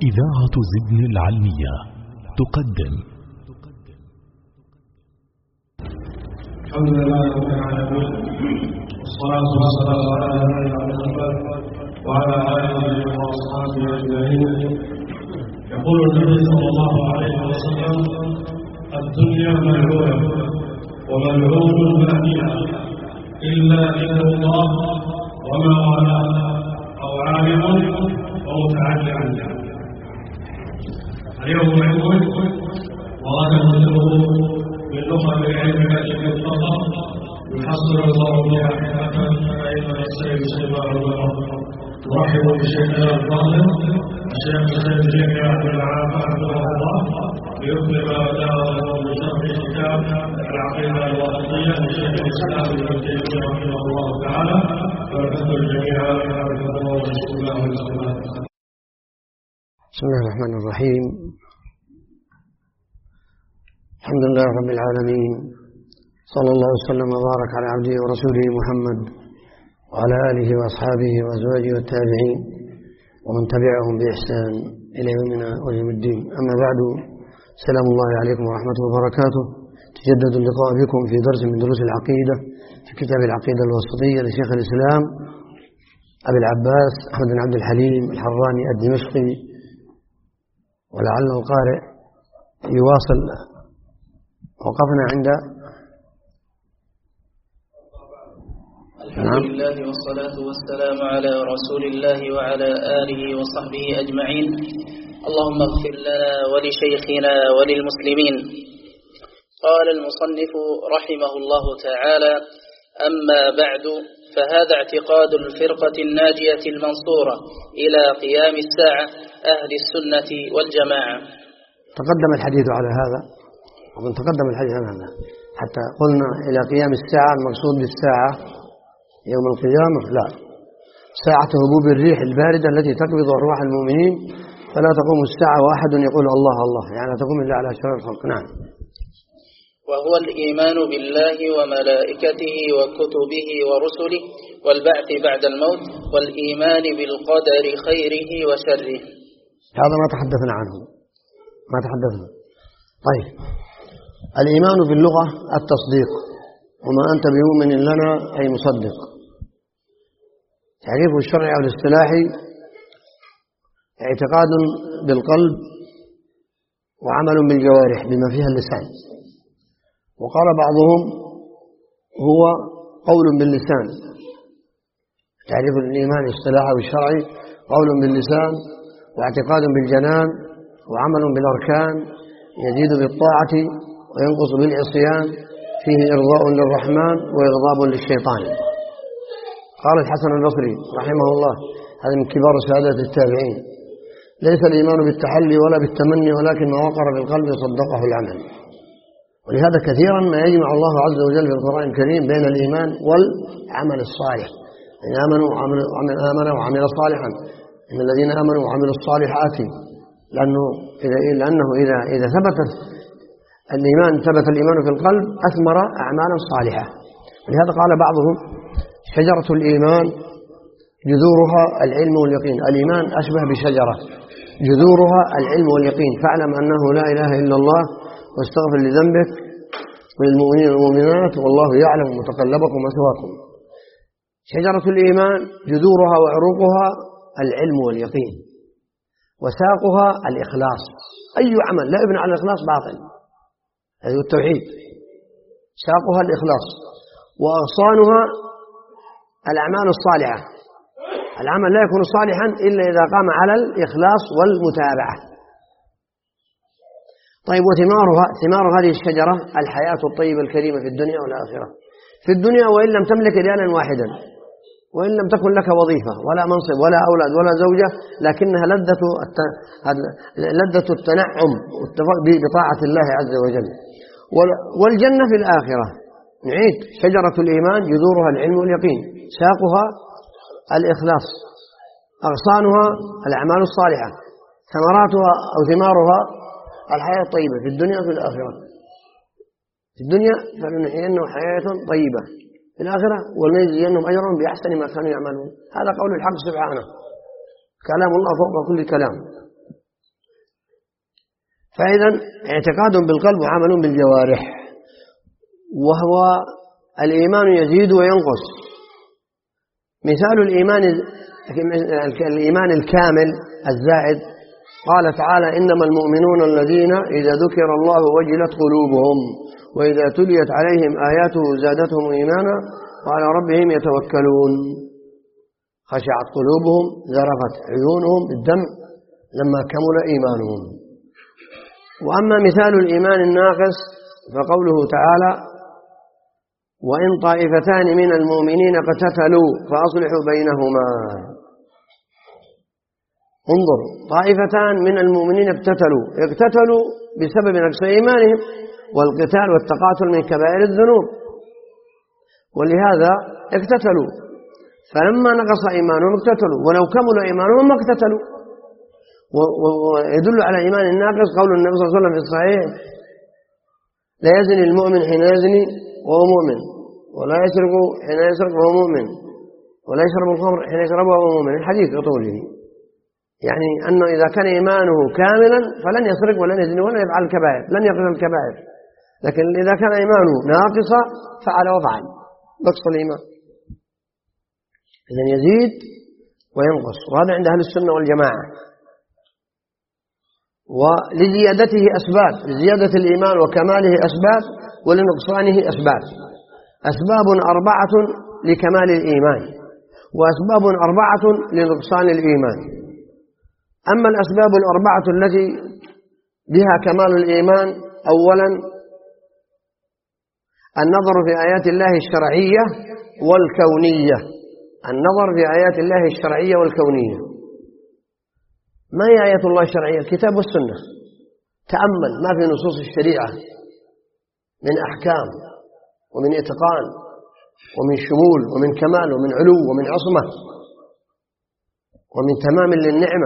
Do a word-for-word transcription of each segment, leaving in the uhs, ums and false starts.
إذاعة زدن العلمية تقدم. الحمد لله رب العالمين، والصلاة والسلام على نبينا محمد وعلى آله وأصحابه أجمعين. يقول النبي صلى الله عليه وسلم: الدنيا ملعونة وملعون ما فيها إلا ذكر الله وما والاه أو عالم أو متعلم. اليوم علم وغدا مدعو باللغة بالعلم التي بالفقر يحصل الله بها حكمة فإن السيد سيبار الله. نرحب بشيخنا الفاضل الشيخ سيد الجامع عبد العافى حفظه الله ليكمل ما بدأه له من شرح كتاب العقيدة الواسطية لشيخ الإسلام ابن تيمية رحمه الله تعالى. فالحمد للجميع حفظه الله وشكر الله ولله. بسم الله الرحمن الرحيم. الحمد لله رب العالمين، صلى الله وسلم وبارك على عبده ورسوله محمد وعلى آله وأصحابه وأزواجه والتابعين ومن تبعهم بإحسان إلى يومنا ويوم الدين. أما بعد، سلام الله عليكم ورحمته وبركاته. تجدد اللقاء بكم في درس من دروس العقيدة في كتاب العقيدة الواسطية لشيخ الإسلام أبي العباس أحمد بن عبد الحليم الحراني الدمشقي. ولعل القارئ يواصل. وقفنا عند الحمد لله والصلاة والسلام على رسول الله وعلى آله وصحبه أجمعين. اللهم اغفر لنا ولشيخنا وللمسلمين. قال المصنف رحمه الله تعالى: أما بعد، فهذا اعتقاد الفرقة الناجية المنصورة إلى قيام الساعة أهل السنة والجماعة. تقدم الحديث على هذا ومن تقدم الحديث عن هذا حتى قلنا إلى قيام الساعة. المقصود بالساعة يوم القيامة لا، ساعة هبوب الريح الباردة التي تقبض أرواح المؤمنين، فلا تقوم الساعة وأحد يقول الله الله، يعني لا تقوم إلا على شرار الخلق. نعم. وهو الإيمان بالله وملائكته وكتبه ورسله والبعث بعد الموت والإيمان بالقدر خيره وشره. هذا ما تحدثنا عنه ما تحدثنا طيب، الإيمان باللغة التصديق، وما أنت بمؤمن لنا أي مصدق. تعريفه الشرعي أو الاصطلاحي: اعتقاد بالقلب وعمل بالجوارح بما فيها اللسان. وقال بعضهم هو قول باللسان. تعريف الإيمان الاصطلاحي والشرعي: قول باللسان واعتقاد بالجنان وعمل بالأركان، يزيد بالطاعة وينقص بالعصيان، فيه إرضاء للرحمن وإغضاب للشيطان. قال الحسن البصري رحمه الله، هذا من كبار سادة التابعين: ليس الإيمان بالتحلي ولا بالتمني، ولكن ما وقر في القلب صدقه العمل. ولهذا كثيرا ما يجمع الله عز وجل في القرآن الكريم بين الإيمان والعمل الصالح. إن آمنوا وعملوا آمنوا وعملوا صالحا إن الذين آمنوا وعملوا الصالحات، لأنه إذا لأنه إذا إذا ثبت الإيمان ثبت الإيمان في القلب أثمر أعمالا صالحة. ولهذا قال بعضهم: شجرة الإيمان جذورها العلم واليقين. الإيمان أشبه بشجرة جذورها العلم واليقين، فاعلم أنه لا إله إلا الله واستغفر لذنبك وللمؤمنين والمؤمنات والله يعلم متقلبكم ومثواكم. شجرة الإيمان جذورها وعروقها العلم واليقين، وساقها الإخلاص. أي عمل لا يبنى على الإخلاص باطل، هذا التوحيد. ساقها الإخلاص، وأغصانها الأعمال الصالحة. العمل لا يكون صالحا إلا إذا قام على الإخلاص والمتابعة. طيب، وثمارها ثمار هذه الشجرة الحياة الطيبة الكريمة في الدنيا والآخرة. في الدنيا وإن لم تملك ريالا واحدا، وإن لم تكن لك وظيفة ولا منصب ولا أولاد ولا زوجة، لكنها لذة لذة التنعم بطاعة الله عز وجل. والجنة في الآخرة. نعيد: شجرة الإيمان جذورها العلم واليقين، ساقها الإخلاص، أغصانها الأعمال الصالحة، ثمراتها أو ثمارها الحياة الطيبة في الدنيا وفي الآخرة. في الدنيا فلنحيينهم حياة طيبة، في الآخرة ولنجزينهم أجرهم بأحسن ما كانوا يعملون. هذا قول الحق سبحانه، كلام الله فوق كل كلام. فإذا اعتقاد بالقلب وعمل بالجوارح، وهو الإيمان يزيد وينقص. مثال الإيمان الإيمان الكامل الزائد قال تعالى: إنما المؤمنون الذين إذا ذكر الله وجلت قلوبهم وإذا تليت عليهم آياته زادتهم إيمانا وعلى ربهم يتوكلون. خشعت قلوبهم، ذرفت عيونهم بالدمع لما كمل إيمانهم. وأما مثال الإيمان الناقص فقوله تعالى: وإن طائفتان من المؤمنين اقتتلوا فأصلحوا بينهما. انظر، طائفتان من المؤمنين اقتتلوا اقتتلوا بسبب نقص إيمانهم، والقتال والتقاتل من كبائر الذنوب، ولهذا اقتتلوا، فلما نقص إيمانهم اقتتلوا، ولو كمل إيمانهم ما اقتتلوا. ويدل على إيمان الناقص قول النبي صلى الله عليه وسلم في الصحيح: لا يزني المؤمن حين يزني وهو مؤمن، ولا يسرق حين يسرق وهو مؤمن، ولا يشرب الخمر حين يشربه وهو مؤمن. الحديث كطوله، يعني أنه إذا كان إيمانه كاملا فلن يسرق ولن يزني ولن يفعل الكبائر، لن يقتل الكبائر. لكن إذا كان إيمانه ناقصا فعل وفعل، نقص الإيمان. إذن يزيد وينقص، وهذا عند أهل السنة والجماعة. ولزيادته أسباب، لزيادة الإيمان وكماله أسباب، ولنقصانه أسباب. أسباب أربعة لكمال الإيمان، وأسباب أربعة لنقصان الإيمان. أما الأسباب الأربعة التي بها كمال الإيمان: أولا النظر في آيات الله الشرعية والكونية. النظر في آيات الله الشرعية والكونية. ما هي آيات الله الشرعية؟ الكتاب والسنة. تأمل ما في نصوص الشريعة من أحكام ومن إتقان ومن شمول ومن كمال ومن علو ومن عصمة ومن تمام للنعمة.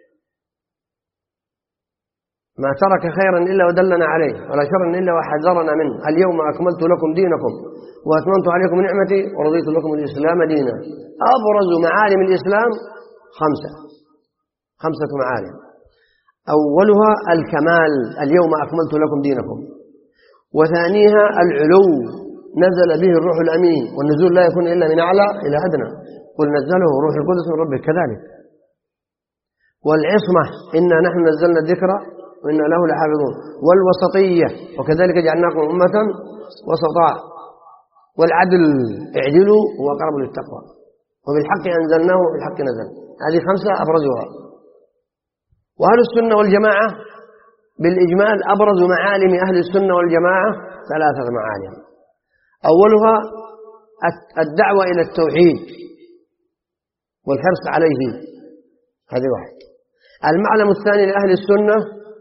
ما ترك خيرا إلا ودلنا عليه، ولا شرا إلا وحذرنا منه. اليوم أكملت لكم دينكم وأتممت عليكم نعمتي ورضيت لكم الإسلام دينا. أبرز معالم الإسلام خمسة خمسة معالم. أولها الكمال: اليوم أكملت لكم دينكم. وثانيها العلو: نزل به الروح الأمين، والنزول لا يكون إلا من أعلى إلى أدنى، قل نزله روح القدس من ربك كذلك. والعصمة: إنا نحن نزلنا الذكر وإنا له لحافظون. والوسطية: وكذلك جعلناكم أمة وسطاء. والعدل: اعدلوا هو أقرب للتقوى. وبالحق أنزلناه وبالحق نزل. هذه خمسة أبرزها. وأهل السنة والجماعة بالإجمال أبرز معالم أهل السنة والجماعة ثلاثة معالم. أولها الدعوة إلى التوحيد والحرص عليه، هذه واحد. المعلم الثاني لأهل السنة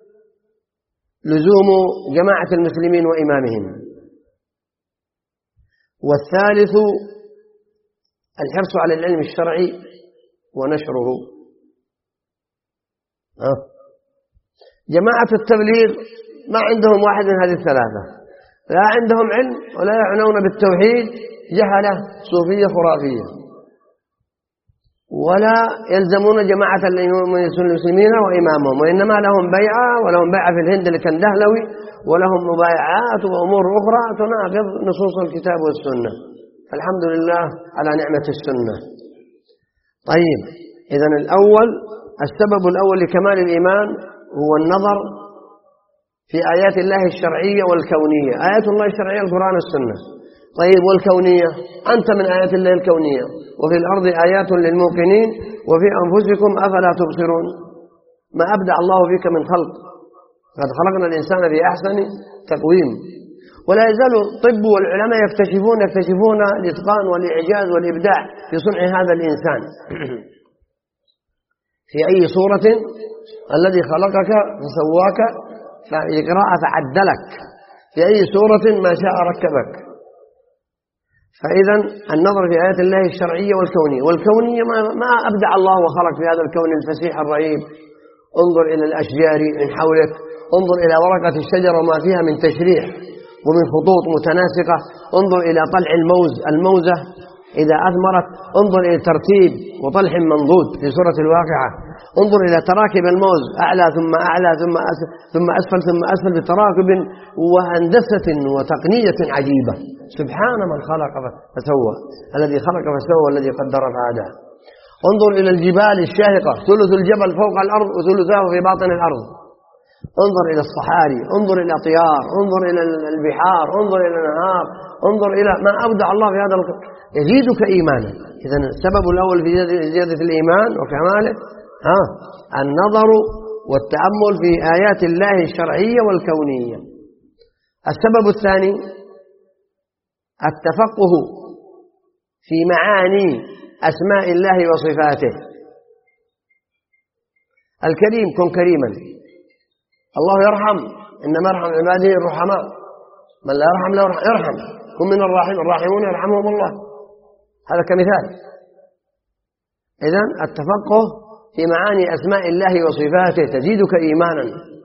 لزوم جماعة المسلمين وإمامهم. والثالث الحرص على العلم الشرعي ونشره. أه؟ جماعة التبليغ ما عندهم واحد من هذه الثلاثة، لا عندهم علم ولا يعنون بالتوحيد، جهلة صوفية خرافية، ولا يلزمون جماعة المسلمين وإمامهم، وإنما لهم بيعة، ولهم بيعة في الهند لكندهلوي، ولهم مبايعات وأمور أخرى تناقض نصوص الكتاب والسنة. الحمد لله على نعمة السنة. طيب، إذن الأول السبب الأول لكمال الإيمان هو النظر في آيات الله الشرعية والكونية. آيات الله الشرعية القرآن والسنة. طيب، والكونية؟ أنت من آيات الله الكونية. وفي الأرض آيات للموقنين وفي أنفسكم أفلا تبصرون. ما أبدع الله فيك من خلق، قد خلقنا الإنسان في أحسن تقويم. ولا يزال الطب والعلماء يكتشفون يكتشفون الإتقان والإعجاز والإبداع في صنع هذا الإنسان. في أي صورة الذي خلقك فسواك فإقراء فعدلك، في أي صورة ما شاء ركبك. فإذا النظر في آيات الله الشرعية والكونية. والكونية ما أبدع الله وخلق في هذا الكون الفسيح الرهيب. انظر إلى الأشجار من حولك، انظر إلى ورقة الشجرة وما فيها من تشريح ومن خطوط متناسقة، انظر إلى طلع الموز الموزة إذا أثمرت. انظر إلى ترتيب وطلح منضود في سورة الواقعة. انظر إلى تراكب الموز أعلى ثم أعلى ثم أسفل ثم أسفل ثم أسفل بتراكب وهندسة وتقنية عجيبة. سبحان من خلق فسوى، الذي خلق فسوى والذي قدر فهدى. انظر إلى الجبال الشاهقة، ثلث الجبل فوق الأرض وثلثاه في باطن الأرض. انظر إلى الصحاري، انظر إلى طيار، انظر إلى البحار، انظر إلى النهار، انظر إلى ما أبدع الله في هذا الكون. يزيدك إيمانا. إذن السبب الأول في زيادة الإيمان وكماله ها النظر والتأمل في آيات الله الشرعية والكونية. السبب الثاني التفقه في معاني أسماء الله وصفاته. الكريم كن كريما. الله يرحم، إنما يرحم عباده الرحماء، من لا يرحم لا يرحم. كن من الراحمين، الراحمون يرحمهم الله. هذا كمثال. إذن التفقه في معاني أسماء الله وصفاته تزيدك إيمانا.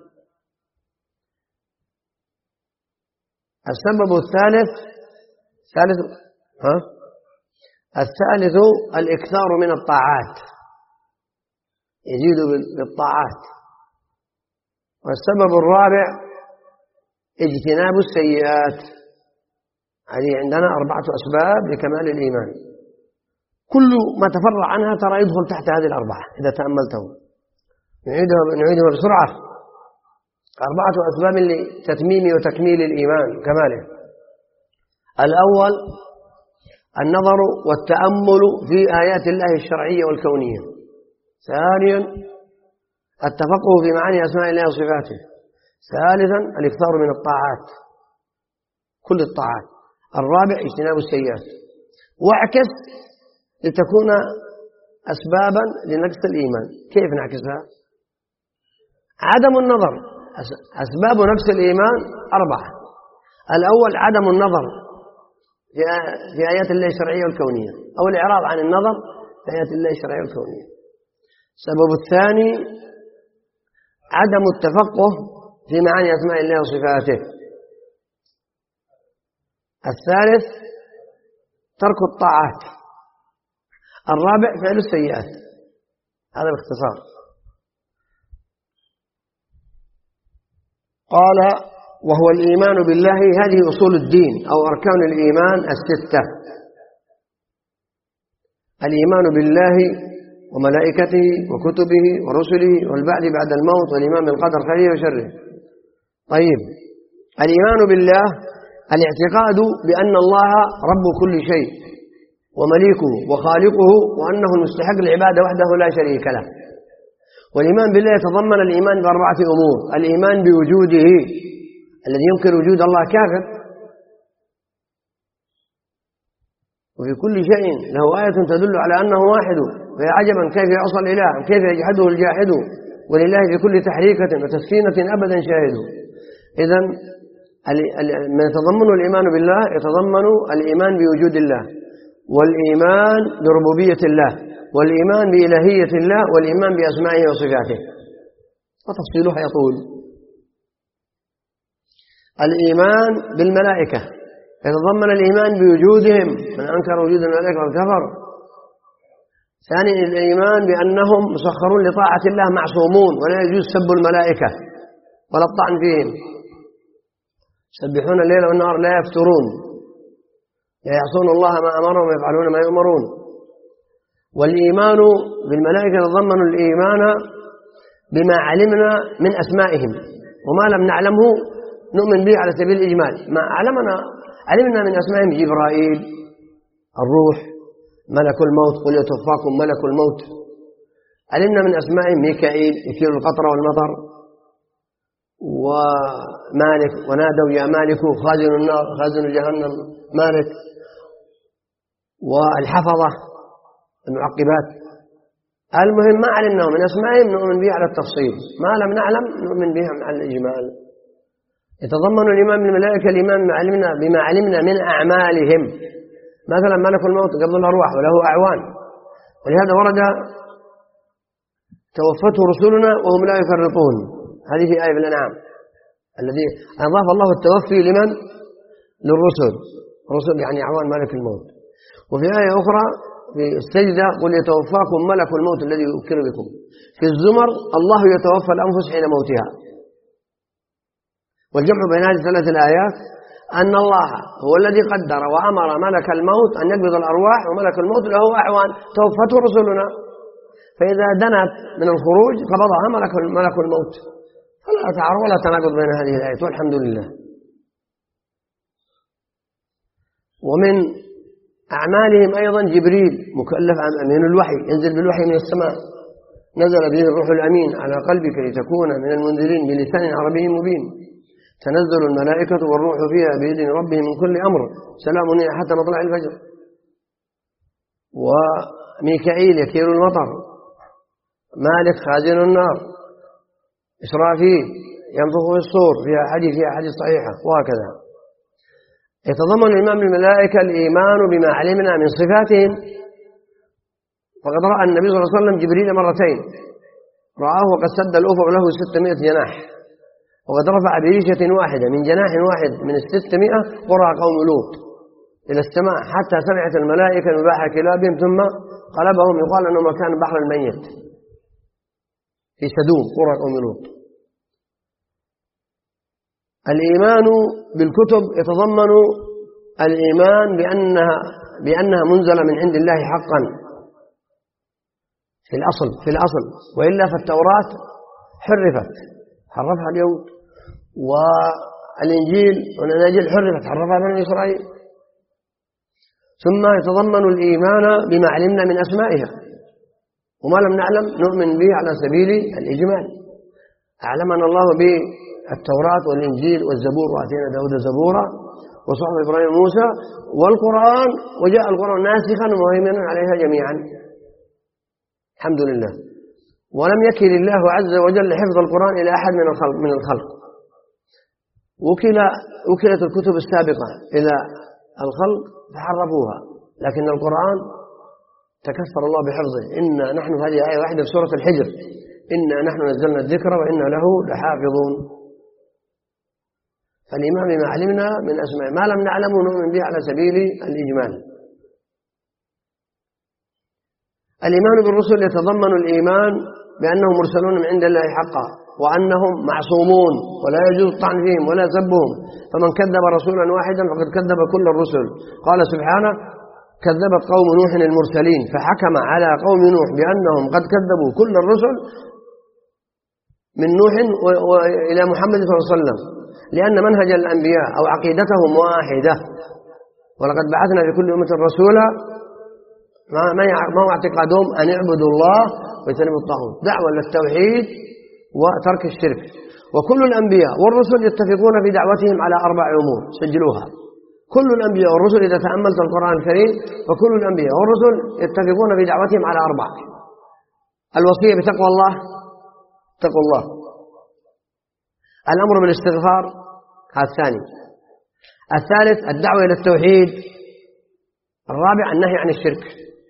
السبب الثالث ثالث ها الثالث الإكثار من الطاعات، يزيد بالطاعات. والسبب الرابع اجتناب السيئات. هذه عندنا أربعة أسباب لكمال الإيمان، كل ما تفرع عنها ترى يدخل تحت هذه الأربعة إذا تأملته. نعيدها نعيدها بسرعة. أربعة أسباب لتتميم وتكميل الإيمان كماله. الأول النظر والتأمل في آيات الله الشرعية والكونية. ثانيا التفقه في معاني أسماء الله وصفاته. ثالثا الإكثار من الطاعات، كل الطاعات. الرابع اجتناب السيئات. واعكس لتكون أسبابا لنقص الإيمان. كيف نعكسها؟ عدم النظر. أسباب نقص الإيمان أربعة. الأول عدم النظر في آيات الله الشرعية والكونية، أو الإعراض عن النظر في آيات الله الشرعية والكونية. السبب الثاني عدم التفقه في معاني أسماء الله وصفاته. الثالث ترك الطاعات. الرابع فعل السيئات. هذا باختصار. قال وهو الإيمان بالله. هذه أصول الدين أو أركان الإيمان الستة. الإيمان بالله وملائكته وكتبه ورسله والبعث بعد الموت والإيمان بالقدر خيره وشره. طيب، الإيمان بالله الاعتقاد بأن الله رب كل شيء ومليكه وخالقه، وأنه المستحق العبادة وحده لا شريك له. والإيمان بالله يتضمن الإيمان بأربعة أمور. الإيمان بوجوده، الذي ينكر وجود الله كافر. وفي كل شيء له آية تدل على أنه واحد، ويا عجبا كيف يعصى الإله، كيف يجحده الجاحد، ولله في كل تحريكة وتسكينة أبدا شاهد. إذن ما يتضمن الإيمان بالله يتضمن الإيمان بوجود الله، والإيمان بربوبية الله، والإيمان بإلهية الله، والإيمان بأسمائه وصفاته، وتفصيلها يطول. الإيمان بالملائكة يتضمن الإيمان بوجودهم، من أنكر وجود الملائكة والكفر. ثاني الإيمان بأنهم مسخرون لطاعة الله معصومون، ولا يجوز سب الملائكة ولا الطعن فيهم. يسبحون الليل والنهار لا يفترون، لا يعصون الله ما أمرهم ويفعلون ما يؤمرون. والإيمان بالملائكة يتضمن الإيمان بما علمنا من أسمائهم، وما لم نعلمه نؤمن به على سبيل الإجمال. ما علمنا علمنا من أسمائهم جبرائيل، الروح، ملك الموت، قل يتوفاكم ملك الموت. علمنا من أسمائهم ميكائيل يكيل القطر والمطر، ومالك ونادوا يا مالك خازن النار خازن جهنم مالك، والحفظة المعقبات. المهم ما علمناه من أسمائهم نؤمن به على التفصيل، ما لم نعلم نؤمن به على الإجمال. يتضمن الإيمان بالملائكة الإيمان بما علمنا, بما علمنا من أعمالهم. مثلا ملك الموت قبض الأرواح وله أعوان، ولهذا ورد توفته رسلنا وهم لا يفرطون. هذه في آية الأنعام، الذي أضاف الله التوفي لمن؟ للرسل، الرسل يعني أعوان ملك الموت. وفي آية أخرى في السجدة قل يتوفاكم ملك الموت الذي يوكل بكم. في الزمر الله يتوفى الأنفس حين موتها. والجمع بين هذه الثلاث الآيات أن الله هو الذي قدر وأمر ملك الموت أن يقبض الأرواح، وملك الموت له أعوان توفته رسلنا، فإذا دنت من الخروج قبضها ملك ملك الموت، فلا تعارض ولا تناقض بين هذه الآيات، والحمد لله. ومن أعمالهم أيضا جبريل مكلف أمين الوحي، ينزل بالوحي من السماء، نزل به الروح الأمين على قلبك لتكون من المنذرين بلسان عربي مبين، تنزل الملائكة والروح فيها بإذن ربهم من كل أمر، سلام هي حتى مطلع الفجر. وميكائيل يكيل المطر، مالك خازن النار، إسرافيل ينفخ في الصور، فيها حديث فيها حديث صحيحة، وهكذا. يتضمن الإيمان بالملائكة الإيمان بما علمنا من صفاتهم، فقد رأى النبي صلى الله عليه وسلم جبريل مرتين، رآه وقد سد الأفق له ستمائة جناح، وقد رفع بريشة واحدة من جناح واحد من الستمائة قرى قوم لوط إلى السماء، حتى سمعت الملائكة نباح كلابهم ثم قلبهم، يقال أنه مكان بحر الميت في سدوم قرى قوم لوط. الإيمان بالكتب يتضمن الإيمان بأنها, بأنها منزلة من عند الله حقا في الأصل في الأصل وإلا فالتوراة حرفت حرفها اليهود، والإنجيل والأناجيل حرفت حرفها بني إسرائيل. ثم يتضمن الإيمان بما علمنا من أسمائها، وما لم نعلم نؤمن به على سبيل الإجمال. أعلمنا الله بالتوراة والإنجيل والزبور، وآتينا داود زبورا، وصحف إبراهيم موسى، والقرآن، وجاء القرآن ناسخا ومهيمنا عليها جميعا، الحمد لله. ولم يكل الله عز وجل حفظ القرآن إلى أحد من الخلق من الخلق وكل وكلت الكتب السابقة إلى الخلق فحرفوها، لكن القرآن تكفر الله بحفظه. إنا نحن، هذه آية واحدة في سورة الحجر، إنا نحن نزلنا الذكر وإنا له لحافظون. فالإيمان بما علمنا من أسماء، ما لم نعلم نؤمن به على سبيل الإجمال. الإيمان بالرسل يتضمن الإيمان بأنهم مرسلون من عند الله حقا، وأنهم معصومون ولا يجوز الطعن فيهم ولا سبهم، فمن كذب رسولا واحدا فقد كذب كل الرسل. قال سبحانه: كذبت قوم نوح المرسلين، فحكم على قوم نوح بأنهم قد كذبوا كل الرسل من نوح إلى محمد صلى الله عليه وسلم، لأن منهج الأنبياء أو عقيدتهم واحدة. ولقد بعثنا في كل أمة رسولا، ما هو اعتقادهم؟ أن يعبدوا الله ويجتنبوا الطاغوت، دعوة للتوحيد وترك الشرك. وكل الأنبياء والرسل يتفقون في دعوتهم على أربع أمور، سجلوها. كل الأنبياء والرسل، إذا تأملت القرآن الكريم، فكل الأنبياء والرسل يتفقون في دعوتهم على أربع: الوصية بتقوى الله، تقوى الله، الأمر بالاستغفار، هذا الثاني، الثالث الدعوة إلى التوحيد، الرابع النهي عن الشرك.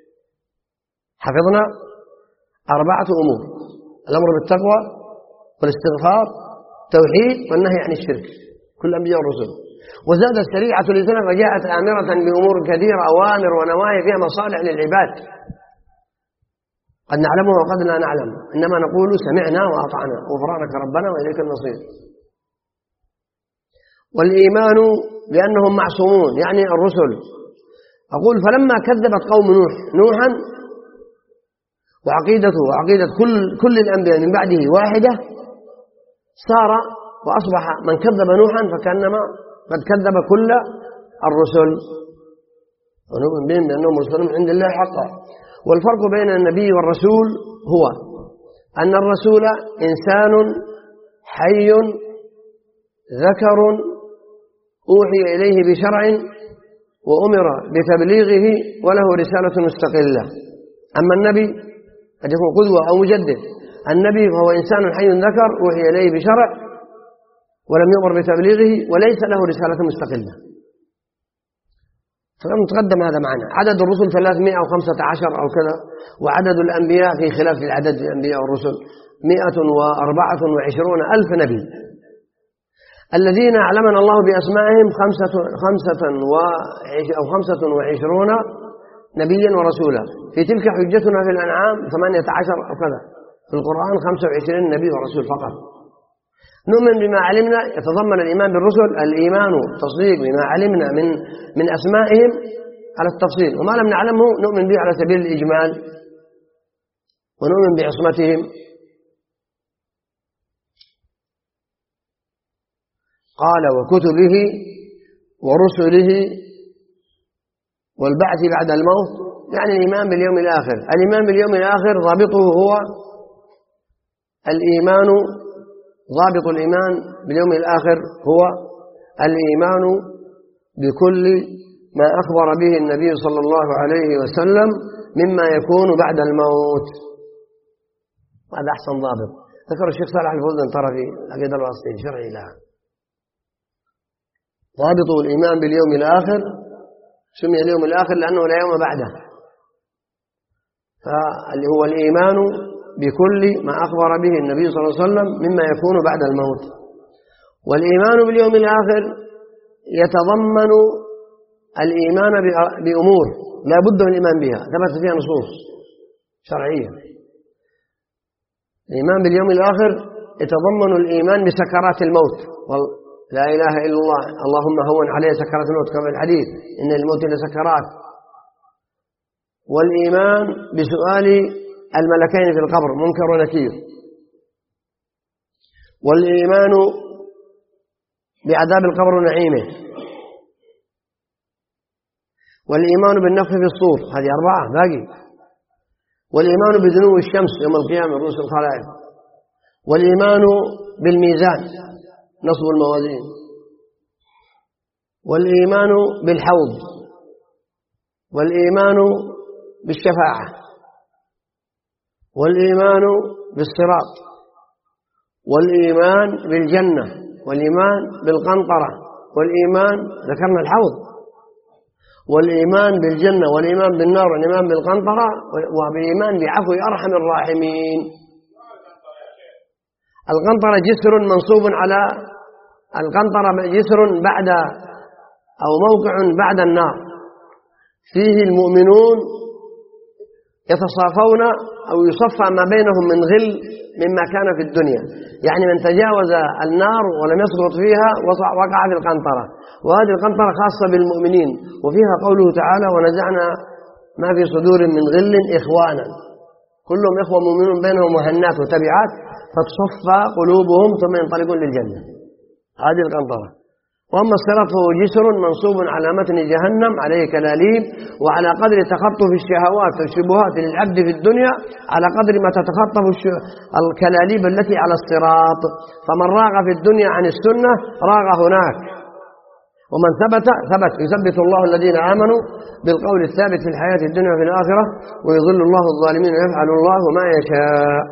حفظنا أربعة أمور: الأمر بالتقوى والاستغفار، توحيد، والنهي عن الشرك، كل الأنبياء والرسل. وزاد الشريعة الإسلام فجاءت آمرة بأمور كثيرة، أوامر ونواهي فيها مصالح للعباد، قد نعلمها وقد لا نعلم، إنما نقول سمعنا وأطعنا غفرانك ربنا وإليك المصير. والإيمان بأنهم معصومون يعني الرسل. أقول فلما كذبت قوم نوح نوحا وعقيدته وعقيدة كل كل الأنبياء من بعده واحدة، صار وأصبح من كذب نوحا فكأنما قد كذب كل الرسل، ونؤمن بهم بأنهم مرسلون عند الله حقا. والفرق بين النبي والرسول هو أن الرسول إنسان حي ذكر أوحي إليه بشرع وأمر بتبليغه وله رسالة مستقلة. أما النبي قد يكون قدوة أو مجدد. النبي فهو إنسان حي ذكر أوحي إليه بشرع ولم يؤمر بتبليغه وليس له رسالة مستقلة. فلم تقدم هذا معنا. عدد الرسل ثلاثمائة وخمسة عشر أو كذا، وعدد الأنبياء في خلاف العدد الأنبياء والرسل مئة وأربعة وعشرون ألف نبي. الذين علمنا الله بأسمائهم خمسة, خمسة و أو خمسة وعشرون نبيا ورسولا. في تلك حجتنا في الأنعام ثمانية عشر أو كذا، في القرآن خمسة وعشرين نبي ورسول فقط. نؤمن بما علمنا، يتضمن الإيمان بالرسل الإيمان تصديق بما علمنا من من أسمائهم على التفصيل، وما لم نعلمه نؤمن به على سبيل الإجمال، ونؤمن بعصمتهم. قال وكتبه ورسله والبعث بعد الموت، يعني الإيمان باليوم الآخر. الإيمان باليوم الآخر ضابطه هو الإيمان ضابط الإيمان باليوم الآخر هو الإيمان بكل ما أخبر به النبي صلى الله عليه وسلم مما يكون بعد الموت. هذا أحسن ضابط ذكر الشيخ صالح الفوزان ترى في العقيدة الواسطية شرعي لها. ضابط الإيمان باليوم الآخر سمي اليوم الآخر لأنه لا يوم بعده، فاللي هو الإيمان بكل ما أخبر به النبي صلى الله عليه وسلم مما يكون بعد الموت. والإيمان باليوم الآخر يتضمن الإيمان بأمور لا بد من الإيمان بها ثبت فيها نصوص شرعية. الإيمان باليوم الآخر يتضمن الإيمان بسكرات الموت، لا إله إلا الله اللهم هون عليه سكرات الموت كما في الحديث إن الموت لسكرات. والإيمان بسؤال الملكين في القبر منكر ونكير. والإيمان بعذاب القبر ونعيمه. والإيمان بالنفخ في الصور، هذه أربعة باقي. والإيمان بدنو الشمس يوم القيامة رؤوس الخلائق. والإيمان بالميزان نصب الموازين. والإيمان بالحوض. والإيمان بالشفاعة. والإيمان بالصراط. والإيمان بالجنة. والإيمان بالقنطرة. والإيمان ذكرنا الحوض. والإيمان بالجنة والإيمان بالنار والإيمان بالقنطرة وبالإيمان بعفو أرحم الراحمين. القنطرة جسر منصوب على القنطرة جسر بعد أو موقع بعد النار فيه المؤمنون يتصافون أو يصفى ما بينهم من غل مما كان في الدنيا، يعني من تجاوز النار ولم يسقط فيها وقع في القنطرة. وهذه القنطرة خاصة بالمؤمنين، وفيها قوله تعالى ونزعنا ما في صدور من غل إخوانا، كلهم إخوة مؤمنون بينهم مهنات وتبعات فتصفى قلوبهم ثم ينطلقون للجنة. هذه القنطرة. وأما الصراط فهو جسر منصوب على متن جهنم عليه كلاليب، وعلى قدر تخطف الشهوات والشبهات للعبد في الدنيا على قدر ما تتخطف الكلاليب التي على الصراط. فمن راغ في الدنيا عن السنة راغ هناك، ومن ثبت ثبت. يثبت الله الذين آمنوا بالقول الثابت في الحياة الدنيا وفي الآخرة ويضل الله الظالمين ويفعل الله ما يشاء.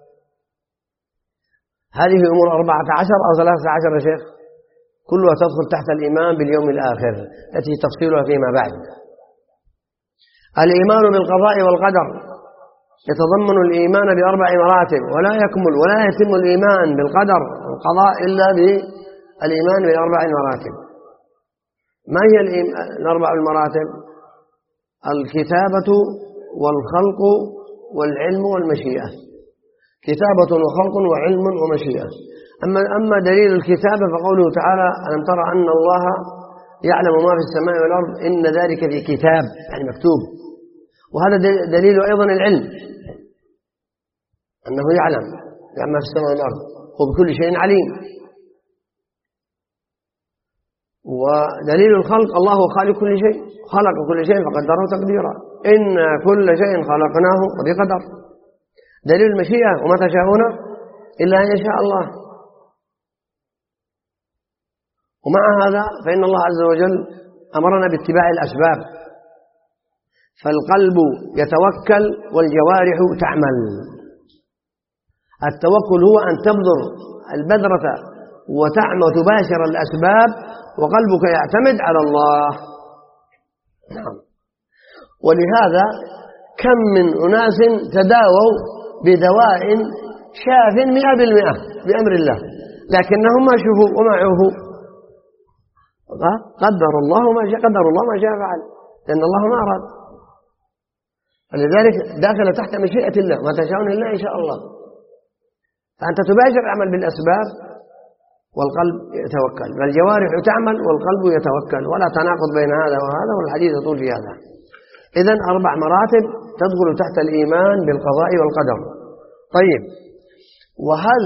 هذه أمور أربعة عشر أو ثلاثة عشر يا شيخ، كلها تدخل تحت الإيمان باليوم الآخر التي تفصيلها فيما بعد. الإيمان بالقضاء والقدر يتضمن الإيمان بأربع مراتب، ولا يكمل ولا يتم الإيمان بالقدر والقضاء إلا بالإيمان بأربع مراتب. ما هي الأربع المراتب؟ الكتابة والخلق والعلم والمشيئة. كتابة وخلق وعلم ومشيئة. أما أما دليل الكتابة فقوله تعالى ألم ترى أن الله يعلم ما في السماء والأرض إن ذلك في كتاب، يعني مكتوب. وهذا دليل أيضا العلم، أنه يعلم ما في السماء والأرض وبكل شيء عليم. ودليل الخلق الله خالق كل شيء، خلق كل شيء فقدره تقديرا، إن كل شيء خلقناه بقدر. دليل المشيئة وما تشاءون إلا أن يشاء الله. ومع هذا فإن الله عز وجل أمرنا باتباع الأسباب، فالقلب يتوكل والجوارح تعمل. التوكل هو أن تبذر البذرة وتعمل وتباشر الأسباب وقلبك يعتمد على الله. نعم. ولهذا كم من أناس تداووا بدواء شاف مئة بالمئة بأمر الله، لكنهم ما شوفوا وما عوفوا. قدر الله ما شاء قدر الله ما شاء فعل، لأن الله ما أراد. ولذلك داخل تحت مشيئة الله، ما تشاءون إلا إن شاء الله. فأنت تباشر العمل بالأسباب والقلب يتوكل، فالجوارح تعمل والقلب يتوكل، ولا تناقض بين هذا وهذا، والحديث يطول في هذا. إذن أربع مراتب تدخل تحت الإيمان بالقضاء والقدر. طيب، وهل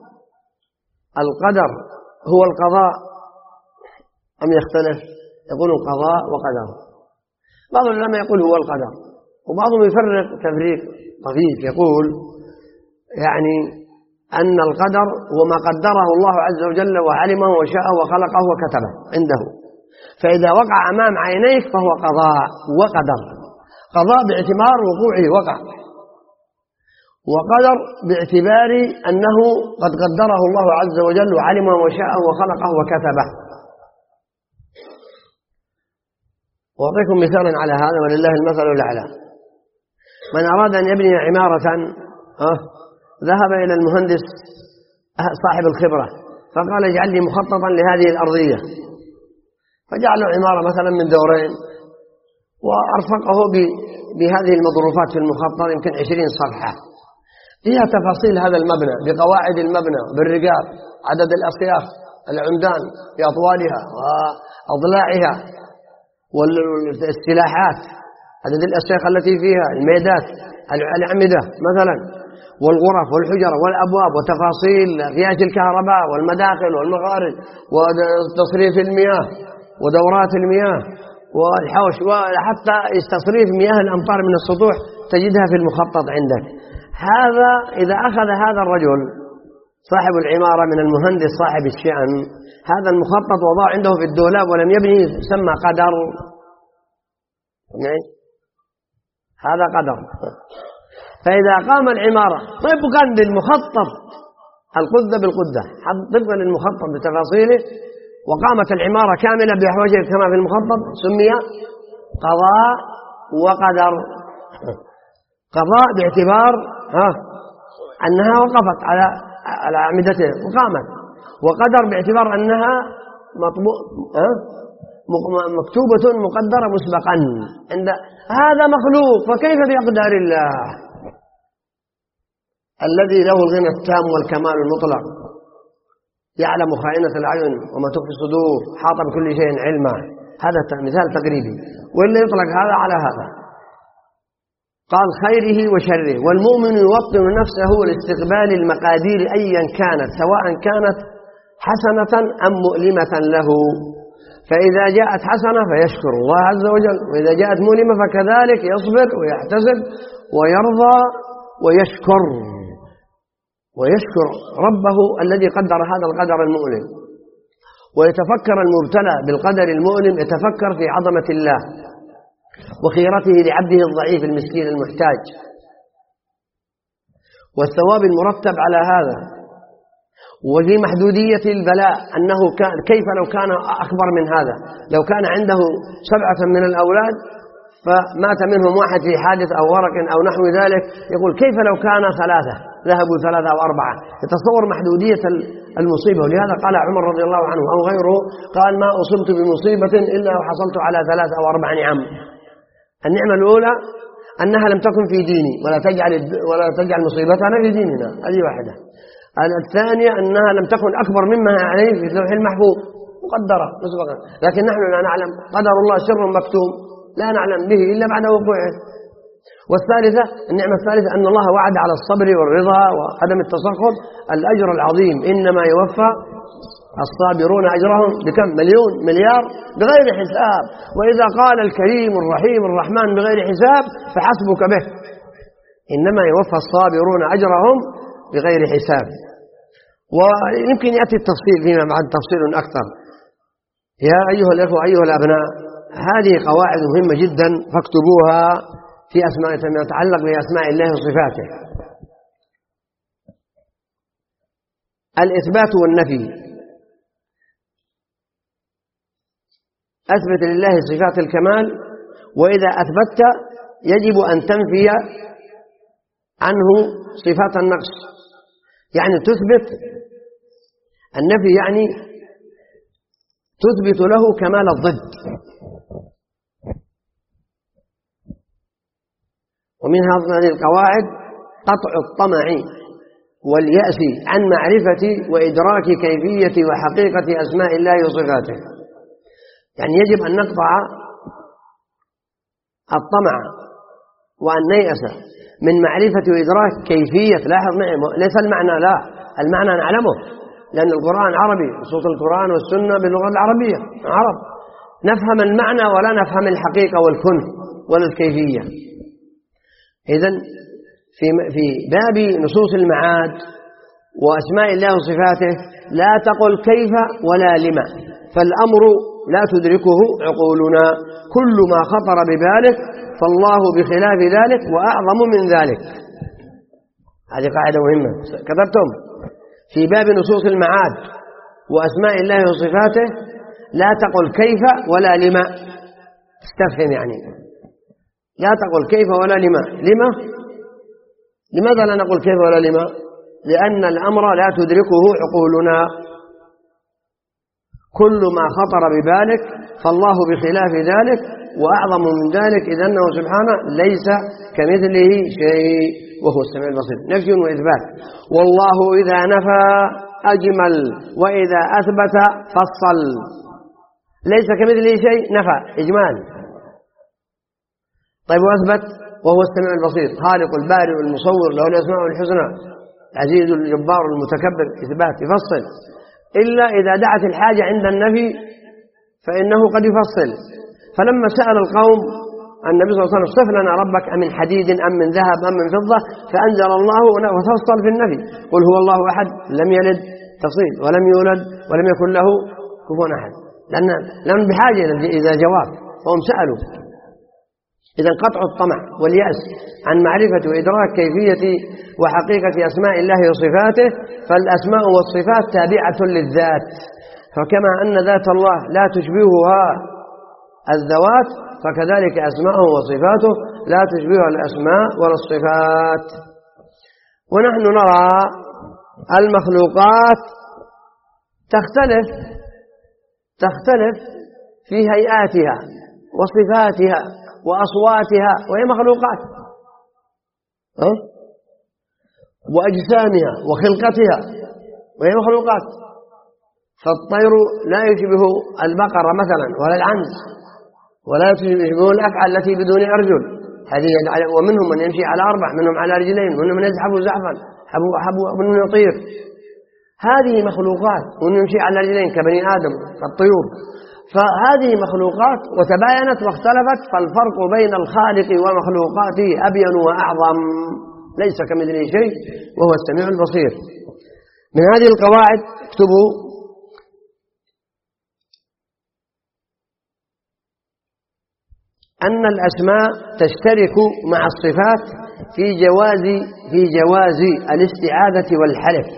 القدر هو القضاء أم يختلف؟ يقول قضاء وقدر. بعض العلماء يقول هو القدر، وبعضهم يفرق تفريق طفيف، يقول يعني أن القدر هو ما قدره الله عز وجل وعلمه وشاءه وخلقه وكتبه عنده، فإذا وقع أمام عينيك فهو قضاء وقدر. قضاء باعتبار وقوعه وقع، وقدر باعتبار أنه قد قدره الله عز وجل وعلمه وشاءه وخلقه وكتبه. وأعطيكم مثالا على هذا ولله المثل الأعلى. من أراد أن يبني عمارة أه ذهب إلى المهندس صاحب الخبرة فقال اجعل لي مخططا لهذه الأرضية، فجعل له عمارة مثلا من دورين، وأرفقه بهذه المظروفات في المخطط يمكن عشرين صفحة فيها تفاصيل هذا المبنى بقواعد المبنى بالرجال، عدد الأسياف، العمدان بأطوالها وأضلاعها، والاستلاحات، عدد الأسياخ التي فيها، الميدات، الأعمدة مثلا، والغرف والحجر والأبواب، وتفاصيل قياس الكهرباء والمداخل والمخارج وتصريف المياه ودورات المياه والحوش، وحتى تصريف مياه الأمطار من السطوح تجدها في المخطط عندك. هذا إذا أخذ هذا الرجل صاحب العمارة من المهندس صاحب الشأن هذا المخطط وضع عنده في الدولاب ولم يبني يسمى قدر. هذا قدر. فإذا قام العمارة طبقا للمخطط القدة بالقدة طبقا للمخطط بتفاصيله وقامت العمارة كاملة بأحواجها كما في المخطط سمي قضاء وقدر. قضاء باعتبار ها أنها وقفت على على أعمدتها وقامت، وقدر باعتبار أنها مطبوع ها مكتوبة مقدرة مسبقا. عند هذا مخلوق، فكيف بأقدار الله الذي له الغنى التام والكمال المطلق، يعلم خائنة الأعين وما تخفي الصدور، حاط بكل شيء علما. هذا مثال تقريبي، وإلا يطلق هذا على هذا. قال خيره وشره، والمؤمن يوطن نفسه لاستقبال المقادير أيا كانت، سواء كانت حسنة أم مؤلمة له. فإذا جاءت حسنة فيشكر الله عز وجل، وإذا جاءت مؤلمة فكذلك يصبر ويحتسب ويرضى ويشكر ويشكر ربه الذي قدر هذا القدر المؤلم. ويتفكر المبتلى بالقدر المؤلم، يتفكر في عظمة الله وخيرته لعبده الضعيف المسكين المحتاج، والثواب المرتب على هذا، وفي محدودية البلاء أنه كان كيف لو كان أكبر من هذا. لو كان عنده سبعة من الأولاد فمات منهم واحد في حادث أو ورق أو نحو ذلك، يقول كيف لو كان ثلاثة ذهبوا ثلاثة أو أربعة. يتصور محدودية المصيبة. ولهذا قال عمر رضي الله عنه أو غيره قال ما أصبت بمصيبة إلا وحصلت على ثلاثة أو أربع نعم. النعمة الأولى أنها لم تكن في ديني ولا تجعل ولا تجعل مصيبتنا في ديننا، هذه واحدة. الثانية أنها لم تكن أكبر مما عليه في اللوح المحفوظ مقدرة مسبقا، لكن نحن لا نعلم قدر الله سر مكتوم لا نعلم به إلا بعد وقوعه. والثالثة النعمة الثالثة أن الله وعد على الصبر والرضا وعدم التسخط الأجر العظيم، إنما يوفى الصابرون أجرهم بكم مليون مليار بغير حساب. وإذا قال الكريم الرحيم الرحمن بغير حساب فحسبك به، إنما يوفى الصابرون أجرهم بغير حساب. ويمكن يأتي التفصيل فيما بعد تفصيل أكثر. يا أيها الأخوة أيها الأبناء، هذه قواعد مهمة جدا فاكتبوها في أسماء ما يتعلق بأسماء الله وصفاته. الإثبات والنفي. أثبت لله صفات الكمال، وإذا أثبتت يجب أن تنفي عنه صفات النقص. يعني تثبت النفي يعني تثبت له كمال الضد. ومن هذه القواعد قطع الطمع واليأس عن معرفة وإدراك كيفية وحقيقة أسماء الله وصفاته. يعني يجب أن نقطع الطمع وأن نيأس من معرفة وإدراك كيفية. لاحظ معي، ليس المعنى لا، المعنى نعلمه لأن القرآن عربي، صوت القرآن والسنة باللغة العربية عرب، نفهم المعنى ولا نفهم الحقيقة والكنه ولا الكيفية. إذن في في باب نصوص المعاد وأسماء الله وصفاته لا تقل كيف ولا لما، فالأمر لا تدركه عقولنا، كل ما خطر ببالك فالله بخلاف ذلك وأعظم من ذلك. هذه قاعدة مهمة كتبتم في باب نصوص المعاد وأسماء الله وصفاته لا تقل كيف ولا لما، استفهم يعني لا تقل كيف ولا لما. لما؟ لماذا لا نقول كيف ولا لما؟ لأن الأمر لا تدركه عقولنا، كل ما خطر ببالك فالله بخلاف ذلك وأعظم من ذلك، إذ أنه سبحانه ليس كمثله شيء وهو السميع البصير. نفي وإثبات. والله إذا نفى أجمل وإذا أثبت فصل. ليس كمثله شيء، نفى إجمال. طيب وأثبت وهو السميع البصير، خالق البارئ المصور له الأسماء الحسنى، العزيز الجبار المتكبر، إثبات يفصل. إلا إذا دعت الحاجة عند النفي فإنه قد يفصل. فلما سأل القوم النبي صلى الله عليه وسلم صف لنا ربك أمن حديد أم من ذهب أم من فضة، فأنزل الله وفصل في النفي قل هو الله أحد لم يلد تفصيل ولم يولد ولم يكن له كفوا أحد، لأن لم بحاجة إذا جواب وهم سألوا. إذا قطع الطمع واليأس عن معرفة وإدراك كيفية وحقيقة أسماء الله وصفاته، فالأسماء والصفات تابعة للذات، فكما أن ذات الله لا تشبهها الذوات فكذلك أسماءه وصفاته لا تشبهها الأسماء ولا الصفات. ونحن نرى المخلوقات تختلف تختلف في هيئاتها وصفاتها وأصواتها وهي مخلوقات، أه؟ وأجسامها وخلقتها وهي مخلوقات. فالطير لا يشبه البقرة مثلا ولا العنز، ولا يشبه الأفعى التي بدون أرجل، هذه ومنهم من يمشي على أربع، منهم على رجلين، ومنهم من يزحف زحفا، ومنهم يطير. هذه مخلوقات، ومنهم يمشي على رجلين كبني آدم كالطيور. فهذه مخلوقات وتباينت واختلفت، فالفرق بين الخالق ومخلوقاته أبين وأعظم، ليس كمثله شيء وهو السميع البصير. من هذه القواعد اكتبوا أن الأسماء تشترك مع الصفات في جواز في جواز الاستعاذة والحلف.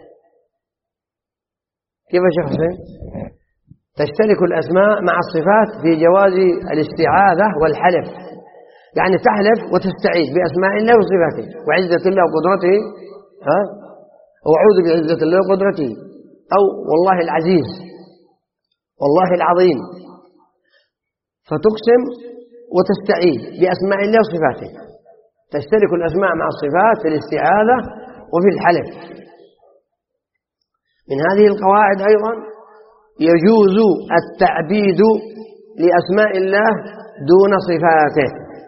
كيف يا شيخ حسين؟ تشترك الأسماء مع الصفات في جواز الاستعاذة والحلف، يعني تحلف وتستعيذ بأسماء الله وصفاته وعزة الله وقدرته، ها؟ أعوذ بعزة الله وقدرته، أو والله العزيز والله العظيم، فتقسم وتستعيذ بأسماء الله وصفاته. تشترك الأسماء مع الصفات في الاستعاذة وفي الحلف. من هذه القواعد أيضا يجوز التعبيد لأسماء الله دون صفاته.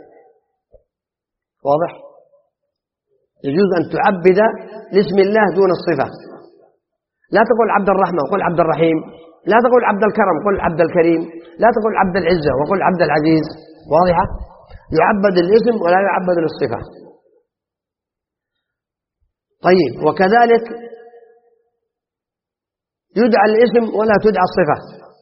واضح؟ يجوز أن تعبد لاسم الله دون الصفة. لا تقول عبد الرحمة وقل عبد الرحيم، لا تقول عبد الكرم قل عبد الكريم، لا تقول عبد العزة وقل عبد العزيز. واضحة؟ يعبد الاسم ولا يعبد للصفة. طيب، وكذلك يدعى الاسم ولا تدعى الصفة.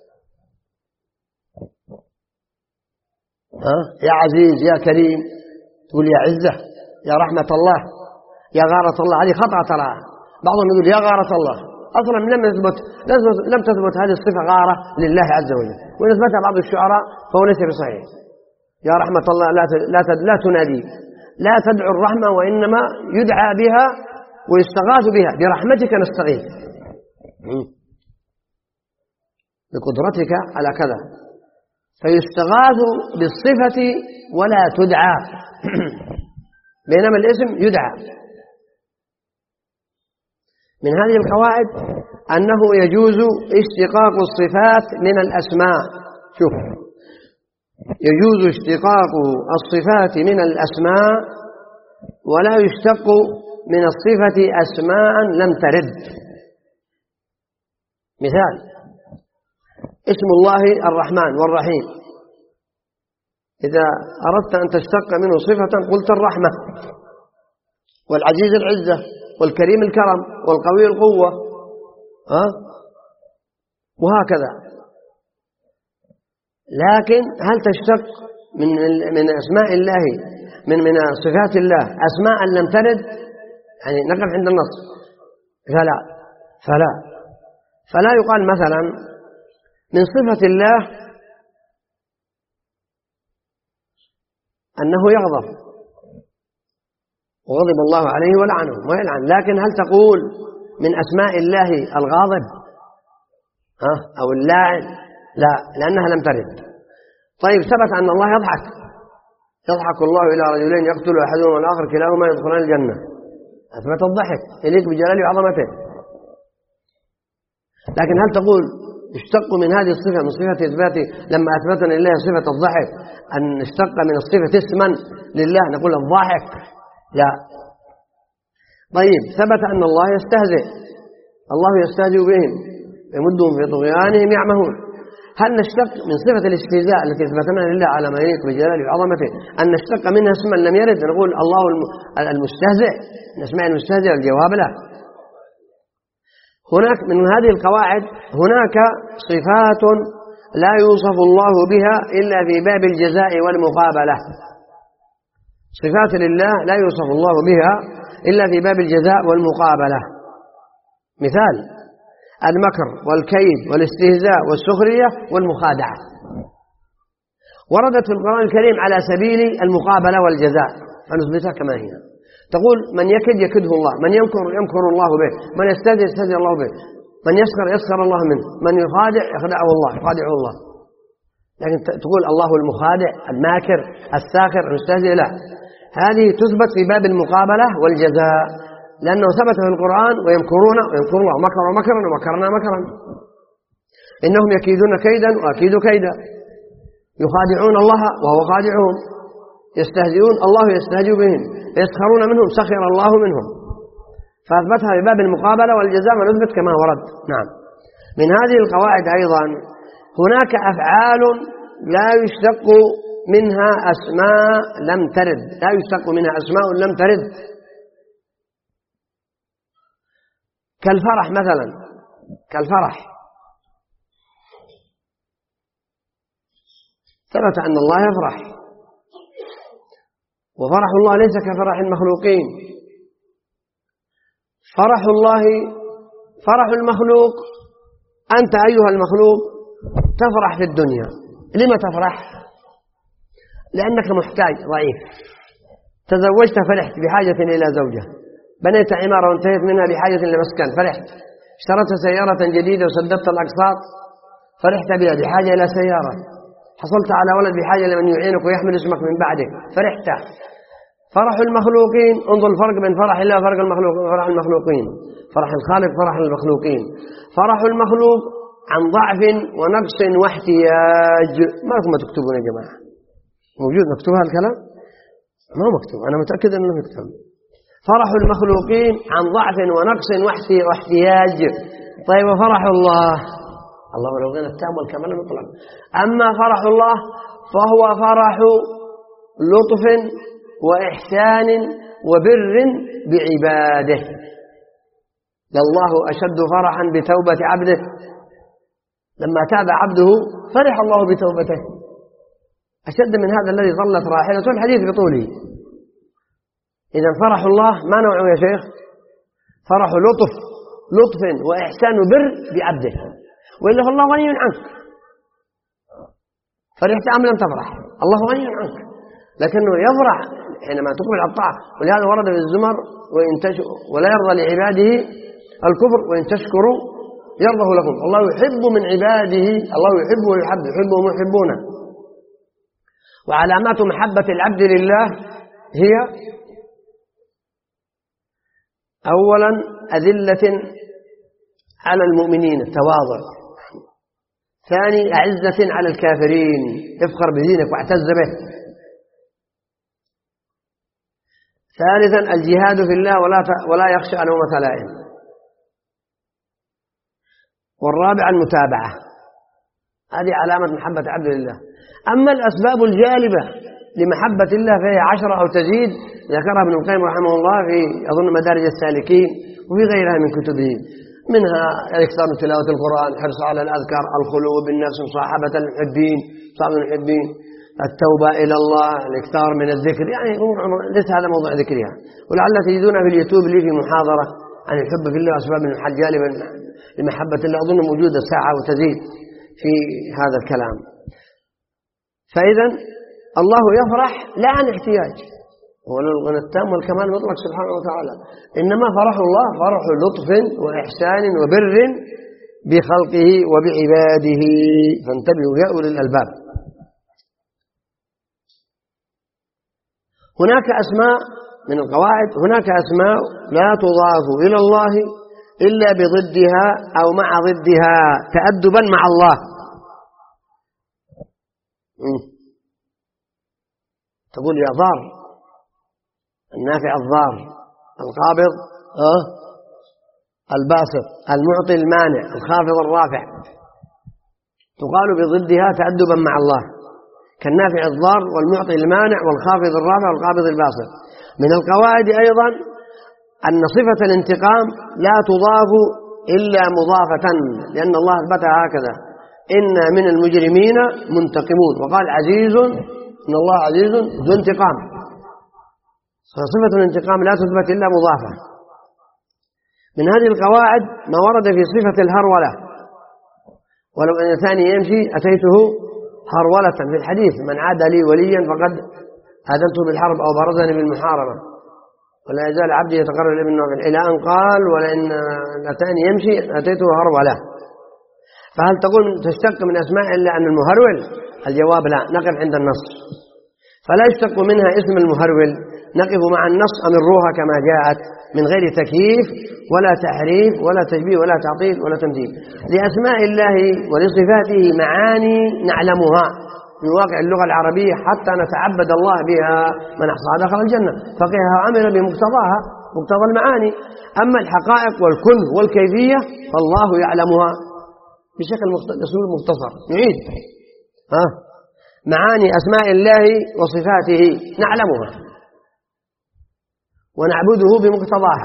ها؟ يا عزيز، يا كريم، تقول يا عزة، يا رحمة الله، يا غارة الله. هذه خطأ ترى. بعضهم يقول يا غارة الله، أصلا لم يثبت لم تثبت هذه الصفة غارة لله عز وجل، وإن أثبتها بعض الشعراء فهو ليس بصحيح. يا رحمة الله لا لا لا تنادي، لا تدعو الرحمة، وإنما يدعى بها ويستغاث بها. برحمتك نستغيث، بقدرتك على كذا، فيستغاث بالصفة ولا تدعى. بينما الاسم يدعى. من هذه القواعد أنه يجوز اشتقاق الصفات من الأسماء. شوف، يجوز اشتقاق الصفات من الأسماء ولا يشتق من الصفة أسماء لم ترد. مثال: اسم الله الرحمن والرحيم، إذا أردت أن تشتق منه صفة قلت الرحمة، والعزيز العزة، والكريم الكرم، والقوي القوة، ها؟ وهكذا. لكن هل تشتق من من أسماء الله من من صفات الله أسماء لم ترد؟ يعني نقف عند النص، فلا فلا فلا يقال مثلا من صفة الله أنه يغضب وغضب الله عليه ولعنه ويلعن، لكن هل تقول من أسماء الله الغاضب ها أو اللاعن؟ لا، لأنها لم ترد. طيب، ثبت أن الله يضحك، يضحك الله إلى رجلين يقتل أحدهما والآخر كلاهما يدخلان الجنة، أثبت الضحك إليك بجلاله وعظمته. لكن هل تقول اشتق من هذه الصفة من صفة إثبات لما أثبتنا لله صفة الضحك أن اشتق من الصفة اسما لله نقول الضاحك؟ لا. طيب، ثبت أن الله يستهزئ، الله يستهزئ بهم يمدهم في طغيانهم يعمهون، هل نشتق من صفة الاستهزاء التي اثبتنا لله على ما يليق بجلاله وعظمته أن نشتق منها اسما لم يرد نقول الله المستهزئ من أسماء المستهزئ؟ الجواب لا. هناك من هذه القواعد هناك صفات لا يوصف الله بها إلا في باب الجزاء والمقابلة. صفات لله لا يوصف الله بها إلا في باب الجزاء والمقابلة. مثال: المكر والكيد والاستهزاء والسخرية والمخادعة وردت في القرآن الكريم على سبيل المقابلة والجزاء، فنثبتها كما هي. تقول من يكد يكده الله، من يمكر يمكر الله به، من يستهزئ يستهزئ الله به، من يسخر يسخر الله منه، من يخادع يخدعه الله يخادعه الله. لكن تقول الله المخادع الماكر الساخر المستهزئ، لا، هذه تثبت في باب المقابلة والجزاء، لأنه ثبت في القرآن ويمكرون ويمكر الله مكروا مكرا ومكرنا مكرا، إنهم يكيدون كيدا وأكيد كيدا، يخادعون الله وهو خادعهم، يستهزئون الله يستهزئ بهم، يسخرون منهم سخر الله منهم، فأثبتها في باب المقابلة والجزاء ونثبت كما ورد. نعم. من هذه القواعد أيضا هناك أفعال لا يشتق منها أسماء لم ترد، لا يشتق منها أسماء لم ترد، كالفرح مثلا، كالفرح ثبت أن الله يفرح، وفرح الله ليس كفرح المخلوقين. فرح الله فرح المخلوق، أنت أيها المخلوق تفرح في الدنيا، لما تفرح؟ لأنك محتاج ضعيف، تزوجت فرحت بحاجة إلى زوجة، بنيت عمارة وانتهيت منها بحاجة إلى مسكن فرحت، اشتريت سيارة جديدة وسددت الأقساط فرحت بها بحاجة إلى سيارة، حصلت على ولد بحاجة لمن يعينك ويحمل اسمك من بعدك فرحت. فرح المخلوقين، انظر الفرق بين فرح الله وفرق المخلوق فرح المخلوقين، فرح الخالق فرح المخلوقين. فرح المخلوق عن ضعف ونقص واحتياج. ما لكم تكتبون يا جماعة؟ موجود مكتوب هذا الكلام؟ ما هو مكتوب، أنا متأكد أنه مكتوب. فرح المخلوقين عن ضعف ونقص واحتياج. طيب، وفرح الله الله والغنى التام والكمال المطلق. أما فرح الله فهو فرح لطف وإحسان وبر بعباده. لله أشد فرحا بتوبة عبده، لما تاب عبده فرح الله بتوبته أشد من هذا الذي ظلت راحلته، الحديث بطوله. إذا فرح الله ما نوعه يا شيخ؟ فرح لطف لطف وإحسان وبر بعبده، وإلا فالله غني عنك. فرحت أم لم تفرح؟ الله غني عنك، لكنه يفرح حينما تقبل على الطاعة. ولهذا ورد في الزمر وإن تش... ولا يرضى لعباده الكفر وإن تشكروا يرضه لكم. الله يحب من عباده، الله يحب ويحب، يحب ومحبونه. وعلامات محبة العبد لله هي أولا أذلة على المؤمنين التواضع. ثاني أعزة على الكافرين افخر بدينك واعتز به. ثالثا الجهاد في الله ولا ولا يخشى لومة لائم. والرابع المتابعة، هذه علامة محبة عبد الله. أما الأسباب الجالبة لمحبة الله فهي عشرة أو تزيد، ذكرها ابن القيم رحمه الله في أظن مدارج السالكين وفي غيرها من كتبه، منها الاكثار من تلاوة القرآن، حرص على الأذكار، الخلو بالنفس، مصاحبة المحبين، صاحب المحبين، التوبة إلى الله، الاكثار من الذكر، يعني ليس هذا موضوع ذكرها. ولعل تجدونها في اليوتيوب لي في محاضرة عن الحب في الله وأسباب الحج جالبا لمحبة الله، أظن موجودة ساعة وتزيد في هذا الكلام. فإذا الله يفرح لا عن احتياج، ولو الغنى التام والكمال المطلق سبحانه وتعالى، إنما فرح الله فرح لطف وإحسان وبر بخلقه وبعباده. فانتبهوا يا أولي الألباب. هناك أسماء من القواعد، هناك أسماء لا تضاف إلى الله إلا بضدها أو مع ضدها تأدبا مع الله. تقول يا ضار، النافع الضار، القابض أه؟ الباسط، المعطي المانع، الخافض الرافع، تقال بضدها تأدبا مع الله، كالنافع الضار والمعطي المانع والخافض الرافع والقابض الباسط. من القواعد أيضا أن صفة الانتقام لا تضاف إلا مضافة، لأن الله أثبتها هكذا: إن من المجرمين منتقمون، وقال عزيز، إن الله عزيز ذو انتقام. فصفة الانتقام لا تثبت إلا مضافة. من هذه القواعد ما ورد في صفة الهرولة: ولو أن ثاني يمشي أتيته هرولة، في الحديث: من عاد لي وليا فقد آذنته بالحرب أو برزني بالمحاربة، ولا يزال عبدي يتقرب إلي بالنوافل، إلى أن قال: ولئن أتاني يمشي أتيته هرولة. فهل تقول تشتق من أسماء الله أن المهرول؟ الجواب لا، نقف عند النص. فلا يشتق منها اسم المهرول، نقف مع النص أمروها كما جاءت من غير تكييف ولا تحريف ولا تشبيه ولا تعطيل ولا تمثيل. لأسماء الله ولصفاته معاني نعلمها من واقع اللغة العربية حتى نتعبد الله بها، من أحصاها دخل الجنة، فقهها عمل بمقتضاها، مقتضى المعاني. أما الحقائق والكنه والكيفية فالله يعلمها بشكل أسلوب مختصر. نعيد ها معاني أسماء الله وصفاته نعلمها ونعبده بمقتضاها،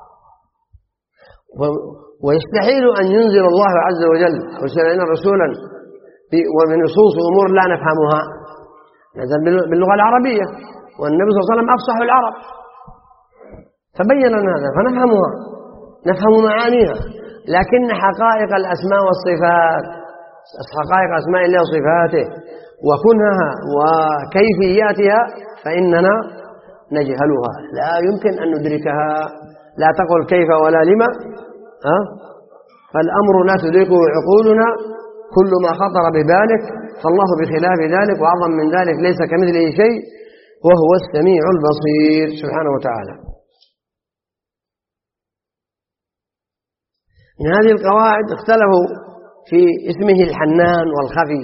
ويستحيل أن ينزل الله عز وجل أرسل لنا رسولا وبنصوص أمور لا نفهمها، نزل باللغة العربية، والنبي صلى الله عليه وسلم أفصح العرب، فبين لنا هذا فنفهمها، نفهم معانيها. لكن حقائق الأسماء والصفات، حقائق أسماء الله وصفاته وكنها وكيفياتها فإننا نجهلها، لا يمكن أن ندركها. لا تقل كيف ولا لما، أه؟ فالأمر لا تدركه عقولنا، كل ما خطر ببالك، فالله بخلاف ذلك وأعظم من ذلك، ليس كمثله شيء وهو السميع البصير سبحانه وتعالى. من هذه القواعد اختلفوا في اسمه الحنان والخفي.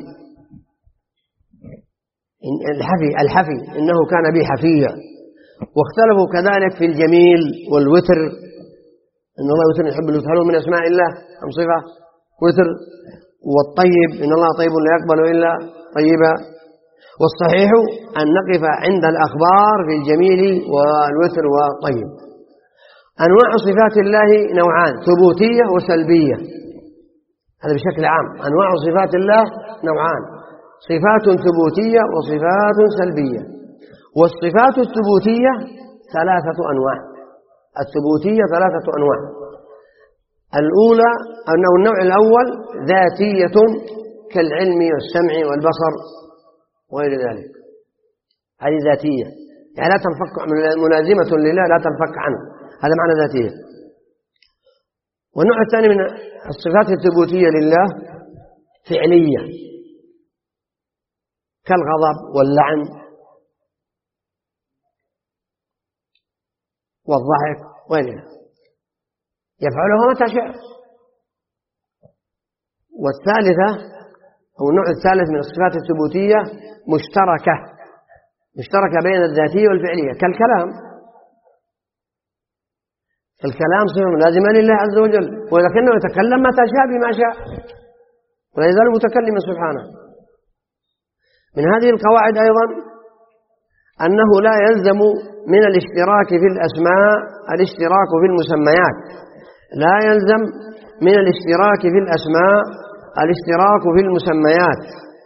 الحفي الحفي إنه كان به حفيا، واختلفوا كذلك في الجميل والوتر، إن الله وتر يحب الوتر، هل هو من أسماء الله أم صفة وتر؟ والطيب إن الله طيب لا يقبل إلا طيبا. والصحيح أن نقف عند الأخبار في الجميل والوتر والطيب. أنواع صفات الله نوعان: ثبوتية وسلبية، هذا بشكل عام. أنواع صفات الله نوعان: صفات ثبوتية وصفات سلبية. والصفات الثبوتية ثلاثة أنواع. الثبوتية ثلاثة أنواع: الأولى أنه النوع الأول ذاتية كالعلم والسمع والبصر وغير ذلك، هذه ذاتية، يعني لا تنفك، ملازمة لله لا تنفك عنه، هذا معنى ذاتية. والنوع الثاني من الصفات الثبوتية لله فعلية كالغضب واللعن والضحك وغيرها. يفعلها متى شاء. والثالثة أو النوع الثالث من الصفات الثبوتية مشتركة مشتركة بين الذاتية والفعلية كالكلام. الكلام صفة لازمة لله عز وجل، ولكنه يتكلم متى شاء بما شاء ولا يزال متكلما سبحانه. من هذه القواعد أيضا أنه لا يلزم من الاشتراك في الأسماء الاشتراك في المسميات، لا يلزم من الاشتراك في الأسماء الاشتراك في المسميات.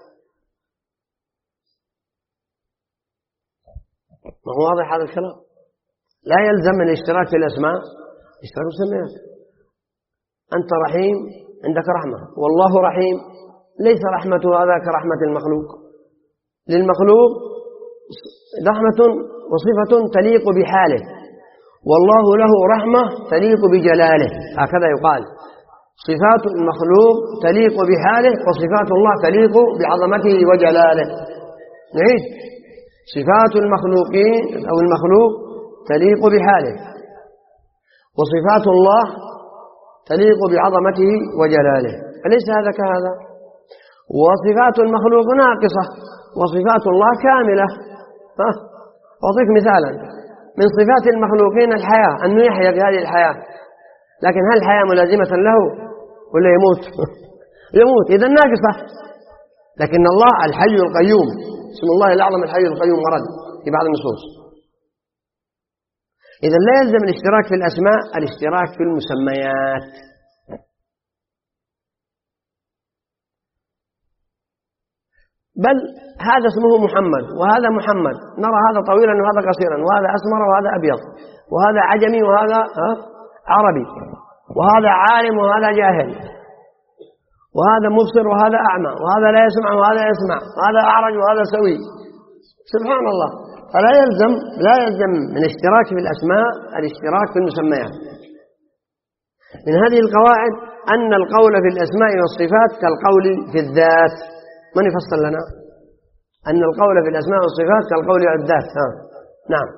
ما هو واضح هذا الكلام؟ لا يلزم من الاشتراك في الأسماء اشتراك في المسميات. أنت رحيم عندك رحمة، والله رحيم ليس رحمته هذا كرحمة المخلوق. للمخلوق رحمة وصفة تليق بحاله، والله له رحمة تليق بجلاله، هكذا يقال. صفات المخلوق تليق بحاله، وصفات الله تليق بعظمته وجلاله. نعيد: صفات المخلوقين أو المخلوق تليق بحاله، وصفات الله تليق بعظمته وجلاله، أليس هذا كهذا؟ وصفات المخلوق ناقصة وصفات الله كاملة. ها أعطيك مثالا: من صفات المخلوقين الحياة، أنه يحيا بهذه الحياة، لكن هل الحياة ملازمة له ولا يموت؟ يموت، إذا ناقصة. لكن الله الحي القيوم، اسم الله الأعظم الحي القيوم ورد في بعض النصوص. إذا لا يلزم الاشتراك في الأسماء الاشتراك في المسميات. بل هذا اسمه محمد وهذا محمد، نرى هذا طويلا وهذا قصيرا، وهذا أسمر وهذا أبيض، وهذا عجمي وهذا عربي، وهذا عالم وهذا جاهل، وهذا مبصر وهذا أعمى، وهذا لا يسمع وهذا يسمع، وهذا أعرج وهذا سوي. سبحان الله. فلا يلزم لا يلزم من اشتراك في الأسماء الاشتراك في المسميات. من هذه القواعد أن القول في الأسماء والصفات كالقول في الذات. من يفصل لنا أن القول في الأسماء والصفات كالقول على الذات؟ ها. نعم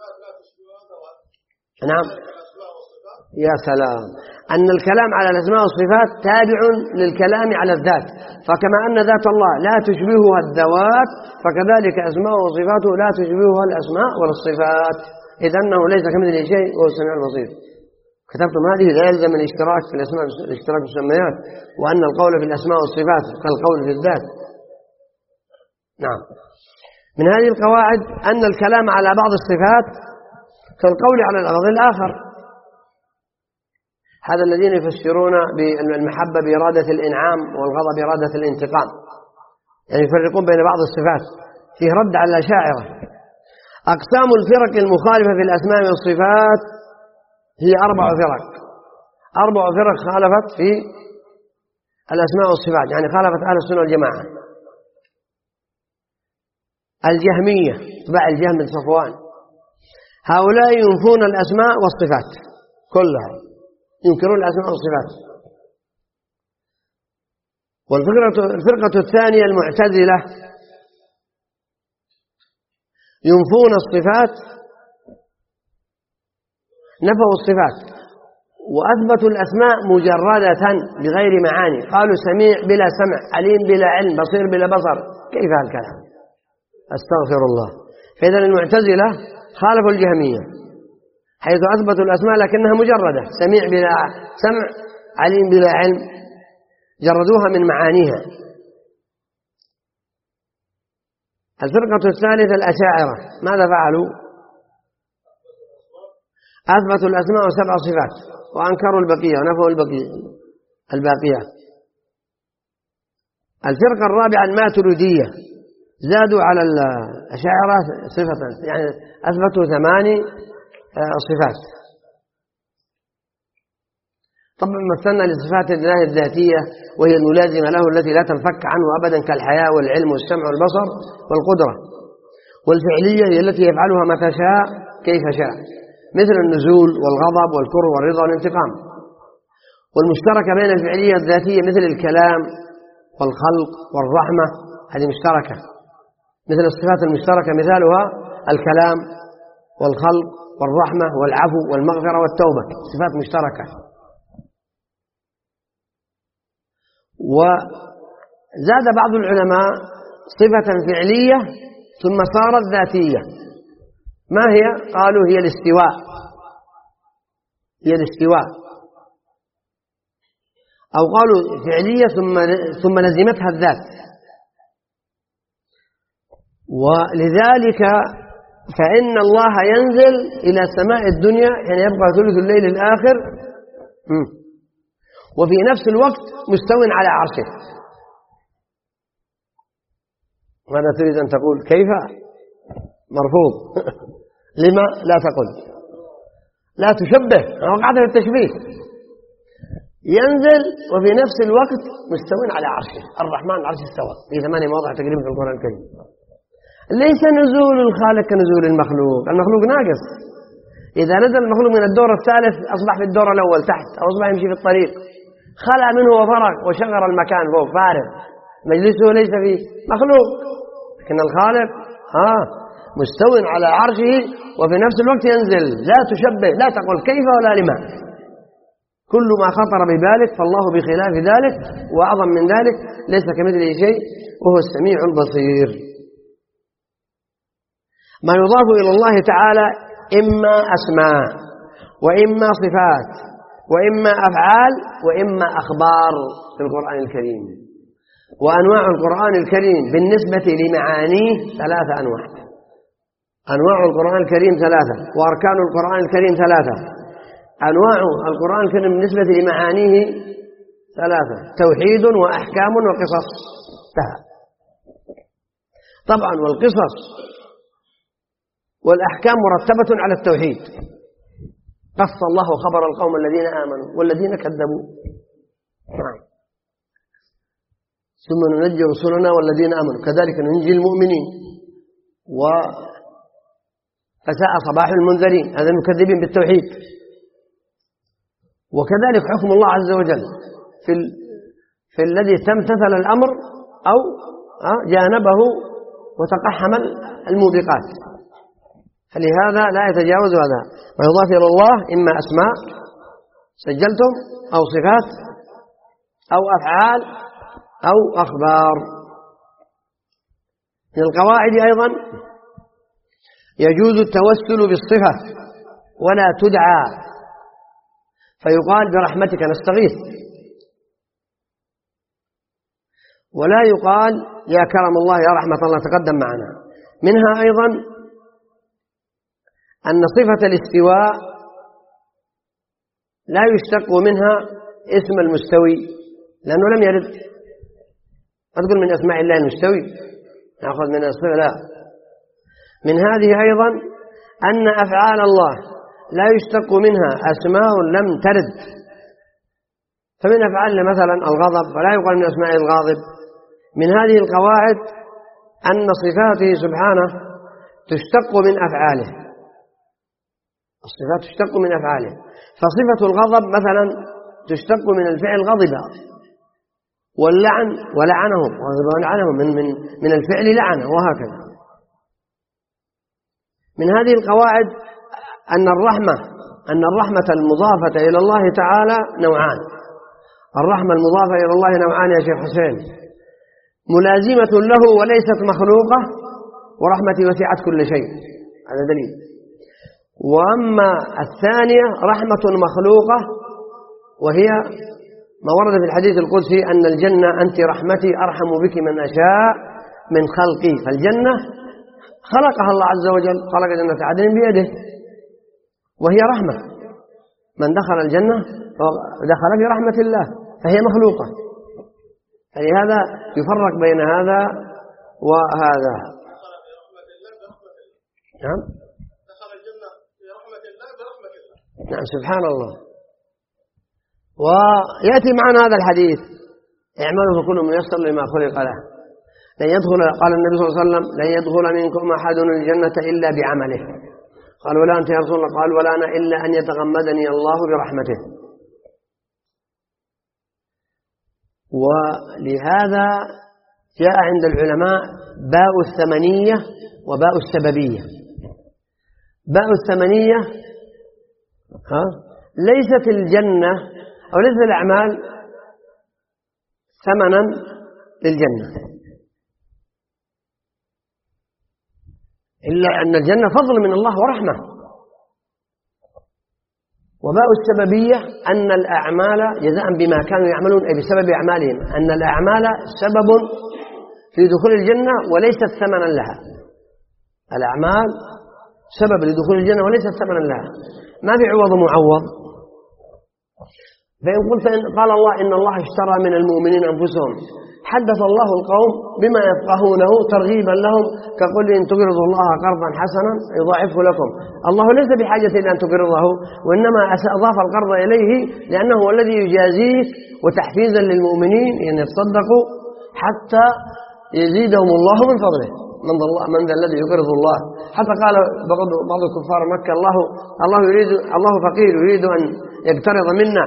نعم يا سلام. أن الكلام على الأسماء والصفات تابع للكلام على الذات، فكما أن ذات الله لا تشبهها الذوات، فكذلك أسماء وصفاته لا تشبهها الأسماء ولا الصفات، إذ أنه ليس كمثله شيء وهو السميع البصير. كتبتم هذه: لا يلزم الاشتراك في الأسماء الاشتراك في المسميات، وأن القول في الأسماء والصفات كالقول في الذات. نعم. من هذه القواعد أن الكلام على بعض الصفات كالقول على البعض الآخر. هذا الذين يفسرون بالمحبة بإرادة الإنعام والغضب بإرادة الانتقام، يعني يفرقون بين بعض الصفات، فيه رد على الأشاعرة. أقسام الفرق المخالفة في الأسماء والصفات هي أربع فرق. أربع فرق خالفت في الأسماء والصفات، يعني خالفت أهل السنة والجماعة. الجهمية تبع الجهم بن صفوان، هؤلاء ينفون الأسماء والصفات كلها، ينكرون الأسماء والصفات. والفرقة الثانية المعتزلة ينفون الصفات، نفوا الصفات وأثبتوا الأسماء مجردة بغير معاني، قالوا سميع بلا سمع، عليم بلا علم، بصير بلا بصر. كيف هذا الكلام؟ أستغفر الله. فإذا المعتزلة خالفوا الجهمية حيث أثبتوا الأسماء لكنها مجردة، سميع بلا سمع، عليم بلا علم، جردوها من معانيها. الفرقة الثالثة الأشاعرة ماذا فعلوا؟ أثبتوا الأسماء وسبع صفات وأنكروا البقية ونفوا البقية الباقيات. الفرقة الرابعة الماتريدية زادوا على الأشاعرة صفة، يعني أثبتوا ثماني صفات. طبعا مثلنا لصفات الله الذاتية وهي الملازمة له التي لا تنفك عنه أبدا كالحياة والعلم والسمع والبصر والقدرة. والفعلية هي التي يفعلها متى شاء كيف شاء، مثل النزول والغضب والكره والرضا والانتقام. والمشتركة بين الفعلية الذاتية مثل الكلام والخلق والرحمة، هذه مشتركة مثل الصفات المشتركة، مثالها الكلام والخلق والرحمة والعفو والمغفرة والتوبة، صفات مشتركة. وزاد بعض العلماء صفة فعلية ثم صارت ذاتية. ما هي؟ قالوا هي الاستواء، هي الاستواء، أو قالوا فعلية ثم ثم لزمتها الذات. ولذلك فإن الله ينزل إلى سماء الدنيا حين يبقى ثلث الليل الآخر، وفي نفس الوقت مستو على عرشه. ماذا تريد أن تقول؟ كيف؟ مرفوض. لما لا تقل؟ لا تشبه، وقعت في التشبيه. ينزل وفي نفس الوقت مستو على عرشه. الرحمن العرش استوى في ثمانية مواضع تقريبا في القرآن الكريم. ليس نزول الخالق كنزول المخلوق، المخلوق ناقص. إذا نزل المخلوق من الدور الثالث أصبح في الدور الأول تحت، أو أصبح يمشي في الطريق، خلع منه وفرغ وشغر المكان فوق فارغ، مجلسه ليس فيه مخلوق. لكن الخالق ها مستو على عرشه وفي نفس الوقت ينزل. لا تشبه، لا تقول كيف ولا لما. كل ما خطر ببالك فالله بخلاف ذلك وأعظم من ذلك، ليس كمثله شيء وهو السميع البصير. ما يضاف إلى الله تعالى إما أسماء وإما صفات وإما أفعال وإما أخبار في القرآن الكريم. وأنواع القرآن الكريم بالنسبة لمعانيه ثلاثة أنواع. أنواع القرآن الكريم ثلاثة، وأركان القرآن الكريم ثلاثة. أنواع القرآن الكريم بالنسبة لمعانيه ثلاثة: توحيد وأحكام وقصص. طبعا والقصص والأحكام مرتبة على التوحيد. قص الله خبر القوم الذين آمنوا والذين كذبوا. ثم ننجي رسلنا والذين آمنوا كذلك ننجي المؤمنين. وفساء صباح المنذرين، هذا المكذبين بالتوحيد. وكذلك حكم الله عز وجل في, ال... في الذي تمتثل الأمر أو جانبه وتقحم الموبقات. فلهذا لا يتجاوز هذا. ويضاف إلى الله إما أسماء سجلتم أو صفات أو أفعال أو أخبار. من القواعد أيضا يجوز التوسل بالصفة ولا تدعى، فيقال برحمتك نستغيث، ولا يقال يا كرم الله يا رحمة الله تقدم معنا. منها أيضا أن صفة الاستواء لا يشتق منها اسم المستوي لأنه لم يرد. أقول من أسماء الله المستوي نأخذ من الصفة، لا. من هذه أيضا أن أفعال الله لا يشتق منها أسماء لم ترد. فمن أفعال مثلا الغضب فلا يقال من أسماء الغاضب. من هذه القواعد أن صفاته سبحانه تشتق من أفعاله، الصفات تشتق من أفعاله. فصفة الغضب مثلا تشتق من الفعل غضب، واللعن ولعنهم ولعنهم من, من, من الفعل لعنه، وهكذا. من هذه القواعد أن الرحمة أن الرحمة المضافة إلى الله تعالى نوعان. الرحمة المضافة إلى الله نوعان يا شيخ حسين: ملازمة له وليست مخلوقة، ورحمتي وسعت كل شيء، هذا دليل. وأما الثانية رحمة مخلوقة، وهي ما ورد في الحديث القدسي أن الجنة أنت رحمتي أرحم بك من أشاء من خلقي. فالجنة خلقها الله عز وجل، خلق جنة عدن بيده، وهي رحمة. من دخل الجنة دخل في رحمة الله، فهي مخلوقة. فلهذا يفرق بين هذا وهذا. نعم، دخل الجنة في رحمة الله برحمة الله. نعم، سبحان الله. ويأتي معنا هذا الحديث: اعملوا فكل ميسر لما خلق له. لن يدخل، قال النبي صلى الله عليه وسلم: لن يدخل منكم أحد الجنة إلا بعمله. قال: ولا أنت يا رسول الله؟ قال: ولا أنا إلا أن يتغمدني الله برحمته. ولهذا جاء عند العلماء باء الثمنية وباء السببية. باء الثمنية ها ليست الجنة أو ليست الأعمال ثمنا للجنة، إلا أن الجنة فضل من الله ورحمة. وباء السببية أن الأعمال جزاء بما كانوا يعملون، أي بسبب أعمالهم، أن الأعمال سبب في دخول الجنة وليست ثمنا لها. الأعمال سبب لدخول الجنة وليست ثمنا لها، ما في عوض معوض. فإن قلت إن قال الله إن الله اشترى من المؤمنين أنفسهم، حدث الله القوم بما يفقهونه ترغيبا لهم، كقول إن تقرضوا الله قرضا حسنا يضاعفه لكم. الله ليس بحاجة إلى أن تقرضه، وإنما أضاف القرض إليه لأنه هو الذي يجازيك وتحفيزا للمؤمنين أن يتصدقوا حتى يزيدهم الله من فضله. من الله من ذا الذي يقرض الله؟ حتى قال بعض كفار مكة الله الله يريد الله فقير يريد أن يقترض منا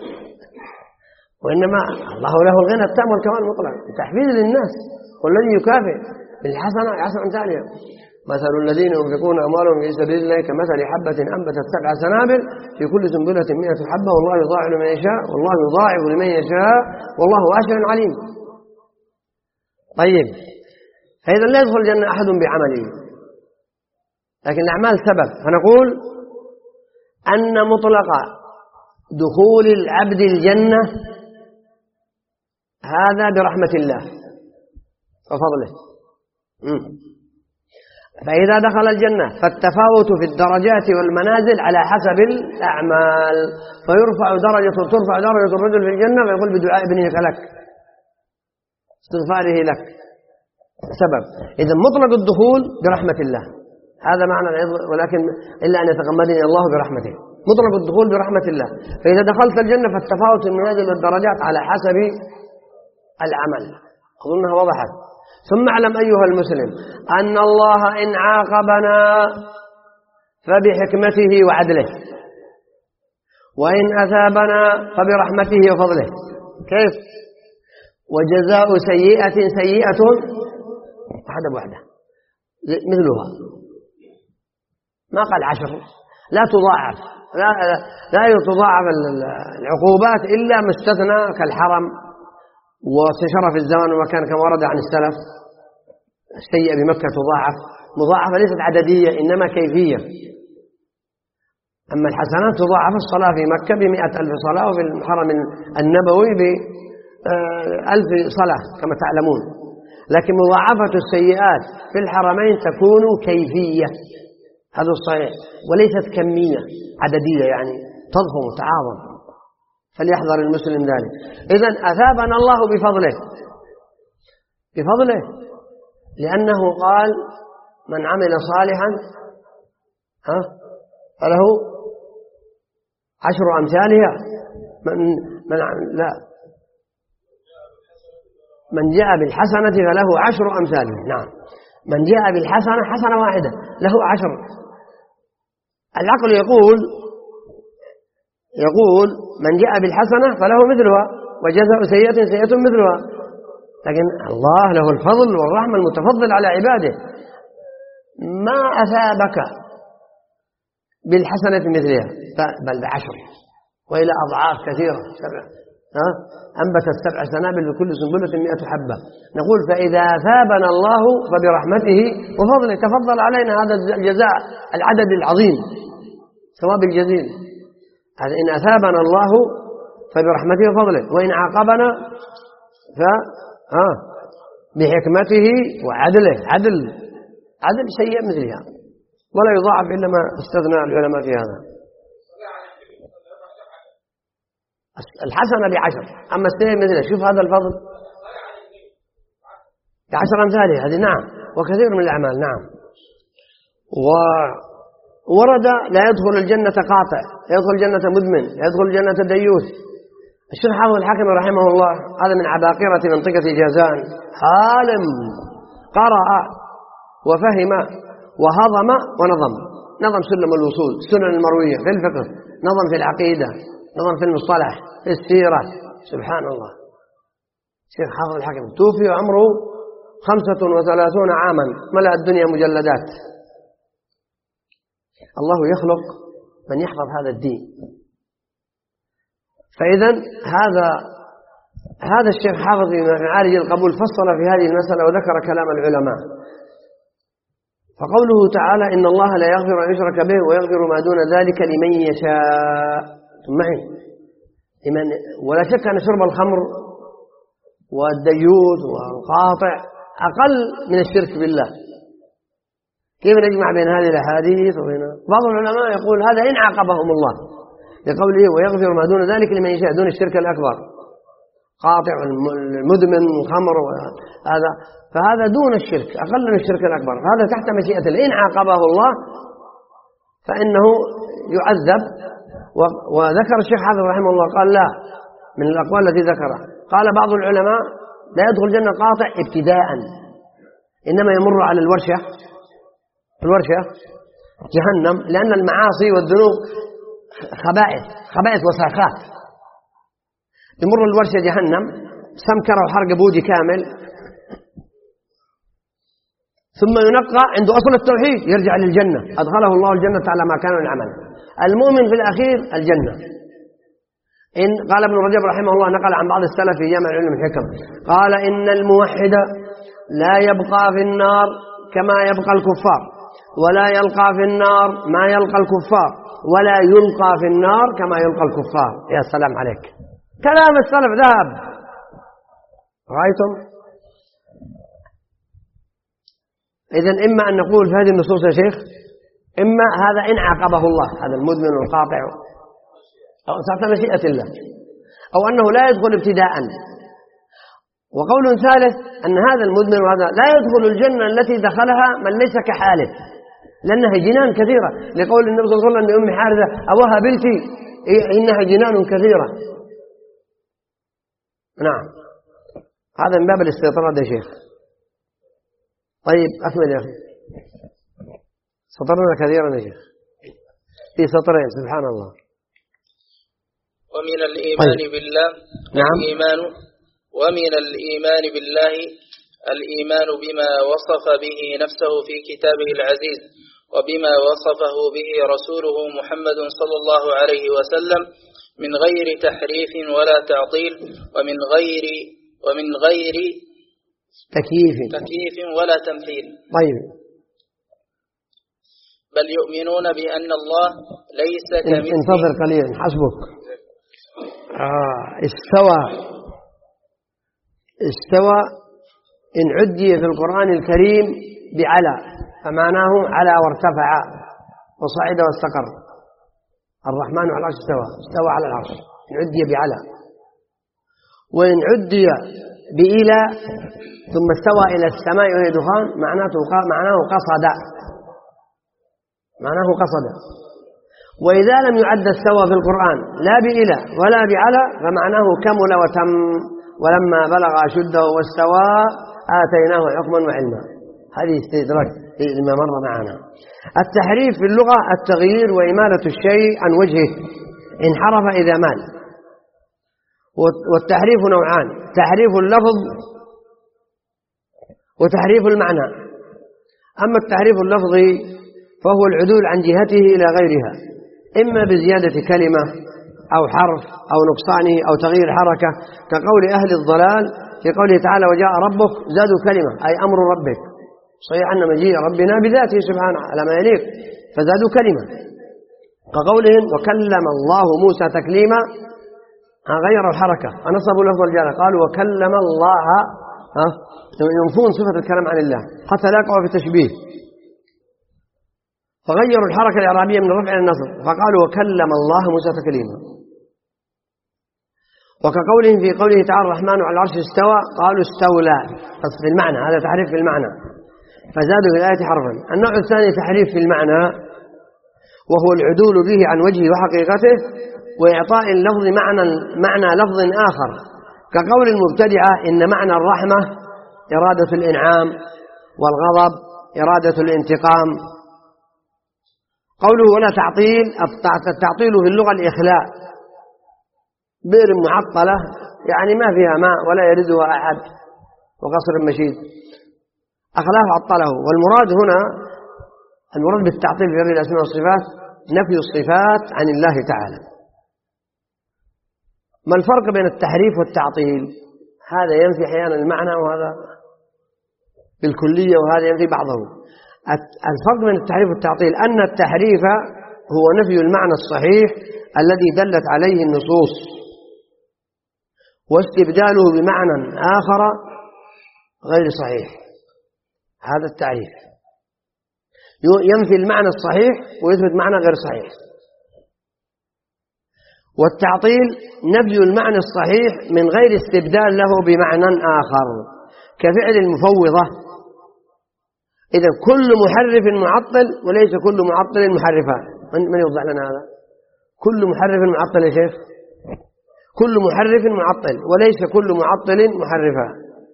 وإنما الله له الغنى التام والكمال المطلق، تحفيز للناس، والذي يكافئ بالحسنة حسنة ثانية. مثل الذين ينفقون أموالهم في سبيل الله كمثل حبة أنبتت سبع سنابل في كل سنبلة مئة حبة والله يضاعف لمن يشاء والله يضاعف لمن يشاء والله واسع عليم. طيب، فإذا لا يدخل الجنة أحد بعمله، لكن الأعمال سبب. فنقول أن مطلق دخول العبد الجنة هذا برحمة الله وفضله. فإذا دخل الجنة فالتفاوت في الدرجات والمنازل على حسب الأعمال، فيرفع درجة ترفع درجة الرجل في الجنة ويقول بدعاء ابنه لك استغفاره لك سبب. إذا مطلق الدخول برحمة الله، هذا معنى، ولكن إلا أن يتغمدني الله برحمته. مطلق الدخول برحمة الله. فإذا دخلت الجنة فالتفاوت في المنازل والدرجات على حسب العمل. أظنها وضحت. ثم اعلم أيها المسلم أن الله إن عاقبنا فبحكمته وعدله، وإن أثابنا فبرحمته وفضله. كيف؟ وجزاء سيئة سيئة واحدة بواحدة مثلها، ما قال عشر، لا تضاعف، لا, لا تضاعف العقوبات إلا مستثنى كالحرم وشرف الزمان ومكان كما ورد عن السلف. السيئة بمكة تضاعف مضاعفة ليست عددية إنما كيفية. أما الحسنات تضاعف، الصلاة في مكة بمئة ألف صلاة وفي الحرم النبوي بألف صلاة كما تعلمون. لكن مضاعفة السيئات في الحرمين تكون كيفية، هذا الصحيح، وليست كمية عددية يعني تضخم وتعاظم، فليحذر المسلم ذلك. إذن أثابنا الله بفضله بفضله لأنه قال من عمل صالحا ها فله عشر أمثالها. من, من لا من جاء بالحسنة فله عشر أمثالها. نعم، من جاء بالحسنة حسنة واحدة له عشر. العقل يقول يقول من جاء بالحسنة فله مثلها وجزاء سيئة سيئة مثلها، لكن الله له الفضل والرحمة المتفضل على عباده، ما أثابك بالحسنة مثلها بل بعشر وإلى أضعاف كثيرة. سبع ها أنبتت سبع سنابل بكل سنبلة مئة حبة. نقول فإذا أثابنا الله فبرحمته وفضله تفضل علينا هذا الجزاء العدد العظيم ثواب الجزيل. إن أثابنا الله فبرحمته وفضله، وإن عاقبنا ف ها بحكمته وعدله. عدل عدل شيء مثلها ولا يضاعف إلا ما استثنى العلماء في هذا. الحسنة بعشر، أما السيئة مثله. شوف هذا الفضل بعشر أمثاله هذه. نعم، وكثير من الأعمال. نعم. وورد لا يدخل الجنة قاطع، لا يدخل الجنة مدمن، لا يدخل الجنة ديوث. الشيخ حافظ الحكم رحمه الله هذا من عباقرة منطقة جازان، عالم قرأ وفهم وهضم ونظم. نظم سلم الوصول، السنن المروية في الفقه، نظم في العقيدة، نظم في المصطلح، في السيرة. سبحان الله. الشيخ حافظ الحكم توفي عمره خمسة وثلاثون عاما، ملأ الدنيا مجلدات. الله يخلق من يحفظ هذا الدين. فإذا هذا هذا الشيخ حافظ في معارج القبول فصل في هذه المسألة وذكر كلام العلماء. فقوله تعالى إن الله لا يغفر أن يشرك به ويغفر ما دون ذلك لمن يشاء معي، لمن ولا شك أن شرب الخمر والديوث والقاطع أقل من الشرك بالله. كيف نجمع بين هذه الأحاديث وبين بعض العلماء يقول هذا إن عاقبهم الله لقوله ويغفر ما دون ذلك لمن يشاء، دون الشرك الأكبر، قاطع المدمن الخمر هذا، فهذا دون الشرك أقل من الشرك الأكبر، هذا تحت مشيئة الله. إن عاقبه الله فإنه يعذب. وذكر الشيخ حافظ رحمه الله قال لا، من الأقوال التي ذكرها قال بعض العلماء لا يدخل الجنة قاطع ابتداء، إنما يمر على الورشة، الورشة جهنم، لأن المعاصي والذنوب خبائث خبائث وساخات، يمر الورشة جهنم سمكرة وحرق بودي كامل، ثم ينقى عنده أصل التوحيد يرجع للجنة، أدخله الله الجنة على ما كان من العمل. المؤمن في الأخير الجنة. إن قال ابن رجب رحمه الله نقل عن بعض السلف في جامع العلم الحكم قال إن الموحد لا يبقى في النار كما يبقى الكفار، ولا يلقى في النار ما يلقى الكفار، ولا يلقى في النار كما يلقى الكفار. يا سلام عليك، كلام السلف ذهب. رأيتم؟ إذن إما أن نقول في هذه النصوص يا شيخ إما هذا إن عاقبه الله، هذا المدمن والقاطع أو تحت مشيئة الله، أو أنه لا يدخل ابتداء. وقول ثالث أن هذا المدمن وهذا لا يدخل الجنة التي دخلها من ليس كحاله، لأنها جنان كثيرة، لقول النبي صلى الله عليه وسلم لأم حارثة أوها بنتي إنها جنان كثيرة. نعم، هذا من باب الاستطراد يا شيخ. طيب أكمل يا أخي، سطرنا كثيرا يا شيخ في سطرين سبحان الله. ومن الإيمان طيب. بالله نعم. الإيمان ومن الإيمان بالله الإيمان بما وصف به نفسه في كتابه العزيز، وبما وصفه به رسوله محمد صلى الله عليه وسلم من غير تحريف ولا تعطيل، ومن غير ومن غير تكييف تكييف ولا تمثيل. طيب، بل يؤمنون بأن الله ليس كمثله. انتظر قليلا حسبك. آه استوى استوى إن عدي في القرآن الكريم بعلى فمعناه على وارتفع وصعد واستقر. الرحمن على العرش استوى، استوى على العرش إن عدي بعلى. وإن عدي بإلى ثم استوى إلى السماء وهي دخان معناه معناه قصد معناه قصد. وإذا لم يعد استوى في القرآن لا بإلى ولا بعلى فمعناه كمل وتم، ولما بلغ أشده واستوى آتيناه حكما وعلما. هذه استدراك لما مر معنا. التحريف في اللغة التغيير وإمالة الشيء عن وجهه، انحرف إذا مال. والتحريف نوعان، تحريف اللفظ وتحريف المعنى. أما التحريف اللفظي فهو العدول عن جهته إلى غيرها، إما بزيادة كلمة أو حرف أو نقصانه أو تغيير حركة، كقول أهل الضلال في قوله تعالى وجاء ربك زادوا كلمة أي أمر ربك، صحيح أن مجيء ربنا بذاته سبحانه على ما يليق فزادوا كلمة. كقولهم وكلم الله موسى تكليما غير الحركة ونصبوا لفظ الجلالة، قالوا وكلم الله، ها ينفون صفة الكلام عن الله حتى لا يقع في تشبيه، فغيروا الحركة الإعرابية من الرفع إلى النصب فقالوا وكلم الله موسى تكليما. وكقولهم في قوله تعالى الرحمن على العرش استوى قالوا استولى، بس في المعنى، هذا تحريف في المعنى فزادوا في الآية حرفا. النوع الثاني تحريف في المعنى وهو العدول به عن وجهه وحقيقته وإعطاء اللفظ معنى معنى لفظ آخر، كقول المبتدعة إن معنى الرحمة إرادة الإنعام والغضب إرادة الانتقام. قوله ولا تعطيل، التعطيل في اللغة الإخلاء، بئر معطلة يعني ما فيها ماء ولا يردها أحد وقصر مشيد، أخلاه عطله. والمراد هنا المراد بالتعطيل في هذه الأسماء والصفات نفي الصفات عن الله تعالى. ما الفرق بين التحريف والتعطيل؟ هذا ينفي أحيانا المعنى وهذا بالكلية وهذا ينفي بعضه. الفرق بين التحريف والتعطيل أن التحريف هو نفي المعنى الصحيح الذي دلت عليه النصوص واستبداله بمعنى آخر غير صحيح، هذا التعريف ينفي المعنى الصحيح ويثبت معنى غير صحيح. والتعطيل نفي المعنى الصحيح من غير استبدال له بمعنى آخر كفعل المفوضة. إذا كل محرف معطل وليس كل معطل محرفا. من يوضح لنا هذا؟ كل محرف معطل يا شيخ، كل محرف معطل وليس كل معطل محرفا.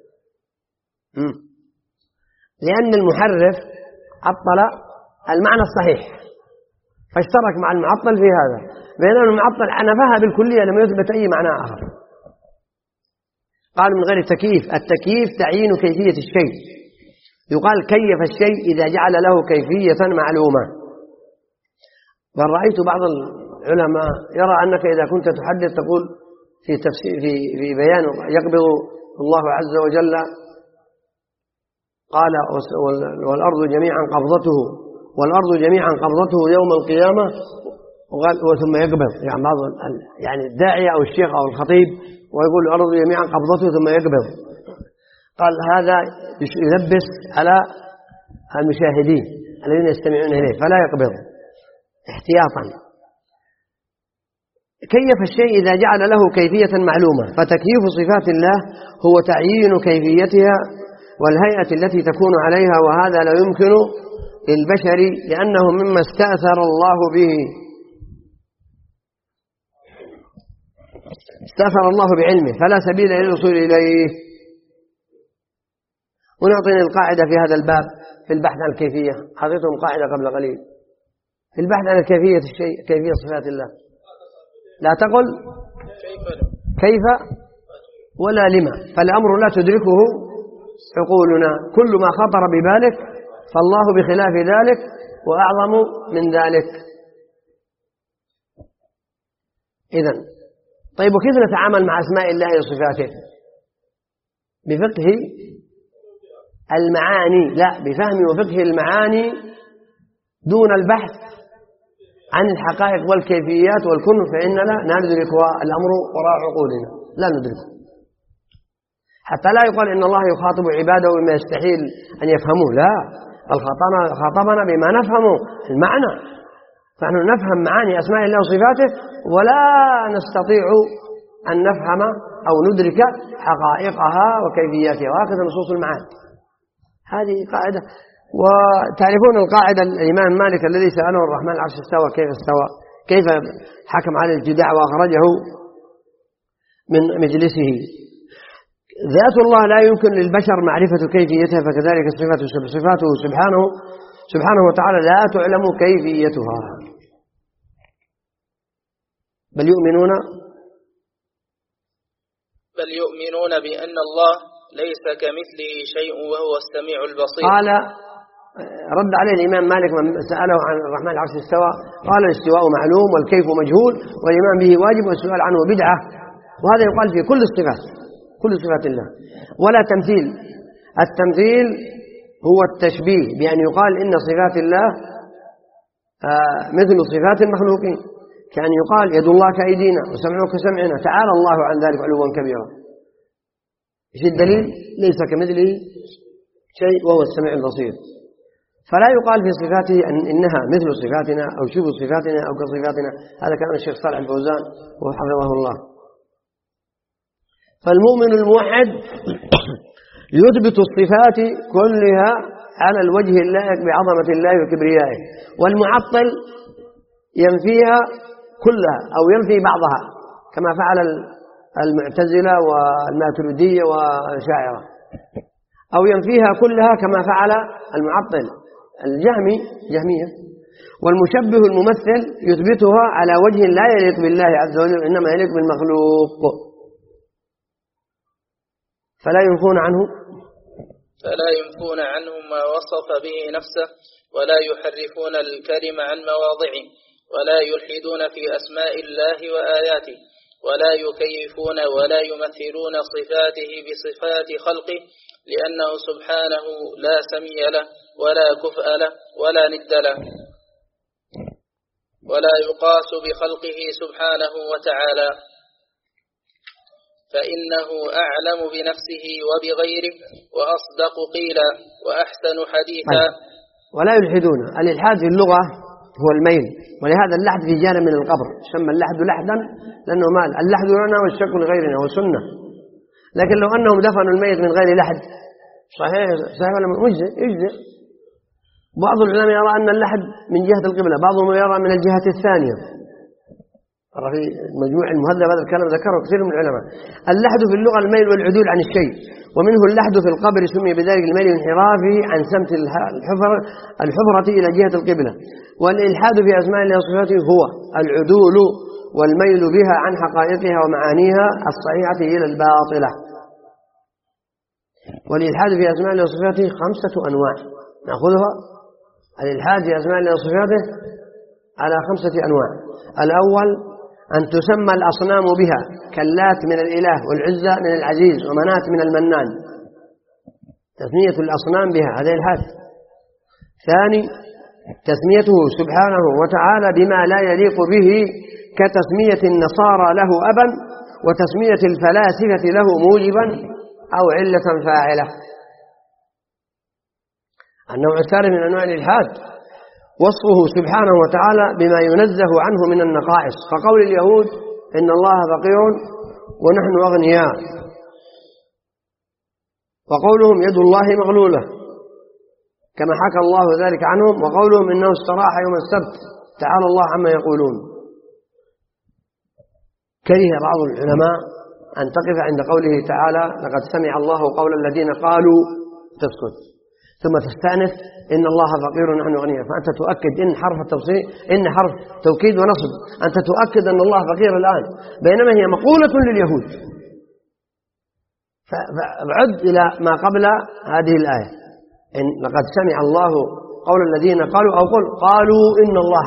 لأن المحرف عطل المعنى الصحيح فاشترك مع المعطل في هذا، بينما المعطل حنفها بالكلية لم يثبت أي معنى آخر. قال من غير التكييف. التكييف تعيين كيفية الشيء، يقال كيف الشيء إذا جعل له كيفية معلومة. بل رأيت بعض العلماء يرى أنك إذا كنت تحدث تقول في تفسير في في بيان يقبض الله عز وجل قال والأرض جميعا قبضته والأرض جميعا قبضته يوم القيامة وقال ثم يقبض، يعني بعض يعني الداعية أو الشيخ أو الخطيب ويقول الأرض جميعا قبضته ثم يقبض، قال هذا يلبس على المشاهدين الذين يستمعون إليه فلا يقبض احتياطا. كيف الشيء إذا جعل له كيفية معلومة، فتكييف صفات الله هو تعيين كيفيتها والهيئة التي تكون عليها، وهذا لا يمكن للبشر لأنه مما استأثر الله به استأثر الله بعلمه فلا سبيل للوصول إليه. ونعطينا القاعدة في هذا الباب في البحث عن الكيفية، حطيتهم قاعدة قبل قليل في البحث عن كيفية الشيء، كيفية صفات الله. لا تقل كيف ولا لما، فالأمر لا تدركه عقولنا، كل ما خطر ببالك فالله بخلاف ذلك وأعظم من ذلك. إذن طيب وكيف نتعامل مع أسماء الله وصفاته؟ بفقه المعاني، لا بفهم وفقه المعاني دون البحث عن الحقائق والكيفيات والكن، فإننا لا ندركها، الأمر وراء عقولنا لا ندركه، حتى لا يقال إن الله يخاطب عباده بما يستحيل أن يفهموه، لا، بل خاطبنا بما نفهم المعنى، فنحن نفهم معاني أسماء الله وصفاته ولا نستطيع أن نفهم أو ندرك حقائقها وكيفياتها، وهكذا نصوص المعاني. هذه قاعدة. وتعرفون القاعدة الإمام مالك الذي سأله الرحمن العرش استوى كيف استوى، كيف حكم على الجداع وأخرجه من مجلسه. ذات الله لا يمكن للبشر معرفة كيفيتها، فكذلك صفاته صفاته سبحانه سبحانه وتعالى لا تعلم كيفيتها، بل يؤمنون بل يؤمنون بأن الله ليس كمثله شيء وهو السميع البصير. قال رد عليه الإمام مالك من سأله عن الرحمن العرش استوى، قال الاستواء معلوم والكيف مجهول والإيمان به واجب والسؤال عنه بدعة، وهذا يقال في كل الصفات، كل صفات الله، ولا تمثيل. التمثيل هو التشبيه بأن يقال إن صفات الله مثل صفات المخلوقين، كأن يقال يد الله كأيدينا وسمعه كسمعنا، تعالى الله عن ذلك علوا كبيرا. ايش الدليل؟ ليس كمثله شيء وهو السميع البصير. فلا يقال في صفاته أن إنها مثل صفاتنا أو شبه صفاتنا أو كصفاتنا، هذا كلام الشيخ صالح الفوزان وحفظه الله. فالمؤمن الموحد يثبت الصفات كلها على الوجه اللائق بعظمة الله وكبريائه، والمعطل ينفيها كلها أو ينفي بعضها كما فعل المعتزلة والماتريدية والأشاعرة، أو ينفيها كلها كما فعل المعطل الجهمي جهمية. والمشبه الممثل يثبتها على وجه لا يليق بالله عز وجل، إنما يليق بالمخلوق، فلا ينفون عنه فلا ينفون عنه ما وصف به نفسه، ولا يحرفون الكلم عن مواضعه، ولا يلحدون في أسماء الله وآياته، ولا يكيفون ولا يمثلون صفاته بصفات خلقه، لأنه سبحانه لا سمي له ولا كفء له ولا ند له، ولا يقاس بخلقه سبحانه وتعالى، فإنه أعلم بنفسه وبغيره وأصدق قيلا وأحسن حديثا. ولا يلحدون. الإلحاد في اللغة هو الميل، ولهذا اللحد في جانب من القبر سمى اللحد لحدا لأنه مال. اللحد لنا والشك لغيرنا هو سنة، لكن لو أنهم دفنوا الميت من غير لحد صحيح صحيح ولا مجزئ يجزئ. بعض العلماء يرى أن اللحد من جهة القبلة، بعضهم يرى من الجهة الثانية. ترى في مجموع المهذب هذا الكلام ذكره كثير من العلماء. اللحد في اللغة الميل والعدول عن الشيء، ومنه اللحد في القبر سمي بذلك الميل انحرافه عن سمت الحفر الحفرة إلى جهة القبلة. والإلحاد في أسماء الله وصفاته هو العدول والميل بها عن حقائقها ومعانيها الصحيحة إلى الباطلة. والإلحاد في أسماء الله وصفاته خمسة أنواع نأخذها. الإلحاد في أسماء الله وصفاته على خمسة أنواع. الأول أن تسمى الأصنام بها كاللات من الإله والعزة من العزيز ومنات من المنان، تسمية الأصنام بها هذا إلحاد. ثاني تسميته سبحانه وتعالى بما لا يليق به كتسمية النصارى له أبا وتسمية الفلاسفة له موجبا أو علة فاعلة. النوع الثالث من أنواع الإلحاد وصفه سبحانه وتعالى بما ينزه عنه من النقائص، كقول اليهود إن الله فقير ونحن أغنياء، وقولهم يد الله مغلولة كما حكى الله ذلك عنهم، وقولهم إنه استراح يوم السبت تعالى الله عما يقولون. كره بعض العلماء أن تقف عند قوله تعالى لقد سمع الله قول الذين قالوا تسكت، ثم تستأنف إن الله فقير ونحن أغنياء، فأنت تؤكد إن حرف التفصيل إن حرف توكيد ونصب، أنت تؤكد أن الله فقير الآن، بينما هي مقولة لليهود. فعد إلى ما قبل هذه الآية، إن لقد سمع الله قول الذين قالوا أو قل قالوا إن الله.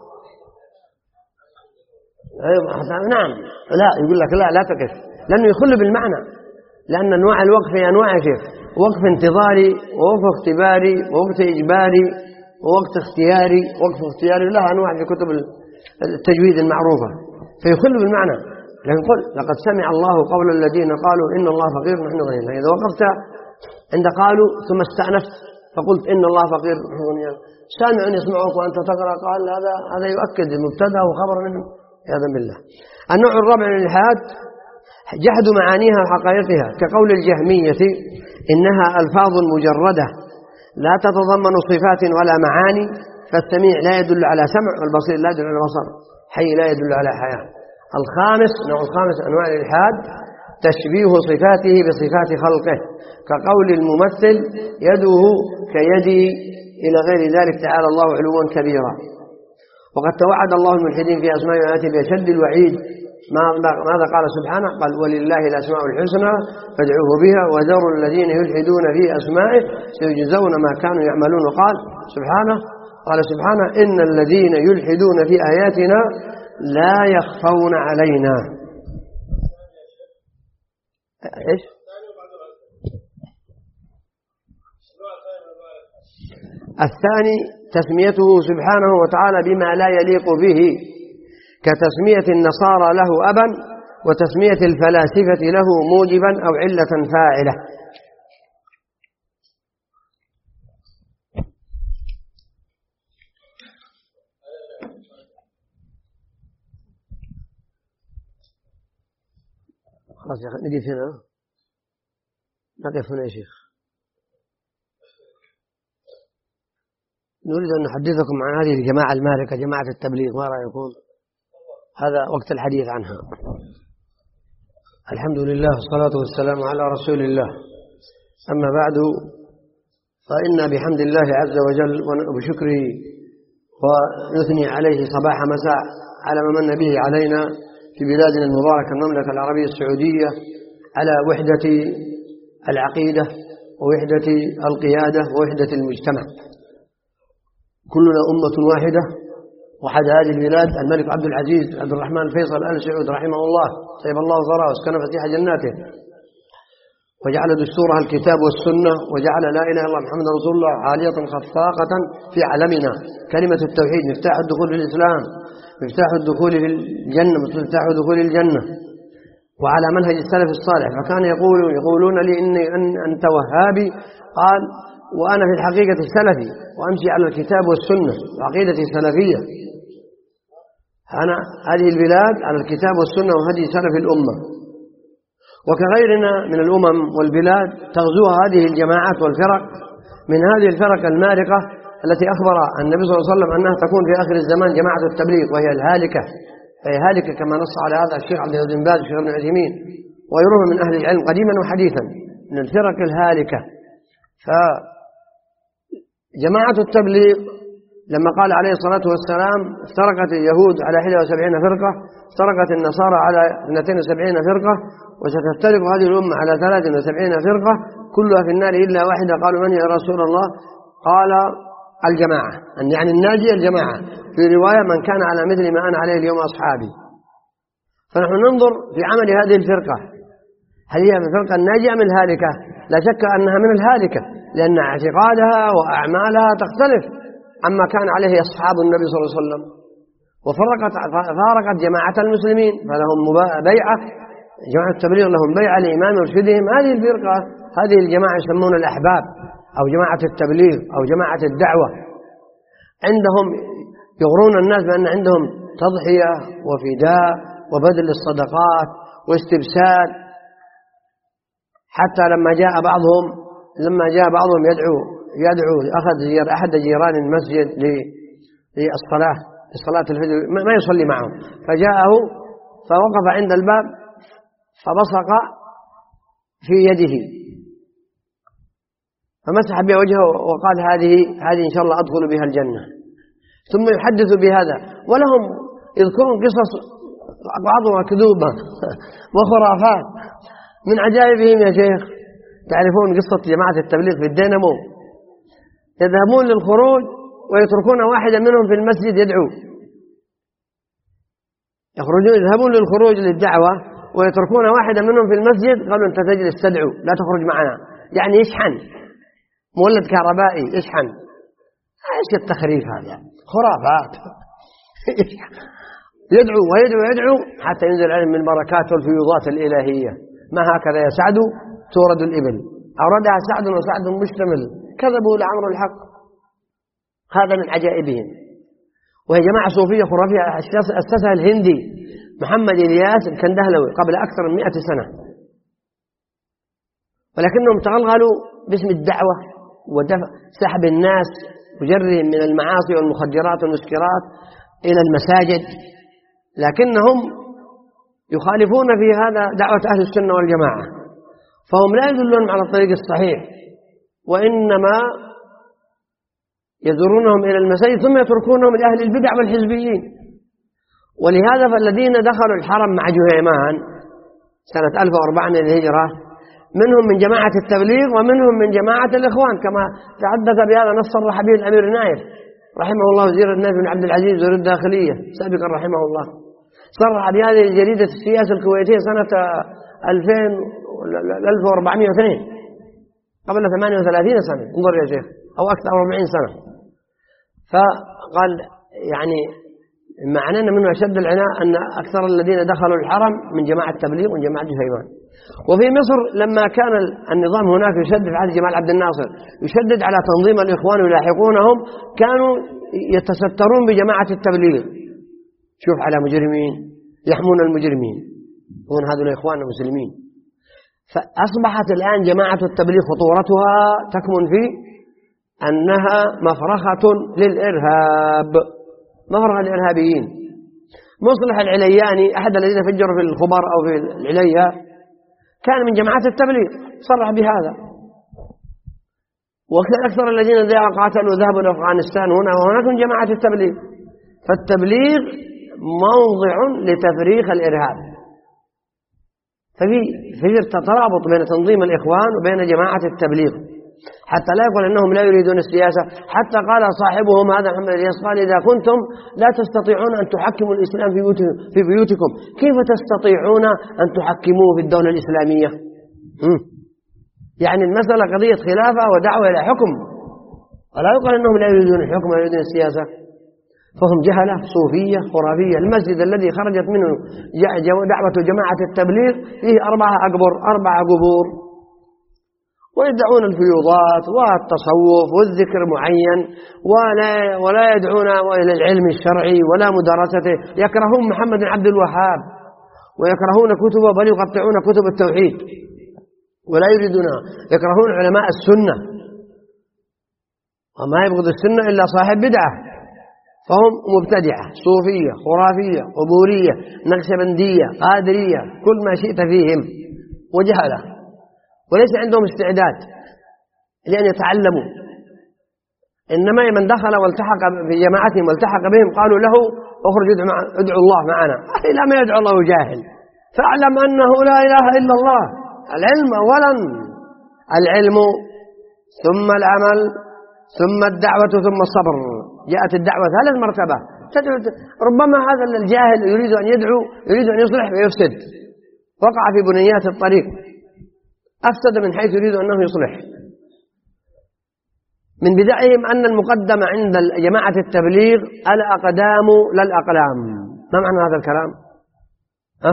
نعم لا يقول لك لا لا تقف، لأنه يخل بالمعنى، لأن أنواع الوقف هي أنواع كيف وقف انتظاري ووقف اختباري ووقف إجباري ووقت اختياري. وقف اختياري لها أنواع في كتب التجويد المعروفة فيخل بالمعنى. لكن قل لقد سمع الله قول الذين قالوا إن الله فقير نحن غنيان، إذا وقفت عند قالوا ثم استأنفت فقلت إن الله فقير نحن غنيان، سامع يسمعك وأنت تقرأ قال هذا هذا يؤكد المبتدا وخبر منه عياذا بالله. النوع الرابع من الإلحاد جحد معانيها وحقائقها، كقول الجهمية إنها ألفاظ مجردة لا تتضمن صفات ولا معاني، فالسميع لا يدل على سمع والبصير لا يدل على بصر، حي لا يدل على حياة. الخامس نوع الخامس أنواع الإلحاد تشبيه صفاته بصفات خلقه، كقول الممثل يده كيدي إلى غير ذلك تعالى الله علوا كبيرا. وقد توعد الله الملحدين في أسماء وآياته بأشد الوعيد. ماذا قال سبحانه؟ قال ولله الأسماء الحسنى فادعوه بها وذروا الذين يلحدون في أسمائه سيجزون ما كانوا يعملون. قال سبحانه قال سبحانه إن الذين يلحدون في آياتنا لا يخفون علينا. إيش؟ الثاني تسميته سبحانه وتعالى بما لا يليق به، كتسمية النصارى له أبا وتسمية الفلاسفة له موجبا أو علة فاعلة. خلاص يا أخي نقف هنا، نقف هنا يا شيخ. نريد أن نحدثكم عن هذه الجماعة المالكة جماعة التبليغ، ما رأيكم؟ هذا وقت الحديث عنها. الحمد لله والصلاة والسلام على رسول الله. أما بعد، فإن بحمد الله عز وجل وبشكره ونثني عليه صباح مساء على ما من به علينا في بلادنا المباركة المملكة العربية السعودية على وحدة العقيدة ووحدة القيادة ووحدة المجتمع. كلنا أمة واحدة وحد هذه البلاد الملك عبد العزيز عبد الرحمن الفيصل آل سعود رحمه الله طيب الله ثراه واسكن فسيح جناته، وجعل دستورها الكتاب والسنة، وجعل لا إله إلا الله محمد رسول الله عالية خفاقة في علمنا، كلمة التوحيد مفتاح الدخول في الإسلام، مفتاح الدخول في الجنة، مفتاح دخول الجنة، وعلى منهج السلف الصالح. فكان يقول يقولون لي إني أن أنت وهابي، قال وأنا في الحقيقة السلفي وأمشي على الكتاب والسنة وعقيدتي سلفية. أنا هذه البلاد على الكتاب والسنة وهدي سلف الأمة، وكغيرنا من الأمم والبلاد تغزوها هذه الجماعات والفرق من هذه الفرق المارقة التي أخبر النبي صلى الله عليه وسلم أنها تكون في آخر الزمان جماعة التبليغ، وهي الهالكة، فهي هالكة كما نص على هذا الشيخ عبد العزيز بن باز والشيخ ابن عثيمين وغيرهم من أهل العلم قديما وحديثا من الفرق الهالكة. فجماعة التبليغ لما قال عليه الصلاة والسلام افترقت اليهود على إحدى وسبعين فرقة، افترقت النصارى على اثنتين وسبعين فرقة، وستفترق هذه الأمة على ثلاث وسبعين فرقة كلها في النار إلا واحدة. قالوا من يا رسول الله؟ قال الجماعة، أن يعني الناجي الجماعة، في رواية من كان على مثل ما أنا عليه اليوم أصحابي. فنحن ننظر في عمل هذه الفرقة، هل هي الفرقة الناجية من الهالكة؟ لا شك أنها من الهالكة، لأن اعتقادها وأعمالها تختلف عما كان عليه أصحاب النبي صلى الله عليه وسلم، وفرقت فارقت جماعة المسلمين، فلهم بيعة، جماعة التبليغ لهم بيعة لإمام مرشدهم. هذه الفرقة هذه الجماعة يسمون الأحباب أو جماعة التبليغ أو جماعة الدعوة، عندهم يغرون الناس بأن عندهم تضحية وفداء وبذل الصدقات واستبسال، حتى لما جاء بعضهم لما جاء بعضهم يدعو يدعو أخذ أحد جيران المسجد للصلاة لصلاة الفجر، ما يصلي معهم، فجاءه فوقف عند الباب فبصق في يده فمسح بها وجهه وقال هذه هذه إن شاء الله أدخل بها الجنة، ثم يحدث بهذا. ولهم يذكرون قصص بعضها كذوبة وخرافات من عجائبهم يا شيخ. تعرفون قصة جماعة التبليغ في الدينامو؟ يذهبون للخروج ويتركون واحدا منهم في المسجد يدعو، يخرجون يذهبون للخروج للدعوة ويتركون واحدا منهم في المسجد، قالوا أنت تجلس تدعو لا تخرج معنا، يعني يشحن مولد كهربائي يشحن. ايش التخريف هذا؟ خرافات. يدعو ويدعو ويدعو حتى ينزل عليهم من بركات والفيوضات الإلهية. ما هكذا يا سعد تورد الإبل، أوردها سعد وسعد مشتمل، كذبوا لعمر الحق. هذا من عجائبهم. وهي جماعة صوفية خرافية أسسها الهندي محمد إلياس الكندهلوي قبل أكثر من مئة سنة، ولكنهم تغلغلوا باسم الدعوة ودفع سحب الناس وجرهم من المعاصي والمخدرات والمسكرات إلى المساجد، لكنهم يخالفون في هذا دعوة أهل السنة والجماعة، فهم لا يدلون على الطريق الصحيح، وإنما يزورونهم إلى المساجد ثم يتركونهم لأهل البدع والحزبيين. ولهذا فالذين دخلوا الحرم مع جهيمان سنة ألف وأربعمائة للهجرة منهم من جماعة التبليغ ومنهم من جماعة الإخوان، كما تحدث بهذا نص صرح به الأمير نايف رحمه الله وزير النايف بن عبد العزيز وزير الداخلية سابقا رحمه الله، صرح بهذه جريدة السياسة الكويتية سنة ألفين ألف وأربعمائة واثنين قبل ثمانية وثلاثين سنة، انظر يا شيخ، أو أكثر من أربعين سنة. فقال يعني معناه منه أشد العناء أن أكثر الذين دخلوا الحرم من جماعة التبليغ ومن جماعة جهيمان. وفي مصر لما كان النظام هناك يشدد في عهد جمال عبد الناصر يشدد على تنظيم الإخوان ويلاحقونهم، كانوا يتسترون بجماعة التبليغ. شوف على مجرمين يحمون المجرمين، هون هذول الإخوان المسلمين. فأصبحت الآن جماعة التبليغ خطورتها تكمن في أنها مفرخة للإرهاب، مفرخة للإرهابيين. مصلح العلياني أحد الذين فجروا في الخبر أو في العليا كان من جماعة التبليغ، صرح بهذا. وأكثر الذين قاتلوا ذهبوا لأفغانستان هنا وهناك من جماعة التبليغ. فالتبليغ موضع لتفريخ الإرهاب، ففي في ترابط بين تنظيم الإخوان وبين جماعة التبليغ. حتى لا يقول أنهم لا يريدون السياسة. حتى قال صاحبهم هذا محمد الياس قال إذا كنتم لا تستطيعون أن تحكموا الإسلام في بيوتكم كيف تستطيعون أن تحكموه في الدولة الإسلامية؟ يعني المسألة قضية خلافة ودعوة إلى حكم، ولا يقال أنهم لا يريدون الحكم ولا يريدون السياسة. فهم جهلة صوفية خرافية. المسجد الذي خرجت منه دعوة جماعة التبليغ فيه أربعة أقبر أربعة قبور، ويدعون الفيوضات والتصوف والذكر معين، ولا, ولا يدعون إلى العلم الشرعي ولا مدارسته. يكرهون محمد بن عبد الوهاب ويكرهون كتبه، بل يقطعون كتب التوحيد ولا يريدونها. يكرهون علماء السنة، وما يبغض السنة إلا صاحب بدعة. فهم مبتدعة صوفية خرافية قبورية نقشبندية قادرية كل ما شئت فيهم، وجهلة، وليس عندهم استعداد لأن يتعلموا. إنما من دخل والتحق في جماعتهم والتحق بهم قالوا له اخرج ادعو الله معنا. إلى ما يدعو الله جاهل. فاعلم أنه لا إله إلا الله. العلم أولا، العلم ثم العمل ثم الدعوة ثم الصبر. جاءت الدعوة ثالث مرتبة. ربما هذا الجاهل يريد أن يدعو يريد أن يصلح ويفسد، وقع في بنيات الطريق، أفسد من حيث يريد أنه يصلح. من بدعهم أن المقدم عند جماعة التبليغ الأقدام لا الأقلام. ما معنى هذا الكلام؟ ها؟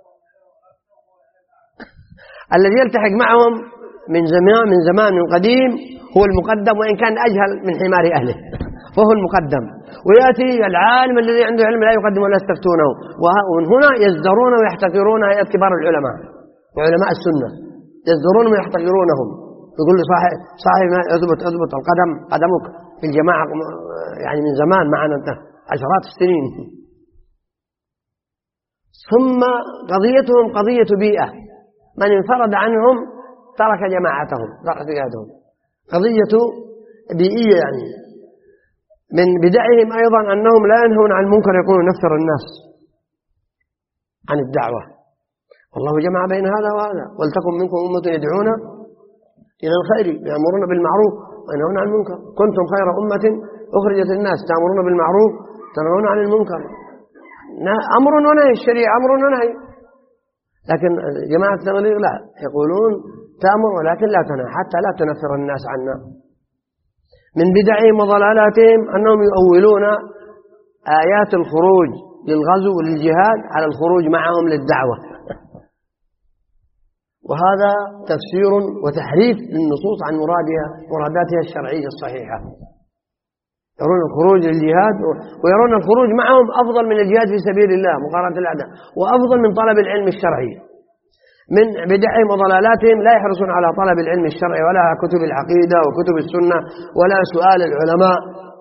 الذي يلتحق معهم من زمان من زمان قديم هو المقدم، وإن كان أجهل من حمار أهله فهو المقدم. ويأتي العالم الذي عنده علم لا يقدم ولا يستفتونه، ومن هنا يزدرون ويحتقرون هيئة كبار العلماء وعلماء السنة، يزدرون ويحتقرونهم. يقول لي صاحب صاحب اضبط اضبط القدم قدمك في الجماعة يعني من زمان معنا انت عشرات السنين. ثم قضيتهم قضية بيئة، من انفرد عنهم ترك جماعتهم ترك جهادهم. قضية بيئية. يعني من بدعهم أيضا أنهم لا ينهون عن المنكر، يقولون نفر الناس عن الدعوة. والله جمع بين هذا وهذا، ولتكن منكم أمة يدعون إلى الخير يأمرون بالمعروف وينهون عن المنكر. كنتم خير أمة أخرجت الناس تأمرون بالمعروف تنهون عن المنكر. أمر ونهي، الشريعة أمر ونهي. لكن جماعة التبليغ لا، يقولون تأمر ولكن لا تنهى حتى لا تنفر الناس عنا. من بدعهم وضلالاتهم أنهم يؤولون آيات الخروج للغزو وللجهاد على الخروج معهم للدعوة، وهذا تفسير وتحريف للنصوص عن مرادها مراداتها الشرعية الصحيحة. يرون الخروج للجهاد ويرون الخروج معهم أفضل من الجهاد في سبيل الله مقارنة الأعداء، وأفضل من طلب العلم الشرعي. من بدعهم وضلالاتهم لا يحرصون على طلب العلم الشرعي ولا كتب العقيدة وكتب السنة ولا سؤال العلماء.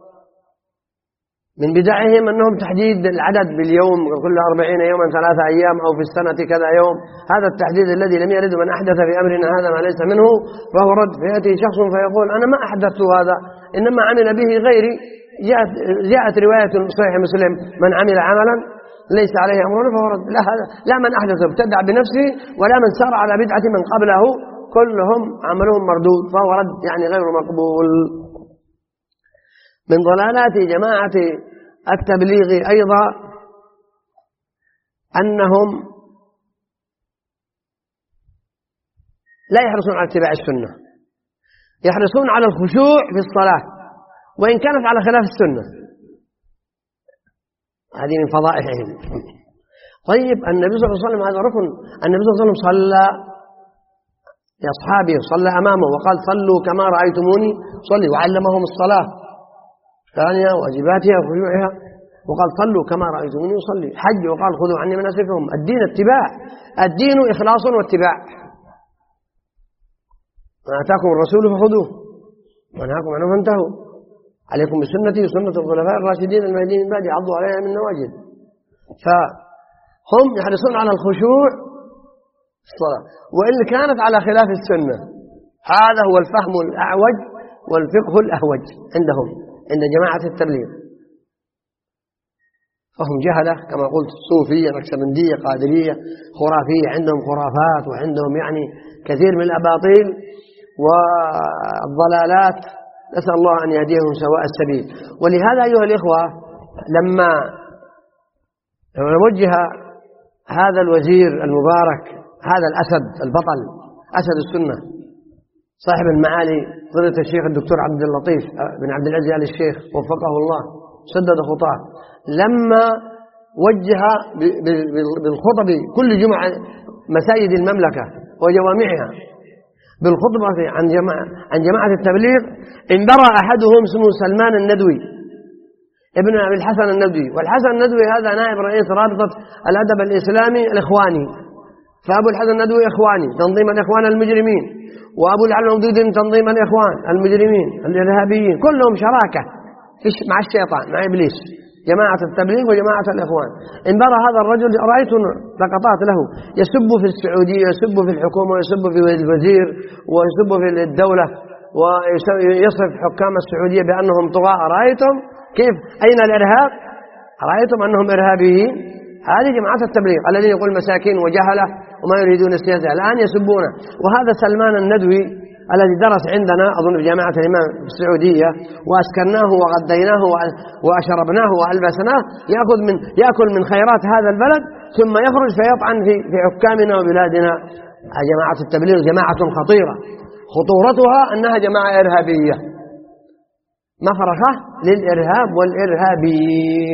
من بدعهم أنهم تحديد العدد باليوم، كل أربعين يوما ثلاثة أيام أو في السنة كذا يوم. هذا التحديد الذي لم يرد، من أحدث في أمرنا هذا ما ليس منه فهو رد. فيأتي شخص فيقول أنا ما أحدثت هذا إنما عمل به غيري. جاءت, جاءت رواية صحيح مسلم من عمل عملا ليس عليه أمرنا فهو رد. لا, هذا لا من أحدث ابتدع بنفسه ولا من سار على بدعة من قبله، كلهم عملهم مردود فهو رد يعني غير مقبول. من ضلالات جماعة التبليغ أيضا أنهم لا يحرصون على اتباع السنة، يحرصون على الخشوع في الصلاة وإن كانت على خلاف السنة. هذه من فضائحهم. طيب النبي صلى الله عليه وسلم هذا ركن. النبي صلى الله عليه وسلم صلى لأصحابه، صلى أمامه وقال صلوا كما رأيتموني صلي، وعلمهم الصلاة ثانية واجباتها وخشوعها، وقال صلوا كما رأيتموني يصلي. حج وقال خذوا عني مناسككم. الدين اتباع، الدين إخلاص واتباع. ما آتاكم الرسول فخذوه ونهاكم عنه فانتهوا. عليكم بسنتي وسنة الخلفاء الراشدين المهديين من بعد عضوا عليها من نواجذ. فهم يحرصون على الخشوع في الصلاة وإن كانت على خلاف السنة. هذا هو الفهم الأعوج والفقه الأهوج عندهم عند جماعة التبليغ. فهم جهلة كما قلت، صوفية نقشبندية قادرية خرافية، عندهم خرافات وعندهم يعني كثير من الأباطيل، والضلالات، نسأل الله أن يهديهم سواء السبيل. ولهذا أيها الإخوة، لما وجه هذا الوزير المبارك، هذا الأسد البطل، أسد السنة، صاحب المعالي فضيلة الشيخ الدكتور عبد اللطيف بن عبد العزيز آل الشيخ وفقه الله سدد خطاه، لما وجه بالخطب كل جمعة مساجد المملكة وجوامعها بالخطبة عن جماعة عن جماعة التبليغ، انبرى أحدهم اسمه سلمان الندوي ابن أبي الحسن الندوي. والحسن الندوي هذا نائب رئيس رابطة الأدب الإسلامي الإخواني، فأبو الحسن الندوي إخواني تنظيم الإخوان المجرمين، وأبو العلي الممدود تنظيم الإخوان المجرمين الإرهابيين، كلهم شراكة مع الشيطان مع إبليس، جماعة التبليغ وجماعة الإخوان. انبرى هذا الرجل، رأيت لقطات له يسب في السعودية، يسب في الحكومة، ويسب في الوزير، ويسب في الدولة، ويصف حكام السعودية بأنهم طغاة. رأيتم كيف؟ أين الإرهاب؟ رأيتم أنهم إرهابيين؟ هذه جماعة التبليغ الذين يقول مساكين وجهلة وما يريدون السياسة، الآن يسبونه. وهذا سلمان الندوي الذي درس عندنا أظن في جامعة الإمام في السعودية، وأسكناه وغديناه وأشربناه وألبسناه، يأخذ من يأكل من خيرات هذا البلد، ثم يخرج فيطعن في في حكامنا وبلادنا. جماعة التبليغ جماعة خطيرة، خطورتها أنها جماعة إرهابية مفرخة للإرهاب والإرهابيين.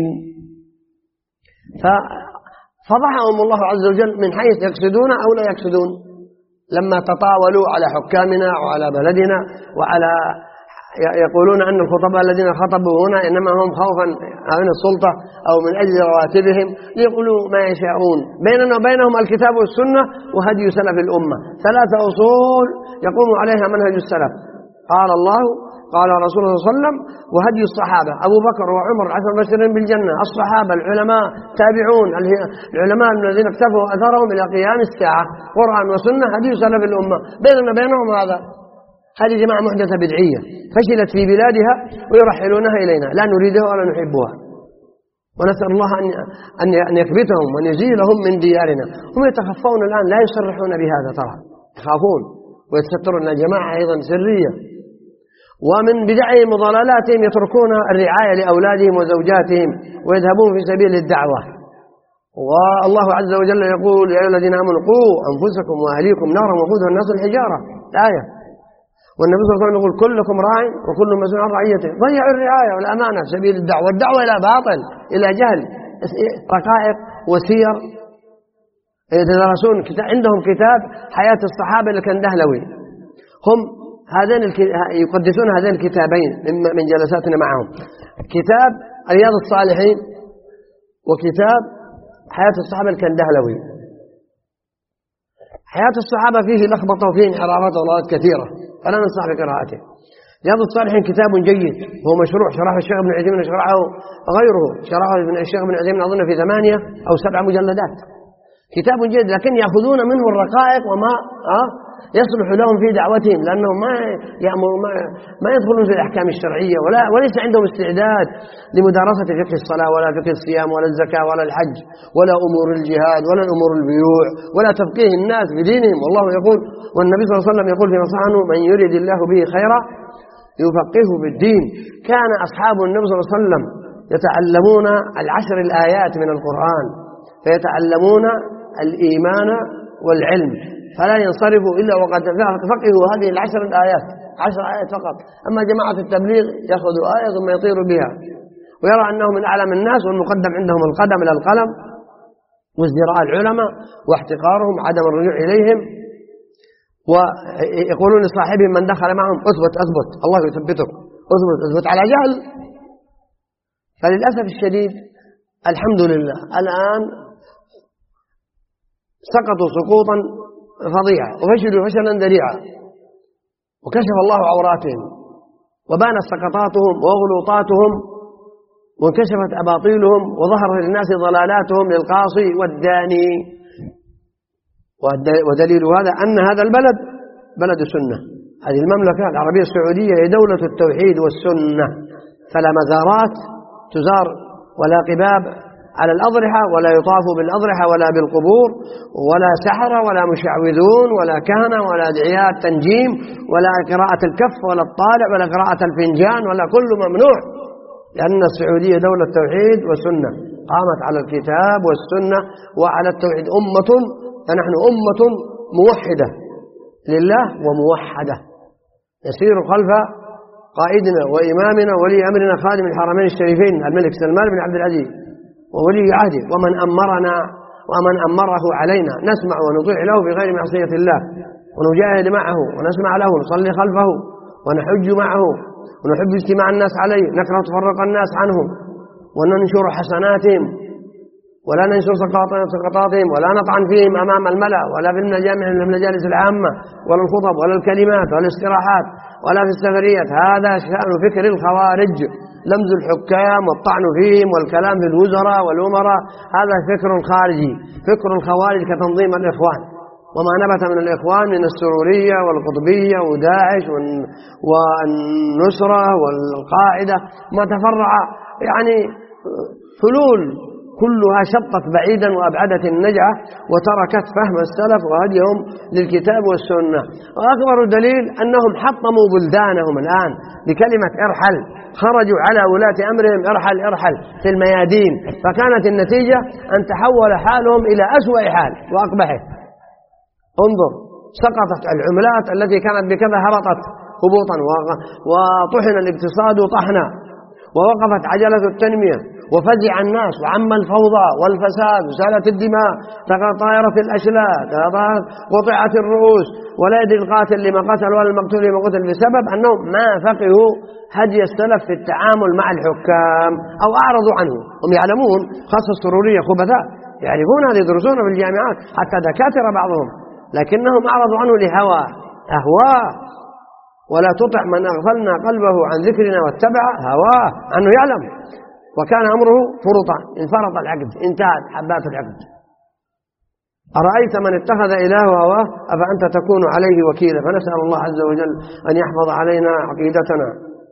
ففضحهم الله عز وجل من حيث يقصدون أو لا يقصدون، لما تطاولوا على حكامنا وعلى بلدنا، وعلى يقولون أن الخطباء الذين خطبوا هنا إنما هم خوفا من السلطة أو من أجل رواتبهم، يقولوا ما يشاءون. بيننا وبينهم الكتاب والسنة وهدي سلف الأمة، ثلاثة أصول يقوم عليها منهج السلف، قال الله قال رسول الله صلى الله عليه وسلم وهدي الصحابة، أبو بكر وعمر العشر المبشرين بالجنة، الصحابة، العلماء، تابعون، العلماء الذين اكتفوا أثرهم إلى قيام الساعة، قرآن وسنة هدي سلف الأمة. بيننا بينهم هذا. هذه جماعة محدثة بدعية فشلت في بلادها ويرحلونها إلينا، لا نريدها ولا نحبها، ونسأل الله أن يكبتهم وأن يزيلهم من ديارنا. هم يتخفون الآن، لا يصرحون بهذا، ترى يخافون ويتسترون. الجماعة أيضا سرية. ومن بدعهم وضلالاتهم يتركون الرعاية لأولادهم وزوجاتهم ويذهبون في سبيل الدعوة. والله عز وجل يقول يا أيها الذين آمنوا قوا أنفسكم وأهليكم نارا وقودها الناس الحجارة، الآية. والنبي صلى الله عليه وسلم يقول كلكم راع وكل مسؤول عن رعيته. ضيعوا الرعاية والأمانة في سبيل الدعوة، والدعوة إلى باطل، إلى جهل. رقائق وسير يتدرسون، عندهم كتاب حياة الصحابة الكندهلوي، هم هذين يقدسون هذين الكتابين من جلساتنا معهم، كتاب رياض الصالحين وكتاب حياة الصحابة الكندهلوي. حياة الصحابة فيه لخبطة وفيه انحرافات وضلالات كثيرة، فلا ننصح بقراءته. رياض الصالحين كتاب جيد، هو مشروع، شرحه الشيخ ابن عثيمين، شرحه غيره، شرحه الشيخ ابن عثيمين أظن في ثمانية أو سبع مجلدات، كتاب جيد، لكن يأخذون منه الرقائق وما أه يصلح لهم في دعوتهم، لأنهم ما يأمر ما, ما يدخلون في الأحكام الشرعية، ولا وليس عندهم استعداد لمدارسة فقه الصلاة ولا فقه الصيام ولا الزكاة ولا الحج ولا أمور الجهاد ولا أمور البيوع ولا تفقيه الناس بدينهم. والله يقول، والنبي صلى الله عليه وسلم يقول في نصحه من يريد الله به خيرا يفقهه بالدين. كان أصحاب النبي صلى الله عليه وسلم يتعلمون العشر الآيات من القرآن، فيتعلمون الإيمان والعلم، فلا ينصرفوا إلا وقد فقهوا هذه العشر الآيات، عشر آيات فقط. أما جماعة التبليغ يأخذوا آية ثم يطيروا بها ويرى أنهم من أعلم الناس، والمقدم عندهم القدم إلى القلم وازدراء العلماء واحتقارهم وعدم الرجوع إليهم. ويقولون لصاحبهم من دخل معهم أثبت أثبت الله يثبتك، أثبت أثبت على جهل. فللأسف الشديد الحمد لله الآن سقطوا سقوطا فظيعا وفشلوا فشلا ذريعا، وكشف الله عوراتهم وبانت سقطاتهم وغلوطاتهم وانكشفت أباطيلهم وظهر للناس ضلالاتهم للقاصي والداني. ودليل هذا أن هذا البلد بلد سنة، هذه المملكة العربية السعودية هي دولة التوحيد والسنة، فلا مزارات تزار ولا قباب على الأضرحة، ولا يطاف بالأضرحة ولا بالقبور، ولا سحرة ولا مشعوذون ولا كهنة ولا أدعياء تنجيم ولا قراءة الكف ولا الطالع ولا قراءة الفنجان ولا كل ممنوع، لأن السعودية دولة توحيد وسنة قامت على الكتاب والسنة وعلى التوحيد، أمة فنحن أمة موحدة لله وموحدة يسير خلف قائدنا وإمامنا ولي أمرنا خادم الحرمين الشريفين الملك سلمان بن عبد العزيز وولي عهده، ومن أمرنا ومن أمره علينا نسمع ونطيع له بغير معصية الله، ونجاهد معه ونسمع له ونصلي خلفه ونحج معه ونحب اجتماع الناس عليه، نكره تفرق الناس عنه، وننشر حسناتهم ولا ننشر سقطاتهم ولا نطعن فيهم أمام الملأ ولا في المجامع من المجالس العامة ولا الخطب ولا الكلمات ولا الاستراحات ولا في السفريات. هذا شأن فكر الخوارج، لمز الحكام والطعن فيهم والكلام في الوزراء والأمراء، هذا فكر خارجي، فكر الخوارج كتنظيم الإخوان وما نبت من الإخوان من السرورية والقطبية وداعش والنصرة والقاعدة، ما تفرع يعني حلول كلها شطت بعيدا وأبعدت النجعة وتركت فهم السلف وهديهم للكتاب والسنة. وأكبر دليل أنهم حطموا بلدانهم الآن بكلمة ارحل، خرجوا على ولاة أمرهم ارحل ارحل في الميادين، فكانت النتيجة أن تحول حالهم إلى أسوأ حال وأقبحه. انظر، سقطت العملات التي كانت بكذا هبطت هبوطا، وطحن الاقتصاد طحنا، ووقفت عجلة التنمية، وفزع الناس وعم الفوضى والفساد وسالت الدماء، طائرت الأشلاء، قطعت الرؤوس، ولا يدري القاتل لما قتل ولا المقتول لما قتل، بسبب أنهم ما فقهوا هدي السلف في التعامل مع الحكام أو أعرضوا عنه. هم يعلمون، خاصة السرورية خبثاء يعرفون هذا، يدرسون في الجامعات حتى دكاترة بعضهم، لكنهم أعرضوا عنه لهوى أهواه. ولا تطع من أغفلنا قلبه عن ذكرنا واتبع هواه، أنه يعلم، وكان أمره فرطا، انفرط العقد، انتهت حبات العقد. أرأيت من اتخذ إله هواه أفأنت تكون عليه وكيلا. فنسأل الله عز وجل أن يحفظ علينا عقيدتنا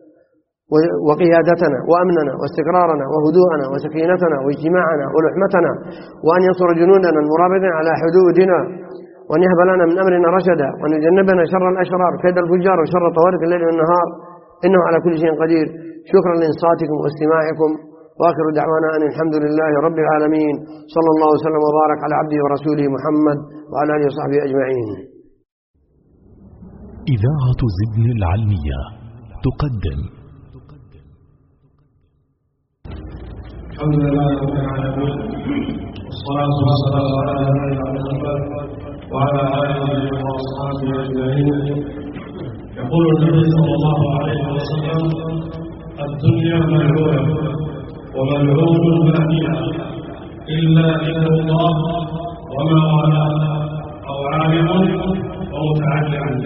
وقيادتنا وأمننا واستقرارنا وهدوءنا وسكينتنا واجتماعنا ولحمتنا، وأن ينصر جنودنا المرابطين على حدودنا، وأن يهب لنا من أمرنا رشدا، وأن يجنبنا شر الأشرار كيد الفجار وشر طوارق الليل والنهار، إنه على كل شيء قدير. شكرا لإنصاتكم واستماعكم، وآخر دعوانا أن الحمد لله رب العالمين، صلى الله وسلم وبارك على عبده ورسوله محمد وعلى آله وصحبه أجمعين. إذاعة زدن العلمية تقدم. الحمد لله رب العالمين، والصلاة والسلام على محمد وعلى آله وأصحابه أجمعين. يقول النبي صلى الله عليه وسلم: الدنيا ملعونة وملعون ما فيها إلا ذكر الله وما والاه أو عالم أو متعلم.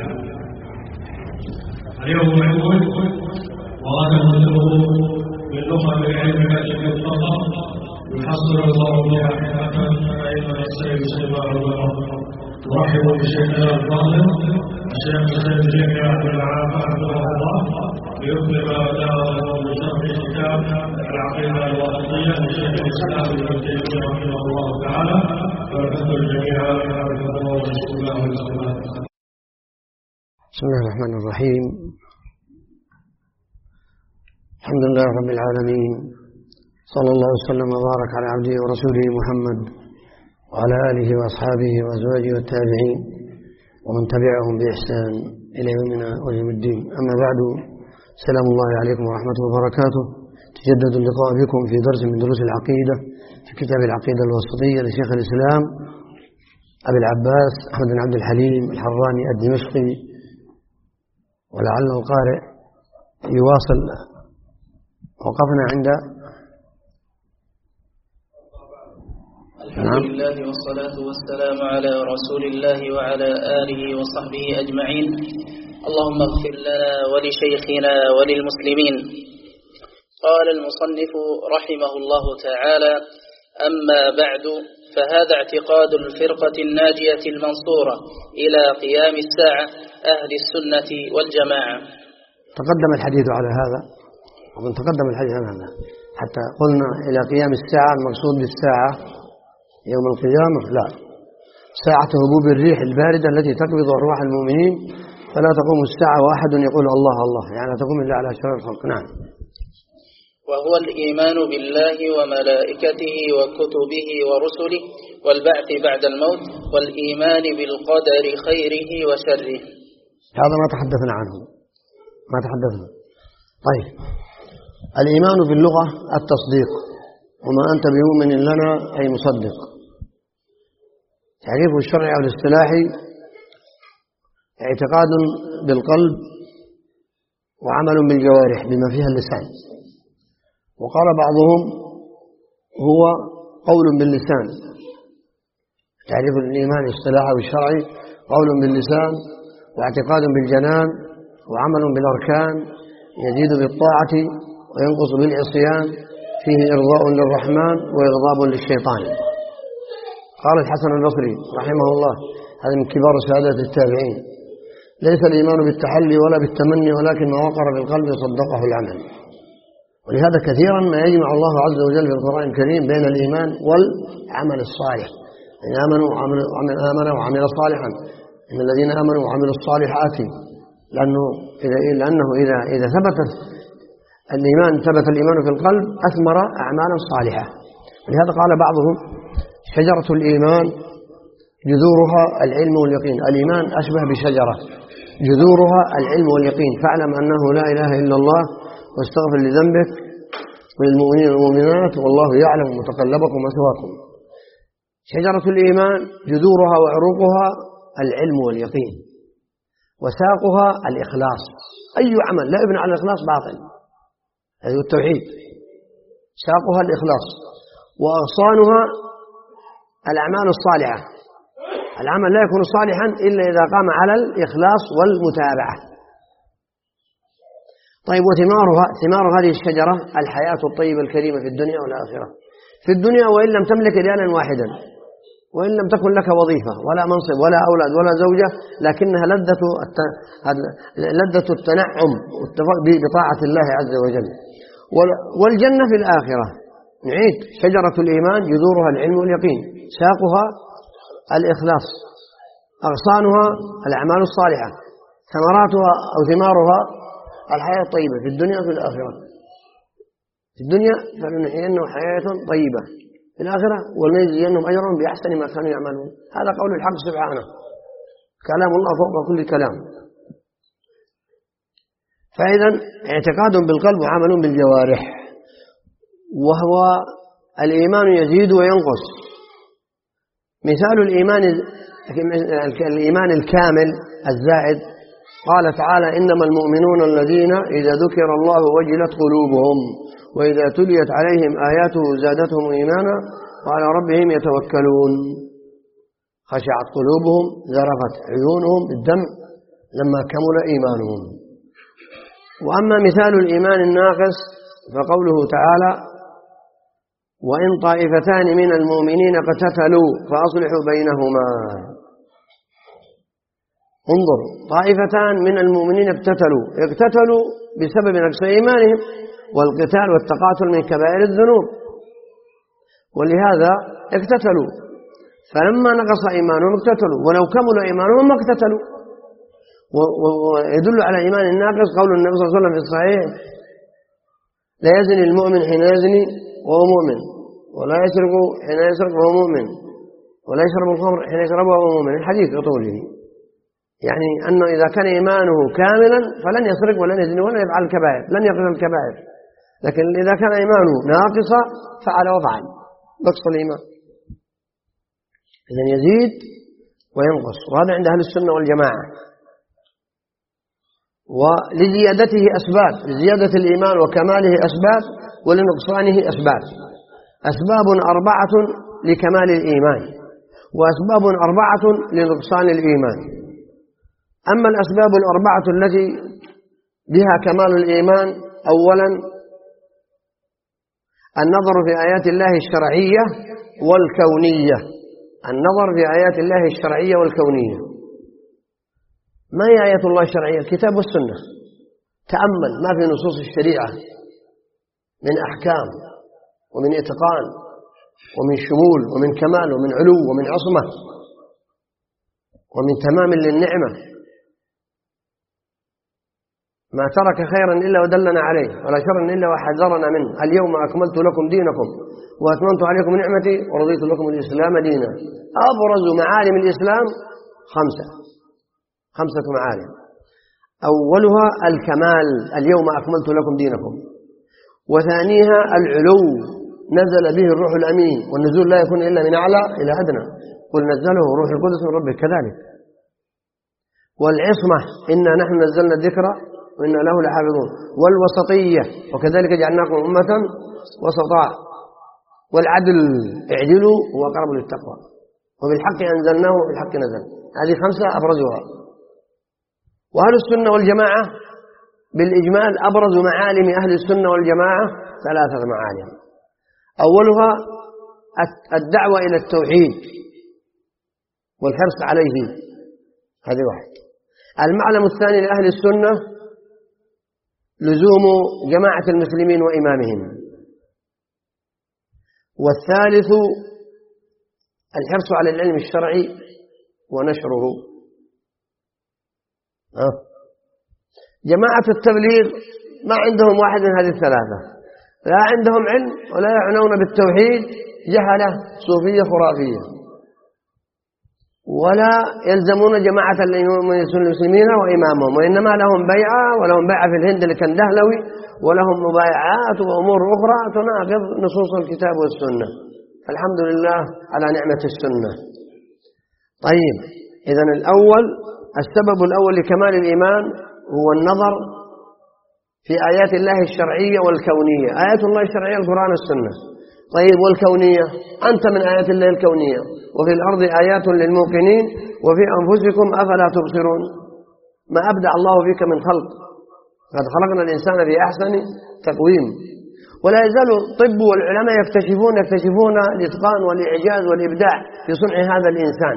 اليوم علم وغدا ذكره باللغة بالعلم التي بالفقر يحصل الله بها حكمة فإن السيد سيبا الغرب. نرحب بشيخنا الفاضل الشيخ سيد جميع عبد العافى حفظه الله ليكمل ما بدأه من شرح كتاب العقيدة الواسطية لشيخ الإسلام ابن تيمية رحمه الله تعالى. فالحمد للجميع حفظه الله وشكر الله ولله. بسم الله الرحمن الرحيم. الحمد لله رب العالمين، صلى الله وسلم وبارك على عبده ورسوله محمد وعلى آله وأصحابه وأزواجه والتابعين ومن تبعهم بإحسان إلى يومنا ويوم الدين. أما بعد، سلام الله عليكم ورحمته وبركاته. تجدد اللقاء بكم في درس من دروس العقيدة في كتاب العقيدة الواسطية لشيخ الإسلام أبي العباس أحمد بن عبد الحليم الحراني الدمشقي. ولعل القارئ يواصل. وقفنا عند الحمد لله والصلاة والسلام على رسول الله وعلى آله وصحبه أجمعين. اللهم اغفر لنا ولشيخنا وللمسلمين. قال المصنف رحمه الله تعالى: أما بعد، فهذا اعتقاد الفرقة الناجية المنصورة إلى قيام الساعة أهل السنة والجماعة. تقدم الحديث على هذا، ومن تقدم الحديث عن هذا. حتى قلنا إلى قيام الساعة، المقصود بالساعة يوم القيامة لا، ساعة هبوب الريح الباردة التي تقبض أرواح المؤمنين، فلا تقوم الساعة وأحد يقول الله الله، يعني لا تقوم إلا على شرار الخلق. نعم. وهو الإيمان بالله وملائكته وكتبه ورسله والبعث بعد الموت والإيمان بالقدر خيره وشره. هذا ما تحدثنا عنه، ما تحدثنا. طيب، الإيمان باللغة التصديق، وما أنت بمؤمن لنا أي مصدق. تعريفه الشرعي أو الاصطلاحي: اعتقاد بالقلب وعمل بالجوارح بما فيها اللسان. وقال بعضهم هو قول باللسان. تعريف الإيمان الاصطلاحي والشرعي: قول باللسان واعتقاد بالجنان وعمل بالأركان، يزيد بالطاعة وينقص بالعصيان، فيه إرضاء للرحمن وإغضاب للشيطان. قال الحسن البصري رحمه الله، هذا من كبار سادة التابعين: ليس الإيمان بالتحلي ولا بالتمني، ولكن ما وقر في القلب صدقه العمل. ولهذا كثيرا ما يجمع الله عز وجل في القرآن الكريم بين الإيمان والعمل الصالح. إن آمنوا وعمل آمن وعمل صالحا، إن الذين آمنوا وعملوا الصالحات، لأنه إذا لأنه إذا إذا ثبتت الإيمان ثبت الإيمان في القلب أثمر أعمالا صالحة. ولهذا قال بعضهم: شجرة الإيمان جذورها العلم واليقين. الإيمان أشبه بشجرة جذورها العلم واليقين، فاعلم أنه لا إله إلا الله واستغفر لذنبك وللمؤمنين والمؤمنات والله يعلم متقلبكم ومثواكم. شجرة الإيمان جذورها وعروقها العلم واليقين، وساقها الإخلاص. أي عمل لا يبنى على الإخلاص باطل، هذا هو التوحيد. ساقها الإخلاص، وأغصانها الأعمال الصالحة. العمل لا يكون صالحا إلا إذا قام على الإخلاص والمتابعة. طيب، وثمارها، ثمار هذه الشجرة الحياة الطيبة الكريمة في الدنيا والآخرة. في الدنيا وإن لم تملك ريالا واحدا، وإن لم تكن لك وظيفة ولا منصب ولا أولاد ولا زوجة، لكنها لذة لذة التنعم بطاعة الله عز وجل. والجنة في الآخرة. نعيد: شجرة الإيمان جذورها العلم واليقين، ساقها الإخلاص، أغصانها الأعمال الصالحة، ثمراتها أو ثمارها الحياة الطيبة في الدنيا وفي الآخرة. في الدنيا فلنحيينهم حياة طيبة، في الآخرة ولنجزينهم أجرهم بأحسن ما كانوا يعملون. هذا قول الحق سبحانه، كلام الله فوق كل كلام. فإذا اعتقاد بالقلب وعمل بالجوارح، وهو الإيمان يزيد وينقص. مثال الإيمان الإيمان الكامل الزائد: قال تعالى: إنما المؤمنون الذين إذا ذكر الله وجلت قلوبهم وإذا تليت عليهم آياته زادتهم إيمانا وعلى ربهم يتوكلون. خشعت قلوبهم، ذرفت عيونهم بالدمع لما كمل إيمانهم. وأما مثال الإيمان الناقص فقوله تعالى: وإن طائفتان من المؤمنين اقتتلوا فأصلحوا بينهما. انظر، طائفتان من المؤمنين اقتتلوا، اقتتلوا بسبب نقص إيمانهم، والقتال والتقاتل من كبائر الذنوب، ولهذا اقتتلوا. فلما نقص إيمانهم اقتتلوا، ولو كمل إيمانهم ما اقتتلوا. ويدل على إيمان الناقص قول النبي صلى الله عليه وسلم في الصحيح: لا يزني المؤمن حين يزني وهو مؤمن، ولا يسرق حين يسرق وهو مؤمن، ولا يشرب الخمر حين يشربه وهو مؤمن. الحديث بطوله، يعني أنه إذا كان إيمانه كاملا فلن يسرق ولن يزني ولن يفعل الكبائر، لن يقل الكبائر. لكن إذا كان إيمانه ناقصا فعل وفعل، نقص الإيمان. إذن يزيد وينقص، وهذا عند أهل السنة والجماعة. ولزيادته أسباب، لزيادة الإيمان وكماله أسباب، ولنقصانه أسباب. أسباب أربعة لكمال الإيمان، وأسباب أربعة لنقصان الإيمان. أما الأسباب الأربعة التي بها كمال الإيمان: أولا النظر في آيات الله الشرعية والكونية. النظر في آيات الله الشرعية والكونية. ما هي آيات الله الشرعية؟ الكتاب والسنة. تأمل ما في نصوص الشريعة من أحكام ومن إتقان ومن شمول ومن كمال ومن علو ومن عصمة ومن تمام للنعمة، ما ترك خيرا إلا ودلنا عليه ولا شرا إلا وحذرنا منه. اليوم أكملت لكم دينكم وأتممت عليكم نعمتي ورضيت لكم الإسلام دينا. أبرز معالم الإسلام خمسة خمسة معالم. أولها الكمال، اليوم أكملت لكم دينكم. وثانيها العلو، نزل به الروح الأمين، والنزول لا يكون إلا من أعلى إلى أدنى، قل نزله روح القدس من ربك كذلك. والعصمة، إنا نحن نزلنا الذكر وإنا له لحافظون. والوسطية، وكذلك جعلناكم أمة وسطا. والعدل، اعدلوا هو أقرب للتقوى. وبالحق أنزلناه وبالحق نزل. هذه خمسة أبرزها. وأهل السنة والجماعة بالإجمال أبرز معالم أهل السنة والجماعة ثلاثة معالم. أولها الدعوة إلى التوحيد والحرص عليه، هذه واحد. المعلم الثاني لأهل السنة لزوم جماعة المسلمين وإمامهم. والثالث الحرص على العلم الشرعي ونشره. أه. جماعة التبليغ ما عندهم واحد من هذه الثلاثة، لا عندهم علم ولا يعنون بالتوحيد، جهلة صوفية خرافية، ولا يلزمون جماعة المسلمين وإمامهم، وإنما لهم بيعة، ولهم بيعة في الهند اللي كان دهلوي، ولهم مبايعات وأمور أخرى تناقض نصوص الكتاب والسنة. الحمد لله على نعمة السنة. طيب، إذن الأول السبب الأول لكمال الإيمان هو النظر في آيات الله الشرعية والكونية. آيات الله الشرعية القرآن والسنة. طيب، والكونية؟ أنت من آيات الله الكونية. وفي الأرض آيات للموقنين وفي أنفسكم أفلا تبصرون. ما أبدع الله فيك من خلق، قد خلقنا الإنسان في أحسن تقويم. ولا يزال الطب والعلماء يكتشفون يكتشفون الإتقان والإعجاز والإبداع في صنع هذا الإنسان.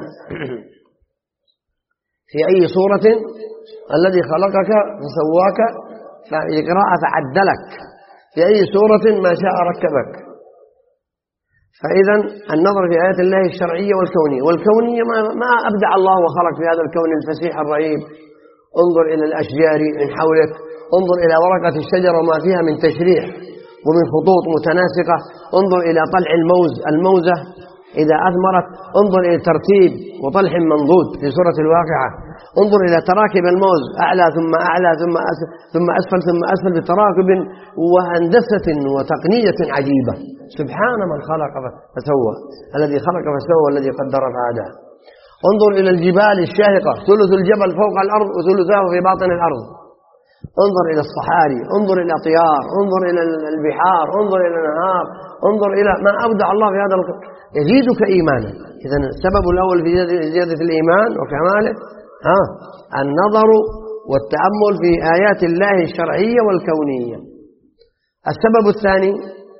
في أي صورة الذي خلقك فسواك فإقراء فعدلك، في أي صورة ما شاء ركبك. فإذا النظر في آيات الله الشرعية والكونية. والكونية ما أبدع الله وخلق في هذا الكون الفسيح الرهيب. انظر إلى الأشجار من حولك، انظر إلى ورقة الشجرة وما فيها من تشريح ومن خطوط متناسقة، انظر إلى طلع الموز الموزة إذا أثمرت، انظر إلى ترتيب وطلح منضود في سورة الواقعة، انظر إلى تراكب الموز أعلى ثم أعلى ثم أسفل ثم أسفل ثم أسفل بتراكب وهندسة وتقنية عجيبة. سبحان من خلق فسوى، الذي خلق فسوى والذي قدر فهدى. انظر إلى الجبال الشاهقة، ثلث الجبل فوق الأرض وثلثاه في باطن الأرض. انظر إلى الصحاري، انظر إلى طيار، انظر إلى البحار، انظر إلى النهار، انظر إلى ما أبدع الله في هذا الكون، يزيدك إيمانا. إذن السبب الأول في زيادة الإيمان وكماله ها النظر والتأمل في آيات الله الشرعية والكونية. السبب الثاني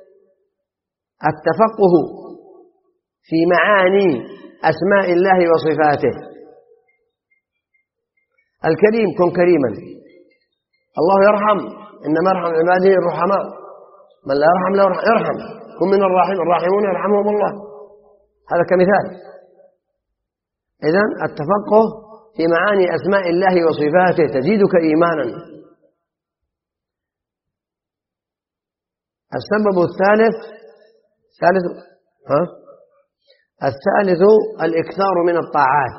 التفقه في معاني أسماء الله وصفاته. الكريم، كن كريما. الله يرحم، إنما يرحم عباده الرحماء، من لا يرحم لا يرحم. كن من الراحمين، الراحمون يرحمهم الله. هذا كمثال. إذن التفقه في معاني أسماء الله وصفاته تزيدك إيمانا. السبب الثالث ثالث ها الثالث الإكثار من الطاعات،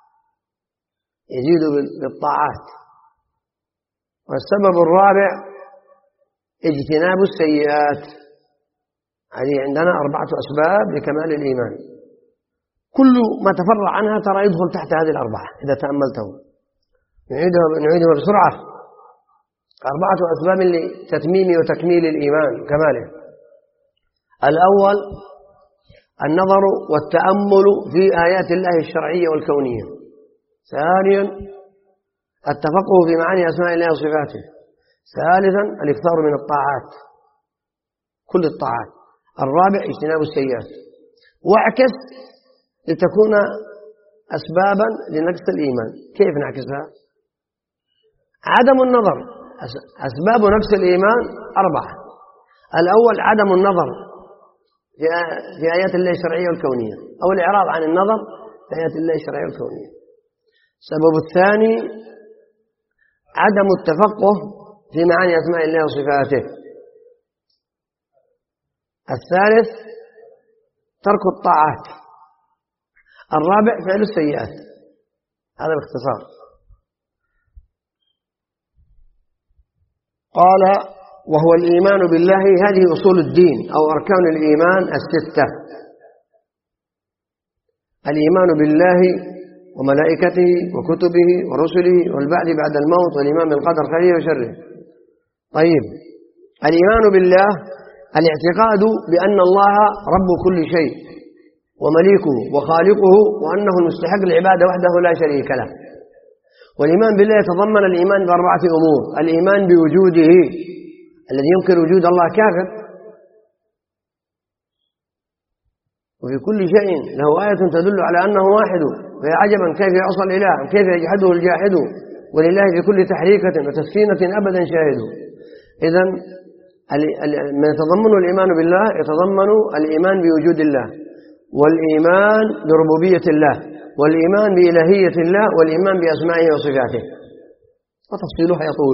يزيد بالطاعات. والسبب الرابع اجتناب السيئات. هذه عندنا أربعة أسباب لكمال الإيمان، كل ما تفرع عنها ترى يدخل تحت هذه الأربعة إذا تأملته. نعيدها نعيدها بسرعة. أربعة أسباب لتتميم وتكميل الإيمان وكماله. الأول النظر والتأمل في آيات الله الشرعية والكونية. ثانيا التفقه في معاني أسماء الله وصفاته. ثالثا الإكثار من الطاعات، كل الطاعات. الرابع اجتناب السيئات. واعكس لتكون أسبابا لنقص الإيمان. كيف نعكسها؟ عدم النظر. أسباب نقص الإيمان أربعة. الأول عدم النظر في آيات الله الشرعية والكونية، أو الإعراض عن النظر في آيات الله الشرعية والكونية. السبب الثاني عدم التفقه في معاني أسماء الله وصفاته. الثالث ترك الطاعات. الرابع فعل السيئات. هذا باختصار. قال وهو الإيمان بالله. هذه أصول الدين أو أركان الإيمان الستة: الإيمان بالله وملائكته وكتبه ورسله والبعث بعد الموت والإيمان بالقدر خيره وشره. طيب، الإيمان بالله الاعتقاد بأن الله رب كل شيء ومليكه وخالقه، وأنه المستحق العبادة وحده لا شريك له. والإيمان بالله يتضمن الإيمان بأربعة أمور: الإيمان بوجوده، الذي ينكر وجود الله كافر، وفي كل شيء له آية تدل على أنه واحد، فيا عجبا كيف يعصى الإله وكيف يجحده الجاحد، ولله في كل تحريكة وتسكينة أبدا شاهد. إذن ما يتضمن الإيمان بالله يتضمن الإيمان بوجود الله، والإيمان بربوبية الله، والإيمان بإلهية الله، والإيمان بأسمائه وصفاته، وتفصيلها يطول.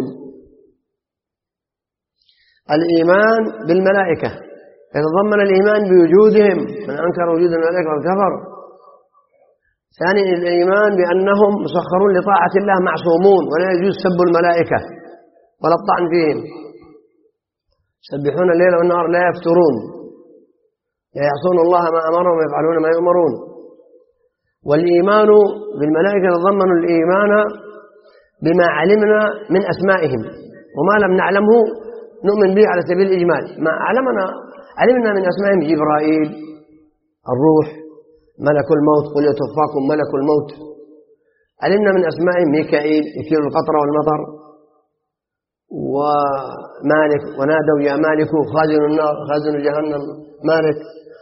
الإيمان بالملائكة يتضمن الإيمان بوجودهم، من أنكر وجود الملائكة والكفر. ثانيا الإيمان بأنهم مسخرون لطاعة الله معصومون، ولا يجوز سب الملائكة ولا الطعن فيهم. يسبحون الليل والنهار لا يفترون، لا يعصون الله ما أمرهم ويفعلون ما يؤمرون. والإيمان بالملائكة يتضمن الإيمان بما علمنا من أسمائهم، وما لم نعلمه نؤمن به على سبيل الإجمال. ما علمنا علمنا من أسمائهم: جبرائيل، الروح، ملك الموت، قل يتوفاكم ملك الموت. علمنا من أسمائهم ميكائيل يكيل القطر والمطر، ومالك ونادوا يا مالك خازن النار خازن جهنم مالك،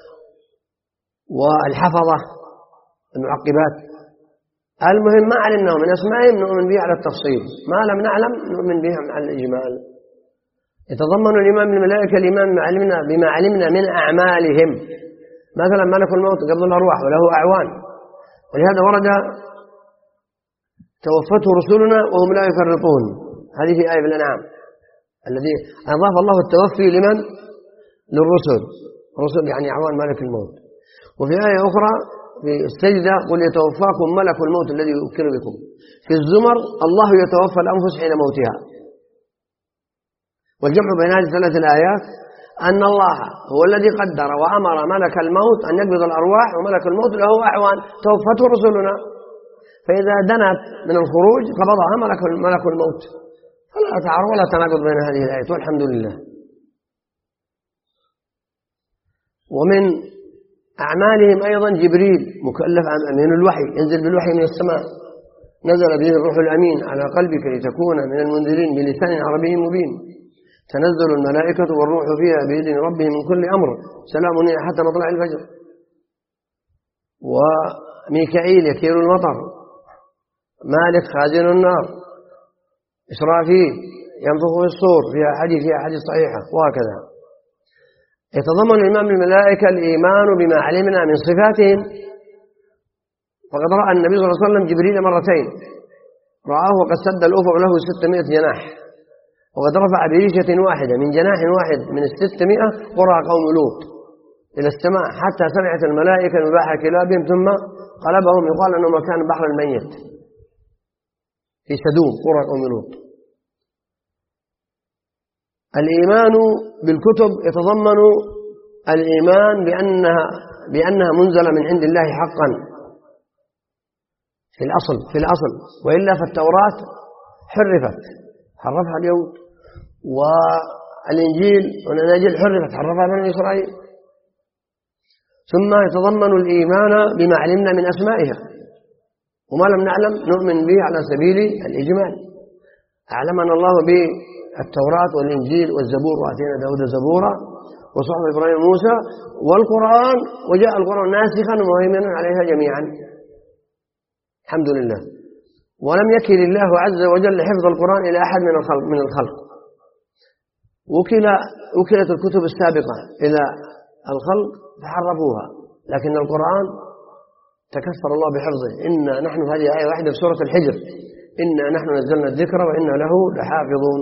والحفظة المعقبات. المهم ما علمناه من أسمائهم نؤمن به على التفصيل، ما لم نعلم نؤمن به على الإجمال. يتضمن الإيمان بالملائكة الإيمان بما علمنا, بما علمنا من أعمالهم، مثلا ملك الموت قبض الأرواح وله أعوان، ولهذا ورد توفته رسلنا وهم لا يفرطون، هذه في آية الأنعام، الذي أضاف الله التوفي لمن؟ للرسل، الرسل يعني أعوان ملك الموت. وفي آية أخرى في السجدة: قل يتوفاكم ملك الموت الذي يوكل بكم. في الزمر: الله يتوفى الأنفس حين موتها. والجمع بين هذه الثلاث الآيات أن الله هو الذي قدر وأمر ملك الموت أن يقبض الأرواح، وملك الموت له أعوان توفته رسلنا، فإذا دنت من الخروج قبضها ملك ملك الموت، فلا تعارض ولا تناقض بين هذه الآيات، والحمد لله. ومن أعمالهم أيضا جبريل مكلف أمين الوحي، ينزل بالوحي من السماء، نزل به الروح الأمين على قلبك لتكون من المنذرين بلسان عربي مبين. تنزل الملائكة والروح فيها بإذن ربهم من كل أمر، سلام هي حتى مطلع الفجر. وميكائيل يكيل المطر، مالك خازن النار، إسرافيل ينفخ في الصور، فيها حديث فيها حديث صحيحة، وهكذا. يتضمن الإيمان بالملائكة الإيمان بما علمنا من صفاتهم، فقد رأى النبي صلى الله عليه وسلم جبريل مرتين، رآه وقد سد الأفق له ستمائة جناح، وقد رفع بريشة واحدة من جناح واحد من الستمائة قرى قوم لوط إلى السماء، حتى سمعت الملائكة نباح كلابهم، ثم قلبهم يقال أنه مكان بحر الميت في سدوم قرى قوم لوط. الإيمان بالكتب يتضمن الإيمان بأنها, بأنها منزلة من عند الله حقا في الأصل في الأصل وإلا فالتوراة حرفت حرفها اليهود، والإنجيل والأناجيل حرفت حرفها بني إسرائيل. ثم يتضمن الإيمان بما علمنا من أسمائها، وما لم نعلم نؤمن به على سبيل الإجمال. أعلمنا الله بالتوراة والإنجيل والزبور، وآتينا داود زبورا وصحف إبراهيم موسى والقرآن، وجاء القرآن ناسخا ومهيمنا عليها جميعا، الحمد لله. ولم يكل الله عز وجل حفظ القرآن إلى أحد من الخلق من الخلق وكل وكلت الكتب السابقة إلى الخلق فحرفوها، لكن القرآن تكفر الله بحفظه. إنا نحن، هذه آية واحدة في سورة الحجر، إنا نحن نزلنا الذكر وإنا له لحافظون.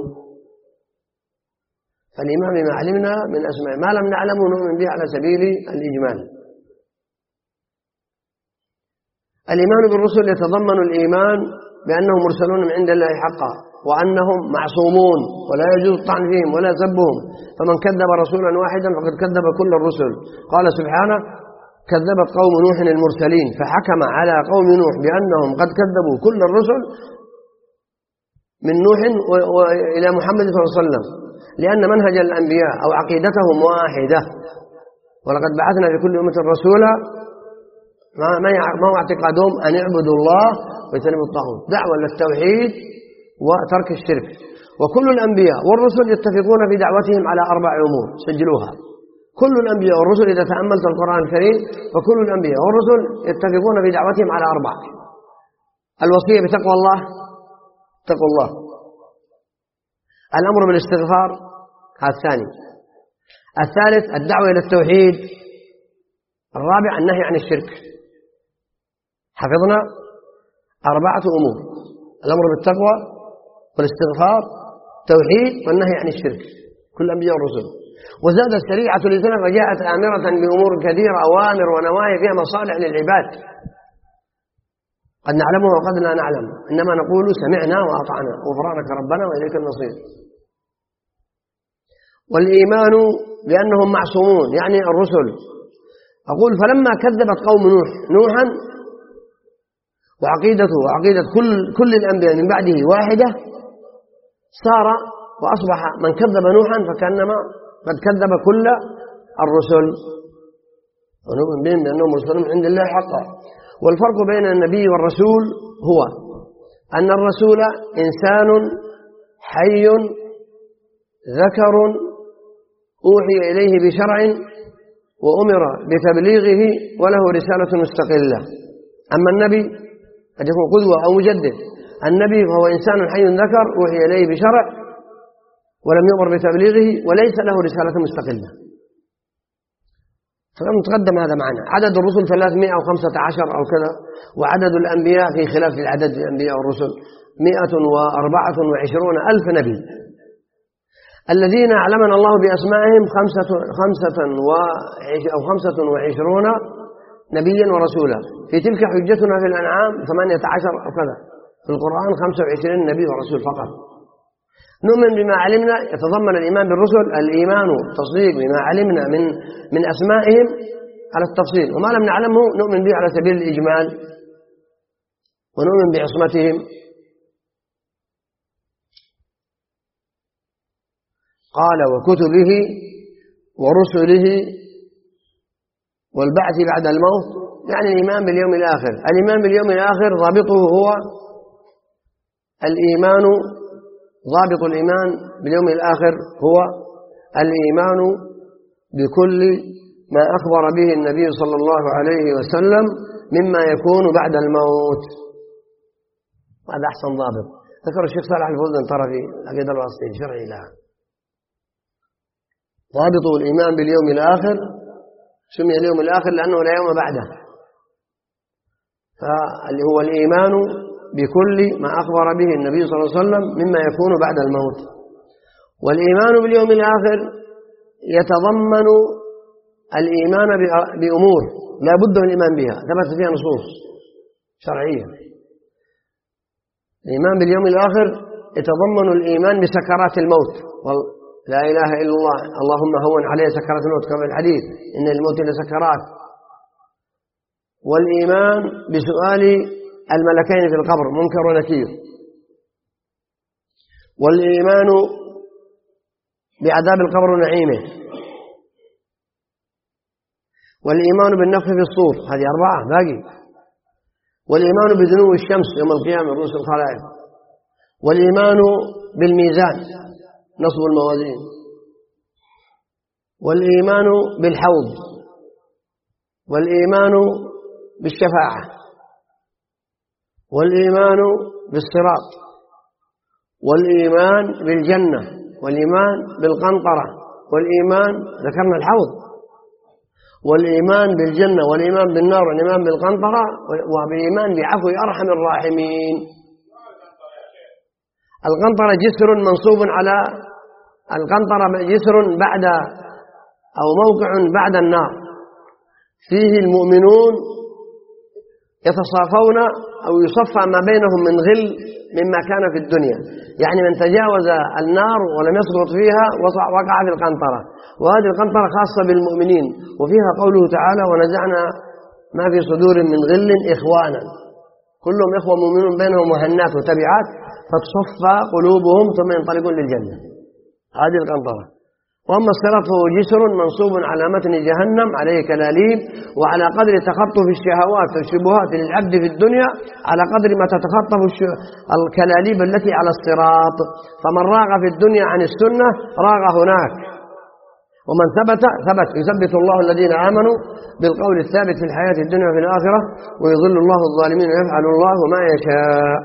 فالإيمان بما علمنا من أسماء ما لم نعلمه نؤمن به على سبيل الإجمال. الإيمان بالرسل يتضمن الإيمان بأنهم مرسلون من عند الله حقا، وأنهم معصومون ولا يجوز الطعن فيهم ولا سبهم، فمن كذب رسولا واحدا فقد كذب كل الرسل. قال سبحانه: كذبت قوم نوح المرسلين، فحكم على قوم نوح بأنهم قد كذبوا كل الرسل من نوح إلى محمد صلى الله عليه وسلم، لأن منهج الأنبياء أو عقيدتهم واحدة. ولقد بعثنا في كل أمة رسولا ما هو اعتقادهم أن يعبدوا الله ويجتنبوا الطاغوت، دعوة للتوحيد وترك الشرك. وكل الأنبياء والرسل يتفقون في دعوتهم على أربع أمور، سجلوها. كل الأنبياء والرسل إذا تأملت القرآن الكريم فكل الأنبياء والرسل يتفقون في دعوتهم على أربع: الوصية بتقوى الله، تقوى الله. الأمر بالاستغفار، هذا الثاني. الثالث الدعوة إلى التوحيد. الرابع النهي عن الشرك. حفظنا أربعة أمور: الأمر بالتقوى والاستغفار، توحيد، والنهي عن الشرك، كل الأنبياء والرسل. وزاد الشريعة لسنة وجاءت آمرة بأمور كثيرة، أوامر ونواهي فيها مصالح للعباد، قد نعلمه وقد لا نعلم، إنما نقول سمعنا وأطعنا غفرانك ربنا وإليك المصير. والإيمان بأنهم معصومون يعني الرسل. أقول فلما كذبت قوم نوح نوحا وعقيدته وعقيدة كل كل الأنبياء من بعده واحدة، صار وأصبح من كذب نوحا فكأنما قد كذب كل الرسل، ونؤمن بهم بأنهم مرسلون عند الله حقا. والفرق بين النبي والرسول هو أن الرسول إنسان حي ذكر أوحي إليه بشرع وأمر بتبليغه وله رسالة مستقلة. أما النبي قد يكون قدوة أو مجدد. النبي فهو إنسان حي ذكر أوحي إليه بشرع ولم يؤمر بتبليغه وليس له رسالة مستقلة. فلم نتقدم هذا معنا. عدد الرسل ثلاثمائة وخمسة عشر أو كذا، وعدد الأنبياء في خلاف العدد الأنبياء والرسل مائة وأربعة وعشرون ألف نبي. الذين أعلمنا الله بأسمائهم خمسة, خمسة أو خمسة وعشرون نبيا ورسولا. في تلك حجتنا في الأنعام ثمانية عشر أو كذا، في القرآن خمسة وعشرين نبي ورسول فقط. نؤمن بما علمنا يتضمن الإيمان بالرسل الإيمان تصديق بما علمنا من من أسمائهم على التفصيل، وما لم نعلمه نؤمن به على سبيل الإجمال، ونؤمن بعصمتهم. قال وكتبه ورسله والبعث بعد الموت، يعني الإيمان باليوم الآخر. الإيمان باليوم الآخر ضابطه هو الإيمان ضابط الإيمان باليوم الآخر هو الإيمان بكل ما أخبر به النبي صلى الله عليه وسلم مما يكون بعد الموت. هذا أحسن ضابط ذكر الشيخ صالح الفوزان ترى في العقيدة الواسطية شرعي لها. ضابط الإيمان باليوم الآخر سمي اليوم الآخر لأنه لا يوم بعده، فاللي هو الإيمان بكل ما أخبر به النبي صلى الله عليه وسلم مما يكون بعد الموت. والإيمان باليوم الآخر يتضمن الإيمان بأمور لا بد من الإيمان بها ثبت فيها نصوص شرعية. الإيمان باليوم الآخر يتضمن الإيمان بسكرات الموت، لا إله إلا الله اللهم هون عليه سكرات الموت كما في الحديث إن الموت لسكرات. والإيمان بسؤال الملكين في القبر منكر ونكير. والإيمان بعذاب القبر ونعيمه. والإيمان بالنفخ في الصور، هذه أربعة باقي. والإيمان بدنو الشمس يوم القيامة رؤوس الخلائق. والإيمان بالميزان نصب الموازين. والإيمان بالحوض. والإيمان بالشفاعة. والإيمان بالصراط. والإيمان بالجنة والإيمان بالقنطرة، والإيمان ذكرنا الحوض، والإيمان بالجنة، والإيمان بالنار، والإيمان بالقنطرة، وبالإيمان بعفو أرحم الراحمين. القنطرة جسر منصوب على القنطرة جسر بعد أو موقع بعد النار، فيه المؤمنون يتصافون أو يصفى ما بينهم من غل مما كان في الدنيا، يعني من تجاوز النار ولم يسقط فيها وقع في القنطرة، وهذه القنطرة خاصة بالمؤمنين، وفيها قوله تعالى ونزعنا ما في صدور من غل إخوانا، كلهم إخوة مؤمنون بينهم مهنات وتبعات، فتصفى قلوبهم ثم ينطلقون للجنة. هذه القنطرة. وأما الصراط فهو جسر منصوب على متن جهنم عليه كلاليب، وعلى قدر تخطف الشهوات والشبهات للعبد في الدنيا على قدر ما تتخطف الكلاليب التي على الصراط، فمن راغ في الدنيا عن السنة راغ هناك، ومن ثبت ثبت. يثبت الله الذين آمنوا بالقول الثابت في الحياة الدنيا وفي الآخرة، ويضل الله الظالمين ويفعل الله ما يشاء.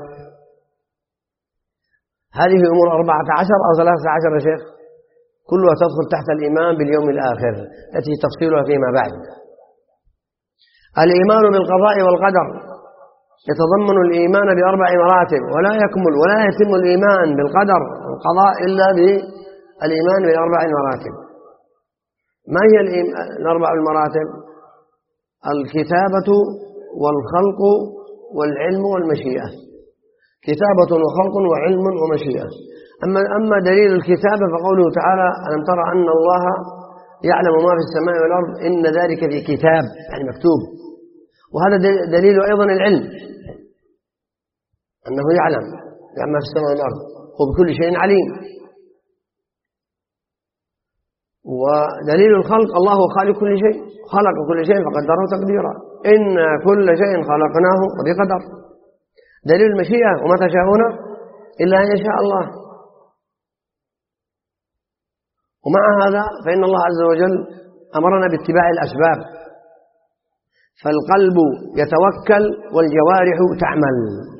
هذه أمور أربعة عشر أو ثلاثة عشر يا شيخ، كلها تدخل تحت الإيمان باليوم الآخر التي تفصيلها فيما بعد. الإيمان بالقضاء والقدر يتضمن الإيمان بأربع مراتب، ولا يكمل ولا يتم الإيمان بالقدر والقضاء إلا بالإيمان بأربع مراتب. ما هي الأربع المراتب؟ الكتابة والخلق والعلم والمشيئة. كتابة وخلق وعلم ومشيئة. أما أما دليل الكتابة فقوله تعالى ألم ترى أن الله يعلم ما في السماء والأرض إن ذلك في كتاب، يعني مكتوب. وهذا دليل أيضا العلم، أنه يعلم يعلم ما في السماء والأرض وبكل شيء عليم. ودليل الخلق الله خالق كل شيء، خلق كل شيء فقدره تقديرا، إن كل شيء خلقناه بقدر. دليل المشيئة وما تشاءون إلا أن يشاء الله. ومع هذا فإن الله عز وجل أمرنا باتباع الأسباب، فالقلب يتوكل والجوارح تعمل.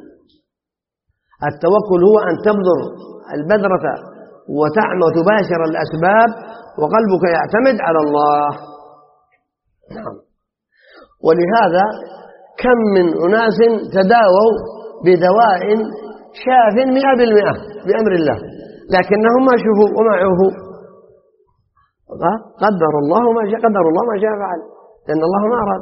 التوكل هو أن تبذر البذرة وتعمل وتباشر الأسباب وقلبك يعتمد على الله. نعم. ولهذا كم من أناس تداووا بدواء شاف مئة بالمئة بأمر الله، لكنهم ما شوفوا وما عوفوا. قدر الله ما شاء قدر الله ما شاء فعل، لأن الله ما أراد.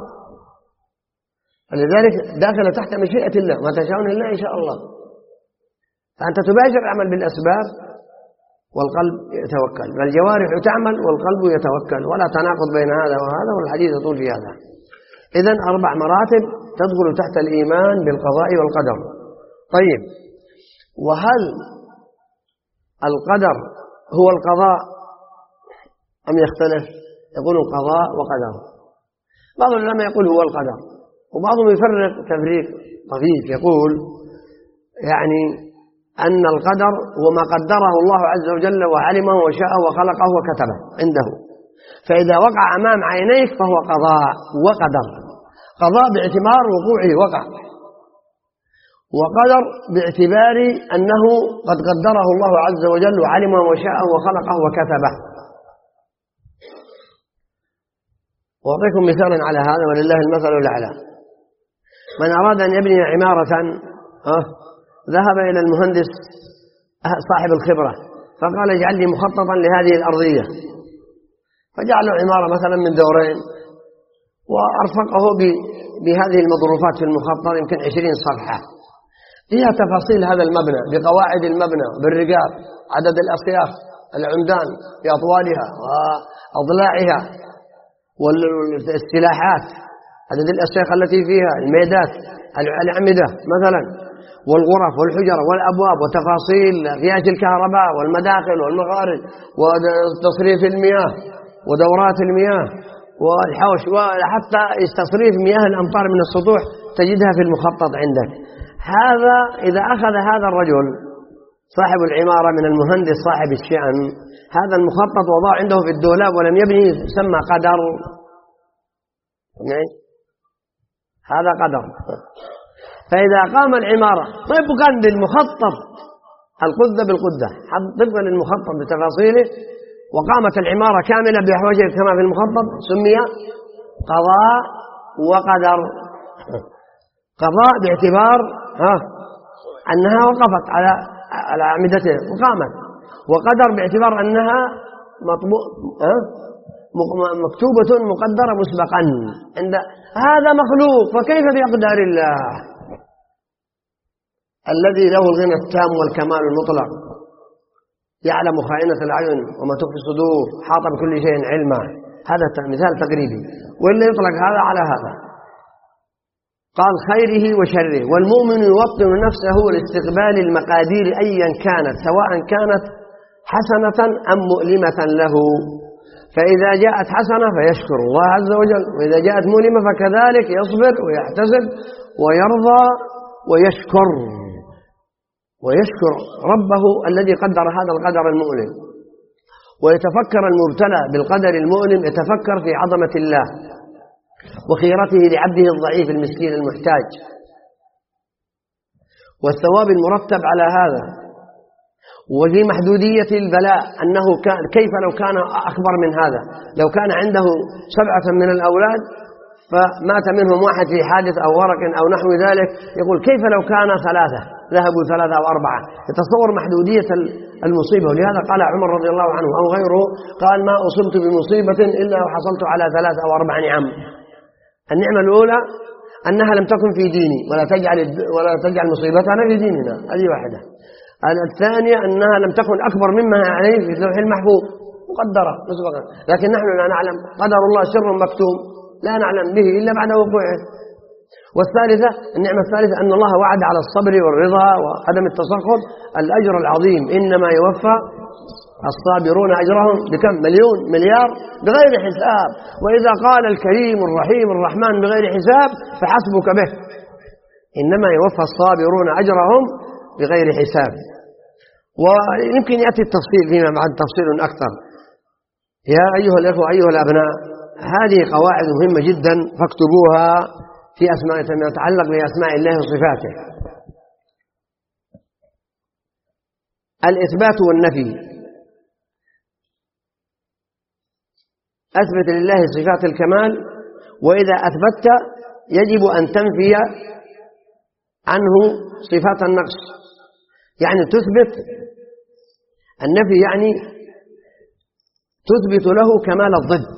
ولذلك داخل تحت مشيئة الله، ما تشاءون إلا إن شاء الله. فأنت تباشر العمل بالأسباب والقلب يتوكل، فالجوارح تعمل والقلب يتوكل، ولا تناقض بين هذا وهذا، والحديث يطول في هذا. إذن أربع مراتب تدخل تحت الإيمان بالقضاء والقدر. طيب، وهل القدر هو القضاء أم يختلف؟ يقول القضاء وقدر. بعض العلماء يقول هو القدر، وبعضهم يفرق تفريق طفيف، يقول يعني أن القدر هو ما قدره الله عز وجل وعلمه وشاءه وخلقه وكتبه عنده، فإذا وقع أمام عينيك فهو قضاء وقدر. قضاء باعتبار وقوعه وقع، وقدر باعتبار أنه قد قدره الله عز وجل وعلمه وشاءه وخلقه وكتبه. وأعطيكم مثالا على هذا ولله المثل الأعلى. من أراد أن يبني عمارة أه ذهب إلى المهندس صاحب الخبرة فقال اجعل لي مخططا لهذه الأرضية، فجعل له عمارة مثلا من دورين وأرفقه بهذه المظروفات في المخطط يمكن عشرين صفحة فيها تفاصيل هذا المبنى بقواعد المبنى بالرقاب، عدد الأسياف، العمدان بأطوالها وأضلاعها والسلاحات، عدد الأسياخ التي فيها، الميدات، الأعمدة مثلا، والغرف والحجر والأبواب، وتفاصيل قياس الكهرباء والمداخل والمخارج وتصريف المياه ودورات المياه والحوش، وحتى تصريف مياه الأمطار من السطوح تجدها في المخطط عندك. هذا إذا أخذ هذا الرجل صاحب العمارة من المهندس صاحب الشأن هذا المخطط وضع عنده في الدولاب ولم يبني يسمى قدر. هذا قدر. فإذا قام العمارة طبقا للمخطط القدة بالقدة طبقا للمخطط بتفاصيله، وقامت العمارة كاملة بأحواجها كما في المخطط، سمي قضاء وقدر. قضاء باعتبار ها أنها وقفت على على أعمدتها وقامت، وقدر باعتبار أنها مطبوع ها مكتوبة مقدرة مسبقا. عند هذا مخلوق، فكيف بأقدار الله الذي له الغنى التام والكمال المطلق، يعلم خائنة الأعين وما تخفي الصدور، حاط بكل شيء علما. هذا مثال تقريبي، وإلا يطلق هذا على هذا. قال خيره وشره. والمؤمن يوطن نفسه لاستقبال المقادير أيا كانت، سواء كانت حسنة أم مؤلمة له. فإذا جاءت حسنة فيشكر الله عز وجل، وإذا جاءت مؤلمة فكذلك يصبر ويحتسب ويرضى ويشكر ويشكر ربه الذي قدر هذا القدر المؤلم. ويتفكر المبتلى بالقدر المؤلم، يتفكر في عظمة الله وخيرته لعبده الضعيف المسكين المحتاج، والثواب المرتب على هذا، وفي محدودية البلاء، أنه كان كيف لو كان أكبر من هذا. لو كان عنده سبعة من الأولاد فمات منهم واحد في حادث أو ورق أو نحو ذلك، يقول كيف لو كان ثلاثة ذهبوا ثلاثة أو أربعة. يتصور محدودية المصيبة. ولهذا قال عمر رضي الله عنه أو غيره، قال ما أصبت بمصيبة إلا وحصلت على ثلاثة أو أربع نعم. النعمة الأولى أنها لم تكن في ديني، ولا تجعل ولا تجعل مصيبتنا في ديننا، هذه واحدة. الثانية أنها لم تكن أكبر مما عليه في اللوح المحفوظ مقدرة مسبقا، لكن نحن لا نعلم قدر الله سر مكتوم لا نعلم به إلا بعد وقوعه. والثالثة النعمة الثالثة أن الله وعد على الصبر والرضا وعدم التسخط الأجر العظيم، إنما يوفى الصابرون أجرهم بكم؟ مليون مليار بغير حساب. وإذا قال الكريم الرحيم الرحمن بغير حساب فحسبك به، إنما يوفى الصابرون أجرهم بغير حساب. ويمكن يأتي التفصيل فيما بعد تفصيل أكثر. يا أيها الأخوة أيها الأبناء، هذه قواعد مهمة جدا فاكتبوها في أسماء ما يتعلق بأسماء الله وصفاته. الإثبات والنفي. أثبت لله صفات الكمال، وإذا أثبتت يجب أن تنفي عنه صفات النقص. يعني تثبت النفي، يعني تثبت له كمال الضد.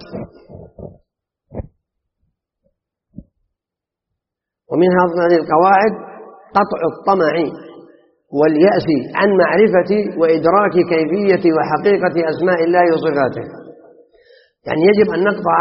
ومن هذه القواعد قطع الطمع واليأس عن معرفة وإدراك كيفية وحقيقة أسماء الله وصفاته. يعني يجب أن نقطع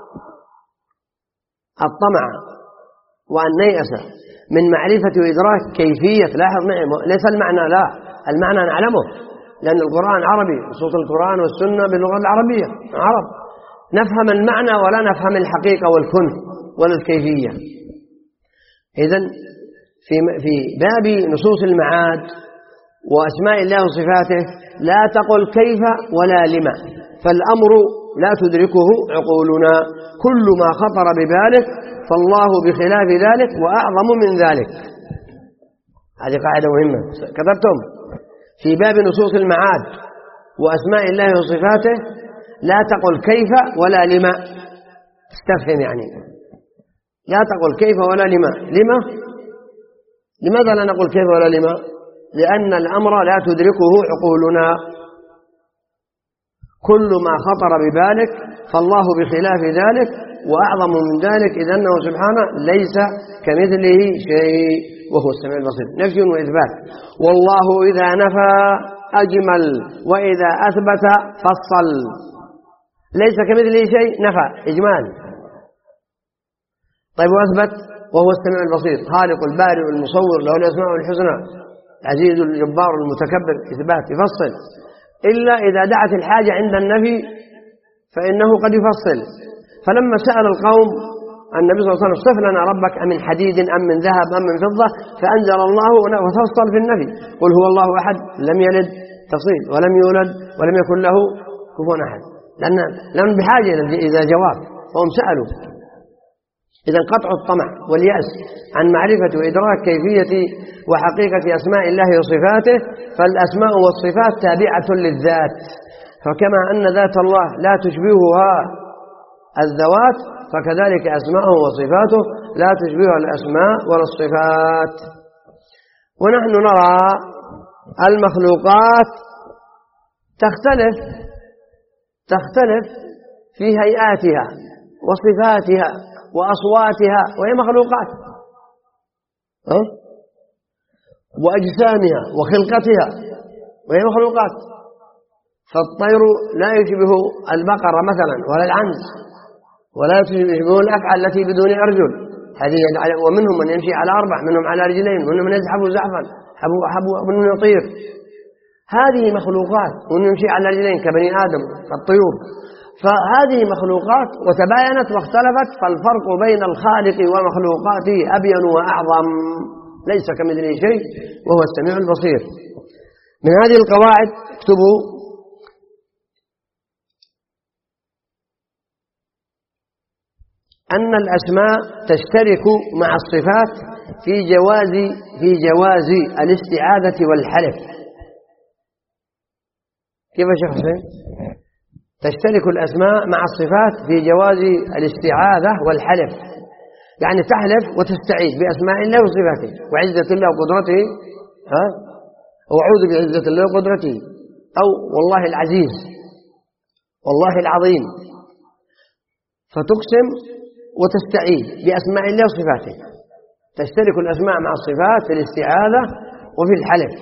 الطمع وأن نيأس من معرفة وإدراك كيفية. لاحظ معي، ليس المعنى لا، المعنى نعلمه لأن القرآن عربي، صوت القرآن والسنة باللغة العربية عرب، نفهم المعنى ولا نفهم الحقيقة والكنه ولا الكيفية. إذن في في باب نصوص المعاد وأسماء الله وصفاته لا تقل كيف ولا لما، فالأمر لا تدركه عقولنا. كل ما خطر ببالك فالله بخلاف ذلك وأعظم من ذلك. هذه قاعدة مهمة كتبتم في باب نصوص المعاد وأسماء الله وصفاته. لا تقل كيف ولا لما، استفهم يعني لا تقل كيف ولا لما. لما؟ لماذا لا نقول كيف ولا لما؟ لأن الأمر لا تدركه عقولنا. كل ما خطر ببالك فالله بخلاف ذلك وأعظم من ذلك، إذ أنه سبحانه ليس كمثله شيء وهو السميع البصير. نفي وإثبات. والله إذا نفى أجمل وإذا أثبت فصل. ليس كمثله شيء، نفى إجمال. طيب وأثبت وهو السميع البصير، خالق البارئ المصور له الأسماء الحسنى، العزيز الجبار المتكبر، إثبات يفصل. إلا إذا دعت الحاجة عند النفي فإنه قد يفصل. فلما سأل القوم النبي صلى الله عليه وسلم صف لنا ربك أم من حديد أم من ذهب أم من فضة، فأنزل الله وفصل في النفي قل هو الله أحد لم يلد تفصيل ولم يولد ولم يكن له كفوا أحد، لأن لم بحاجة إذا جواب فهم سألوا. إذن قطع الطمع واليأس عن معرفة وإدراك كيفية وحقيقة أسماء الله وصفاته، فالأسماء والصفات تابعة للذات، فكما أن ذات الله لا تشبهها الذوات فكذلك أسماءه وصفاته لا تشبهها الأسماء ولا الصفات. ونحن نرى المخلوقات تختلف تختلف في هيئاتها وصفاتها وأصواتها، وهي مخلوقات، أه؟ وأجسامها وخلقتها، وهي مخلوقات. فالطير لا يشبه البقرة مثلا ولا العنز، ولا يشبه الأفعى التي بدون أرجل، هذه ومنهم من يمشي على أربع، منهم على رجلين، منهم من يزحف زحفا، ومنهم يطير. هذه مخلوقات، ومنهم يمشي على رجلين كبني آدم كالطيور. فهذه مخلوقات وتباينت واختلفت، فالفرق بين الخالق ومخلوقاته أبين وأعظم، ليس كمثله شيء وهو السميع البصير. من هذه القواعد اكتبوا أن الأسماء تشترك مع الصفات في جواز في جواز الاستعاذة والحلف. كيف يا شيخ حسين؟ تشترك الأسماء مع الصفات في جواز الاستعاذة والحلف، يعني تحلف وتستعيذ بأسماء الله وصفاته وعزة الله وقدرته، ها؟ وأعوذ بعزة الله وقدرته، أو والله العزيز والله العظيم، فتقسم وتستعيذ بأسماء الله وصفاته. تشترك الأسماء مع الصفات في الاستعاذة وفي الحلف.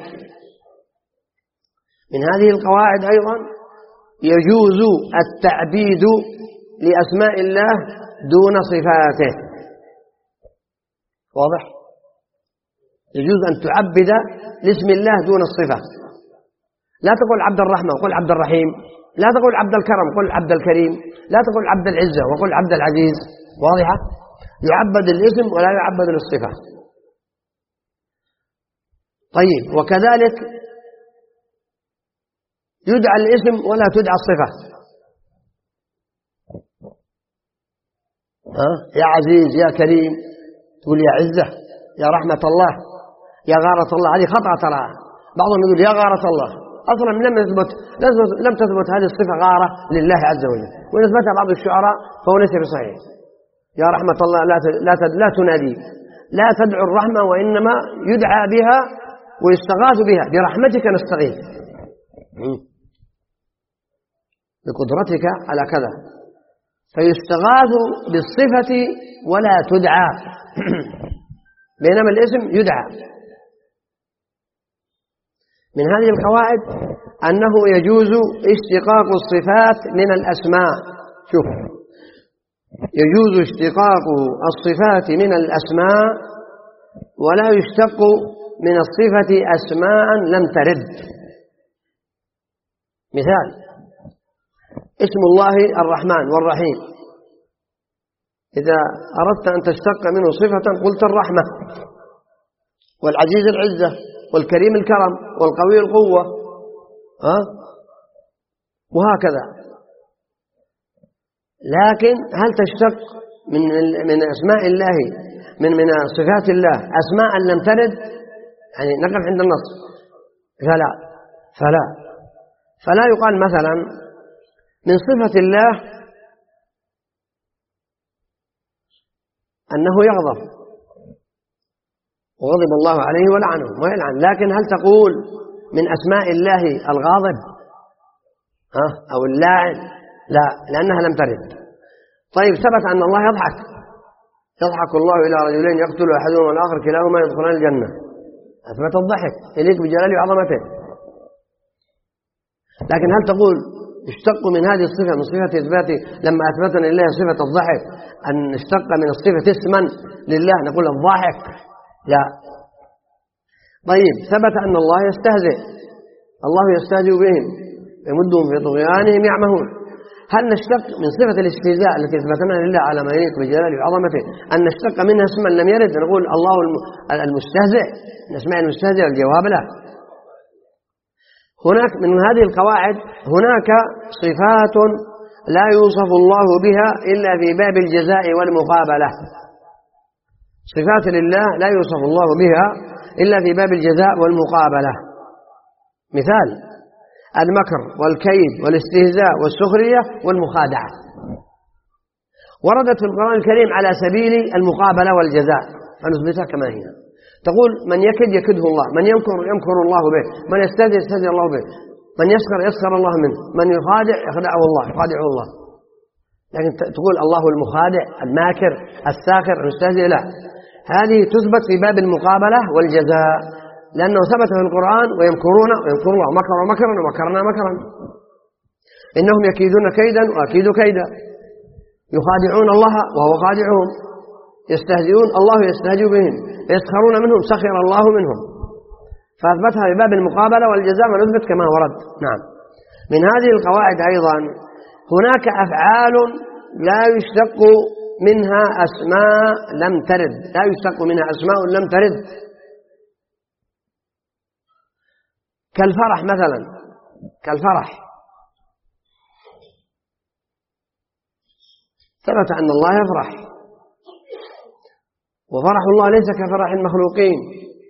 من هذه القواعد أيضا يجوز التعبيد لأسماء الله دون صفاته. واضح؟ يجوز أن تعبد لاسم الله دون الصفة. لا تقول عبد الرحمن وقل عبد الرحيم، لا تقول عبد الكرم قل عبد الكريم، لا تقول عبد العزة وقل عبد العزيز. واضحة؟ يعبد الاسم ولا يعبد للصفة. طيب، وكذلك يدعى الاسم ولا تدعى الصفة. ها؟ يا عزيز، يا كريم، تقول يا عزة، يا رحمة الله، يا غارة الله. هذه خطأ ترى. بعضهم يقول يا غارة الله، أصلا لم تثبت لم تثبت هذه الصفة غارة لله عز وجل، وإن أثبتها بعض الشعراء فهو ليس بصحيح. يا رحمة الله لا لا لا تنادي، لا تدعو الرحمة، وإنما يدعى بها ويستغاث بها. برحمتك نستغيث، بقدرتك على كذا، فيستغاث بالصفة ولا تدعى بينما الاسم يدعى. من هذه القواعد أنه يجوز اشتقاق الصفات من الأسماء. شوف، يجوز اشتقاق الصفات من الأسماء، ولا يشتق من الصفة أسماء لم ترد. مثال: اسم الله الرحمن والرحيم، إذا أردت أن تشتق منه صفة قلت الرحمة، والعزيز العزة، والكريم الكرم، والقوي القوة، ها؟ وهكذا. لكن هل تشتق من من أسماء الله من من صفات الله أسماء لم ترد؟ يعني نقف عند النص، فلا فلا فلا يقال مثلا من صفة الله أنه يغضب وغضب الله عليه ولعنه ويلعن، لكن هل تقول من أسماء الله الغاضب ها أو اللاعن؟ لا، لأنها لم ترد. طيب، ثبت أن الله يضحك، يضحك الله إلى رجلين يقتل أحدهما والآخر كلاهما يدخلان الجنة، أثبت الضحك يليق بجلاله وعظمته. لكن هل تقول اشتق من هذه الصفة من صفة إثبات لما أثبتنا لله صفة الضحك أن اشتق من الصفة اسما لله نقول الضاحك؟ لا. طيب، ثبت أن الله يستهزئ، الله يستهزئ بهم يمدهم في طغيانهم يعمهون. هل نشتق من صفة الاستهزاء التي اثبتناها لله على ما يليق بجلاله وعظمته أن نشتق منها اسما لم يرد نقول الله المستهزئ من أسماء المستهزئ؟ الجواب لا. هناك من هذه القواعد هناك صفات لا يوصف الله بها إلا في باب الجزاء والمقابلة. صفات لله لا يوصف الله بها إلا في باب الجزاء والمقابلة. مثال: المكر والكيد والاستهزاء والسخرية والمخادعة وردت في القرآن الكريم على سبيل المقابلة والجزاء، فنثبتها كما هي. تقول: من يكد يكده الله، من يمكر يمكر الله به، من يستهزئ يستهزئ الله به، من يسخر يسخر الله منه، من يخادع يخدعه الله يخادعه الله. لكن تقول الله المخادع الماكر الساخر المستهزئ، لا، هذه تثبت في باب المقابلة والجزاء، لأنه ثبت في القرآن: ويمكرون ويمكر الله، مكروا مكرا ومكرنا مكرا، إنهم يكيدون كيدا وأكيد كيدا، يخادعون الله وهو خادعهم، يستهزئون الله يستهزئ بهم، يسخرون منهم سخر الله منهم. فأثبتها في باب المقابلة والجزاء ونثبت كما ورد. نعم. من هذه القواعد أيضا هناك أفعال لا يشتق منها أسماء لم ترد، لا يشتق منها أسماء لم ترد، كالفرح مثلا، كالفرح ثبت أن الله يفرح، وفرح الله ليس كفرح المخلوقين.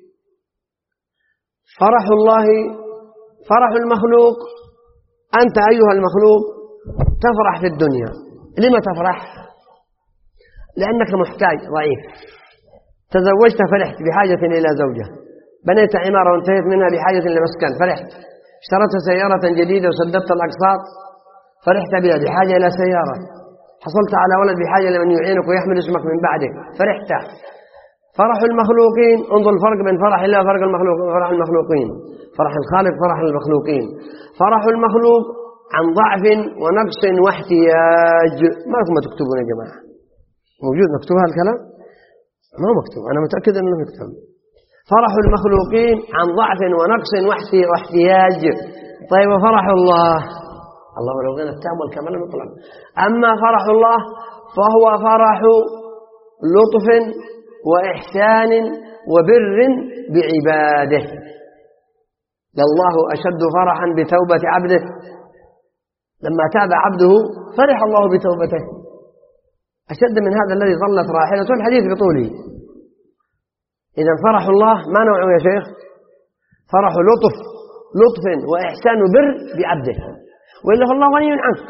فرح الله فرح المخلوق، أنت أيها المخلوق تفرح في الدنيا. لما تفرح؟ لأنك محتاج ضعيف، تزوجت فرحت بحاجة إلى زوجة، بنيت عمارة وانتهيت منها بحاجة إلى مسكن فرحت، اشتريت سيارة جديدة وسددت الأقساط فرحت بها بحاجة إلى سيارة، حصلت على ولد بحاجة لمن يعينك ويحمل اسمك من بعدك فرحت. فرح المخلوقين، انظر الفرق بين فرح الله وفرق المخلوق فرح المخلوقين. فرح الخالق فرح المخلوقين. فرح المخلوق عن ضعف ونقص واحتياج. ما لكم ما تكتبون يا جماعة؟ موجود مكتوب هذا الكلام؟ ما هو مكتوب، أنا متأكد أنه مكتوب. فرح المخلوقين عن ضعف ونقص واحتياج. طيب وفرح الله؟ الله ولو غنى التام والكمال المطلق. أما فرح الله فهو فرح لطف وإحسان وبر بعباده. لله أشد فرحا بتوبة عبده، لما تاب عبده فرح الله بتوبته، أشد من هذا الذي ظلت راحلته الحديث بطوله. إذا فرح الله ما نوعه يا شيخ؟ فرح لطف لطف وإحسان وبر بعبده، وإلا فالله غني عنك.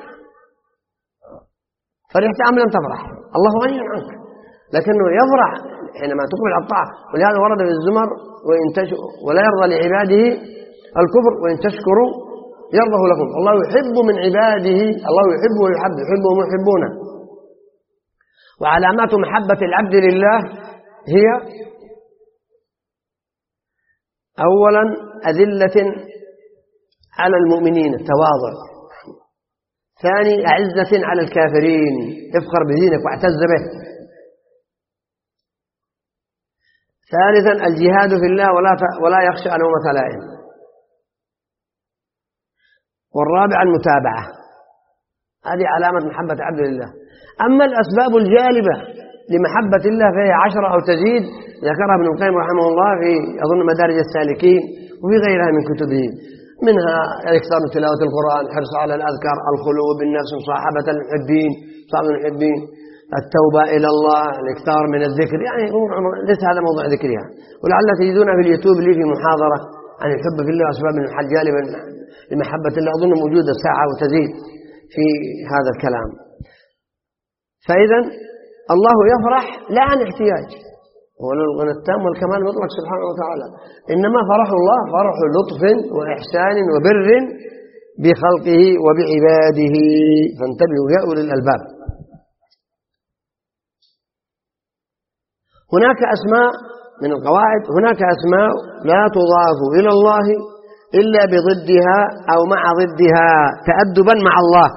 فرحت أم لم تفرح؟ الله غني عنك، لكنه يفرح حينما تقبل على الطاعة. ولهذا ورد في الزمر: وإن تش... ولا يرضى لعباده الكفر وإن تشكروا يرضه لكم. الله يحب من عباده، الله يحب ويحب، يحبه ويحبونه. وعلامات محبة العبد لله هي: أولا أذلة على المؤمنين التواضع، ثاني أعزة على الكافرين افخر بدينك واعتز به، ثالثا الجهاد في الله ولا ولا يخشى لومة لائم، والرابع المتابعة. هذه علامة محبة عبد الله. أما الأسباب الجالبة لمحبة الله فهي عشرة أو تزيد، ذكرها ابن القيم رحمه الله في أظن مدارج السالكين وفي غيرها من كتبه، منها الاكثار من تلاوة القرآن، الحرص على الأذكار، الخلو بالنفس، مصاحبة المحبين، صاحب المحبين، التوبة إلى الله، الاكثار من الذكر. يعني ليس هذا موضوع ذكرها، ولعل تجدونها في اليوتيوب لي في محاضرة عن الحب في الله وأسباب المحل جالبا لمحبة الله، أظن موجودة ساعة وتزيد في هذا الكلام. فإذا الله يفرح لا عن احتياج، ولا الغنى التام والكمال المطلق سبحانه وتعالى، إنما فرح الله فرح لطف وإحسان وبر بخلقه وبعباده. فانتبهوا يا أولي الألباب. هناك أسماء من القواعد، هناك أسماء لا تضاف إلى الله إلا بضدها أو مع ضدها تأدبا مع الله.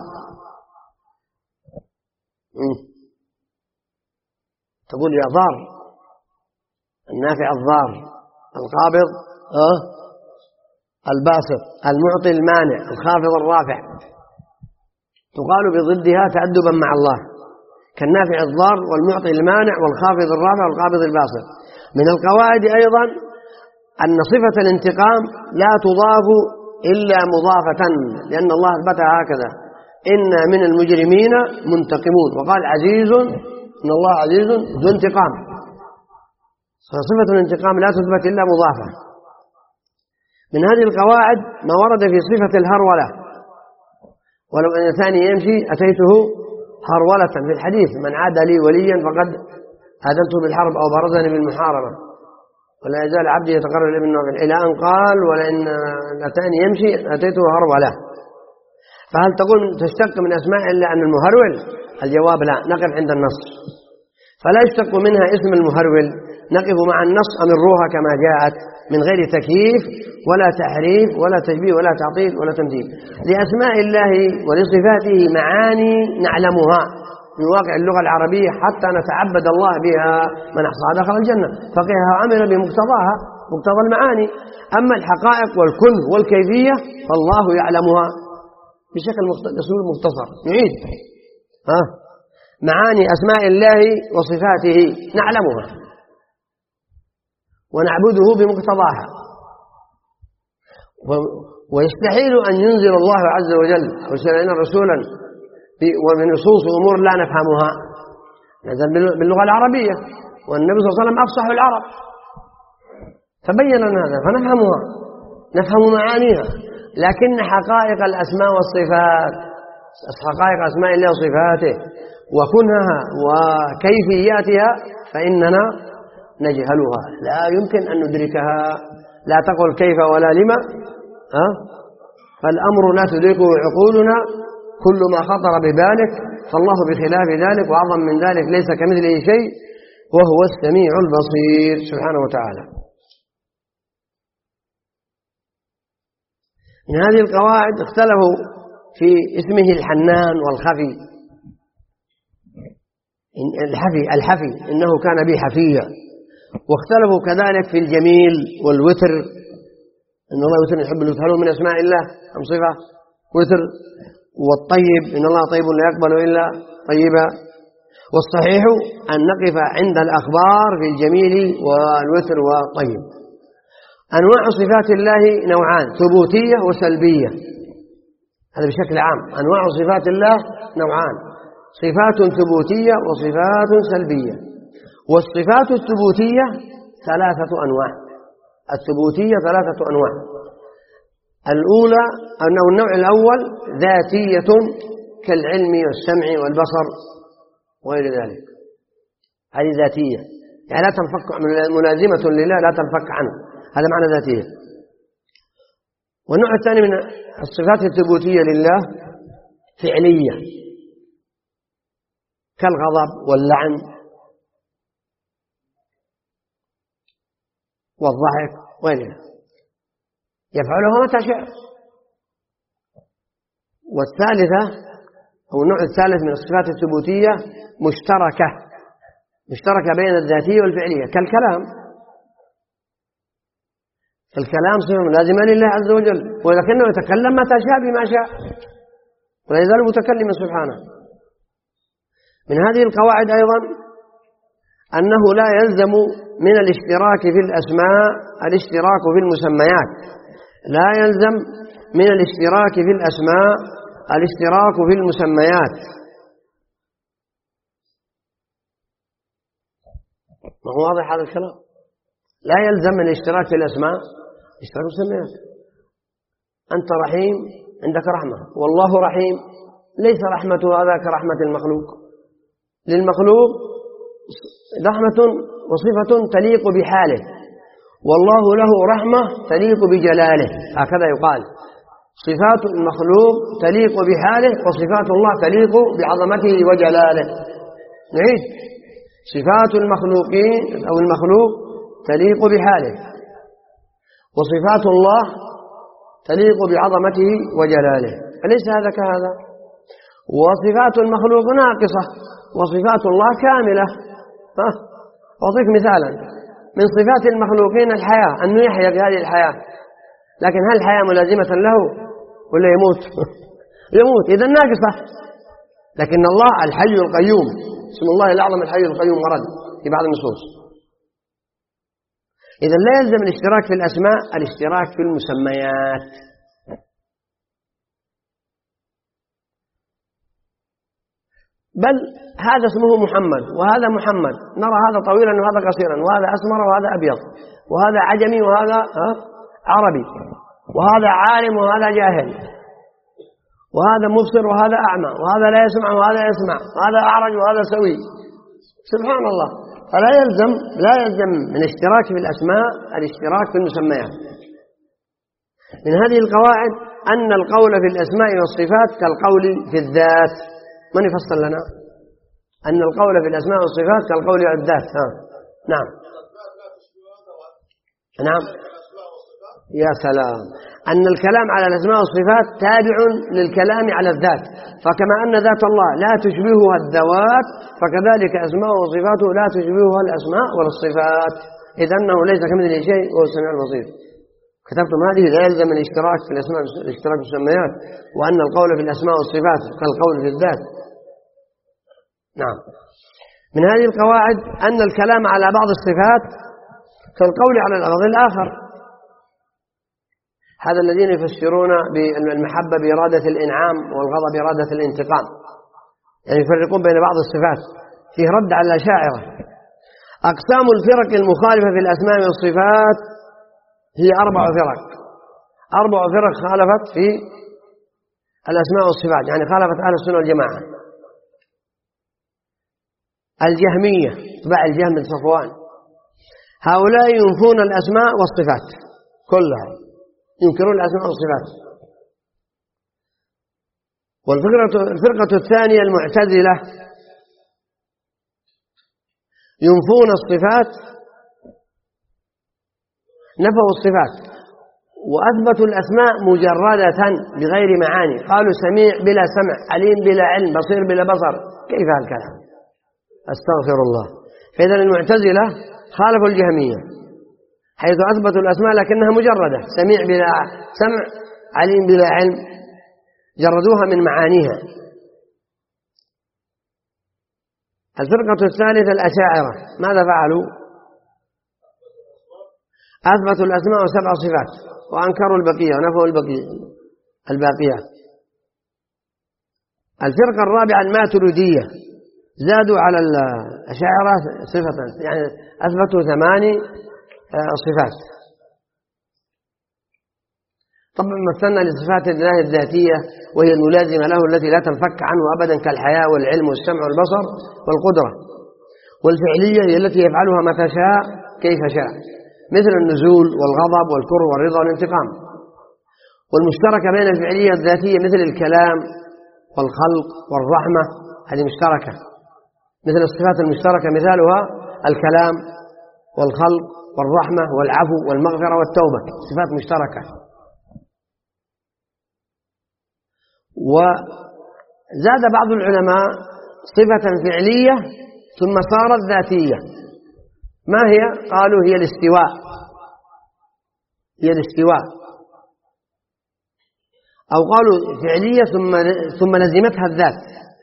تقول يا ضار، النافع الضار، القابض أه؟ الباسط، المعطي المانع، الخافض الرافع، تقال بضدها تأدبا مع الله، كالنافع الضار والمعطي المانع والخافض الرافع والقابض الباسط. من القواعد أيضا أن صفة الانتقام لا تضاف إلا مضافة، لأن الله أثبتها هكذا: إن من المجرمين منتقمون، وقال عزيز، إن الله عزيز ذو انتقام. فصفة الانتقام لا تثبت إلا مضافة. من هذه القواعد ما ورد في صفة الهرولة، ولو أن ثاني يمشي أتيته هرولة في الحديث: من عاد لي وليا فقد آذنته بالحرب أو برزني بالمحاربة، ولا يزال عبدي يتقرب إلي بالنوافل، إلى أن قال: ولئن أتاني يمشي أتيته هرولة. فهل تقول تشتق من أسماء الله أن المهرول؟ الجواب لا، نقف عند النص، فلا يشتق منها اسم المهرول، نقف مع النص أمروها كما جاءت من غير تكييف ولا تحريف ولا تشبيه ولا تعطيل ولا تمثيل. لأسماء الله ولصفاته معاني نعلمها من واقع اللغة العربية حتى نتعبد الله بها، من أحصاها دخل الجنة، فقهها وعمل بمقتضاها مقتضى المعاني. أما الحقائق والكنه والكيفية فالله يعلمها بشكل أسلوب مختصر. نعيد ها معاني أسماء الله وصفاته نعلمها ونعبده بمقتضاها، ويستحيل أن ينزل الله عز وجل أرسل لنا رسولا ومن نصوص أمور لا نفهمها، نزل باللغة العربية والنبي صلى الله عليه وسلم أفصح العرب فبين لنا هذا فنفهمها، نفهم معانيها. لكن حقائق الأسماء والصفات، حقائق أسماء الله وصفاته وكنها وكيفياتها فإننا نجهلها، لا يمكن أن ندركها. لا تقل كيف ولا لما، ها؟ فالأمر لا تدركه عقولنا، كل ما خطر ببالك، فالله بخلاف ذلك وأعظم من ذلك ليس كمثله شيء وهو السميع البصير سبحانه وتعالى. من هذه القواعد اختلفوا في اسمه الحنان والخفي. الحفي الحفي إنه كان به حفيا، واختلفوا كذلك في الجميل والوتر، إن الله وتر يحب الوتر، هل من أسماء الله أم صفة وتر؟ والطيب إن الله طيب لا يقبل إلا طيبا. والصحيح أن نقف عند الأخبار في الجميل والوتر والطيب. أنواع صفات الله نوعان: ثبوتية وسلبية، هذا بشكل عام. أنواع صفات الله نوعان: صفات ثبوتية وصفات سلبية. والصفات الثبوتية ثلاثة أنواع. الثبوتية ثلاثة أنواع: الأولى أنه النوع الأول ذاتية كالعلم والسمع والبصر وغير ذلك، هذه ذاتية يعني لا تنفك، ملازمة لله لا تنفك عنه، هذا معنى ذاتية. والنوع الثاني من الصفات الثبوتية لله فعلية كالغضب واللعن والضحك وغيرها، يفعلها متى شاء. والثالثة أو النوع الثالث من الصفات الثبوتية مشتركة مشتركة بين الذاتية والفعلية كالكلام. الكلام صفة لازمة لله عز وجل، ولكنه يتكلم متى شاء بما شاء ولا يزال متكلما سبحانه. من هذه القواعد أيضا أنه لا يلزم من الاشتراك في الأسماء الاشتراك في المسميات، لا يلزم من الاشتراك في الأسماء الاشتراك في المسميات. ما هو واضح هذا الكلام؟ لا يلزم من الاشتراك في الأسماء اشتراك في المسميات. أنت رحيم عندك رحمة، والله رحيم، ليس رحمته هذا كرحمة المخلوق. للمخلوق رحمة وصفة تليق بحاله، والله له رحمة تليق بجلاله، هكذا يقال: صفات المخلوق تليق بحاله وصفات الله تليق بعظمته وجلاله. نعيد: صفات المخلوقين أو المخلوق تليق بحاله، وصفات الله تليق بعظمته وجلاله، أليس هذا كهذا؟ وصفات المخلوق ناقصة وصفات الله كاملة. أعطيك مثالا: من صفات المخلوقين الحياة، أنه يحيا بهذه الحياة، لكن هل الحياة ملازمة له ولا يموت؟ يموت، إذا ناقصة. لكن الله الحي القيوم، اسم الله الأعظم الحي القيوم ورد في بعض النصوص. إذا لا يلزم الاشتراك في الأسماء الاشتراك في المسميات. بل هذا اسمه محمد وهذا محمد، نرى هذا طويلا وهذا قصيرا، وهذا أسمر وهذا أبيض، وهذا عجمي وهذا عربي، وهذا عالم وهذا جاهل، وهذا مبصر وهذا أعمى، وهذا لا يسمع وهذا يسمع، وهذا أعرج وهذا سوي. سبحان الله. فلا يلزم لا يلزم من اشتراك في الأسماء الاشتراك في المسميات. من هذه القواعد أن القول في الأسماء والصفات كالقول في الذات. من يفصل لنا؟ أن القول في الأسماء والصفات كالقول في الذات. ها. نعم نعم يا سلام. أن الكلام على الأسماء والصفات تابع للكلام على الذات، فكما أن ذات الله لا تشبهها الذوات فكذلك أسماء وصفاته لا تشبهها الأسماء والصفات، إذ أنه ليس كمثله شيء وهو السميع البصير. كتبتم هذه لا يلزم الاشتراك في الأسماء الاشتراك في المسميات، وأن القول في الأسماء والصفات كالقول في الذات. نعم. من هذه القواعد أن الكلام على بعض الصفات كالقول على البعض الآخر. هذا الذين يفسرون بالمحبة بإرادة الإنعام والغضب بإرادة الانتقام، يعني يفرقون بين بعض الصفات، فيه رد على الأشاعرة. أقسام الفرق المخالفة في الأسماء والصفات هي أربع فرق. أربع فرق خالفت في الأسماء والصفات، يعني خالفت أهل السنة والجماعة. الجهمية تبع الجهم بن صفوان، هؤلاء ينفون الأسماء والصفات كلها، ينكرون الأسماء والصفات. والفرقة الثانية المعتزلة ينفون الصفات، نفوا الصفات وأثبتوا الأسماء مجردة بغير معاني، قالوا سميع بلا سمع، عليم بلا علم، بصير بلا بصر. كيف هذا الكلام؟ أستغفر الله. فإذا المعتزلة خالفوا الجهمية حيث أثبتوا الأسماء لكنها مجردة، سميع بلا سمع، عليم بلا علم، جردوها من معانيها. الفرقة الثالثة الأشاعرة ماذا فعلوا؟ أثبتوا الأسماء وسبع صفات وأنكروا البقية ونفوا البقية الباقية. الفرقة الرابعة الماتريدية زادوا على الأشاعرة صفة، يعني أثبتوا ثماني صفات. طبعا مثلنا لصفات الله الذاتية وهي الملازمة له التي لا تنفك عنه أبدا كالحياة والعلم والسمع والبصر والقدرة. والفعلية هي التي يفعلها متى شاء كيف شاء، مثل النزول والغضب والكره والرضا والانتقام. والمشتركة بين الفعلية الذاتية مثل الكلام والخلق والرحمة، هذه مشتركة. مثل الصفات المشتركة مثالها الكلام والخلق والرحمة والعفو والمغفرة والتوبة، صفات مشتركة. وزاد بعض العلماء صفة فعلية ثم صارت ذاتية. ما هي؟ قالوا هي الاستواء، هي الاستواء. أو قالوا فعلية ثم ثم لزمتها الذات.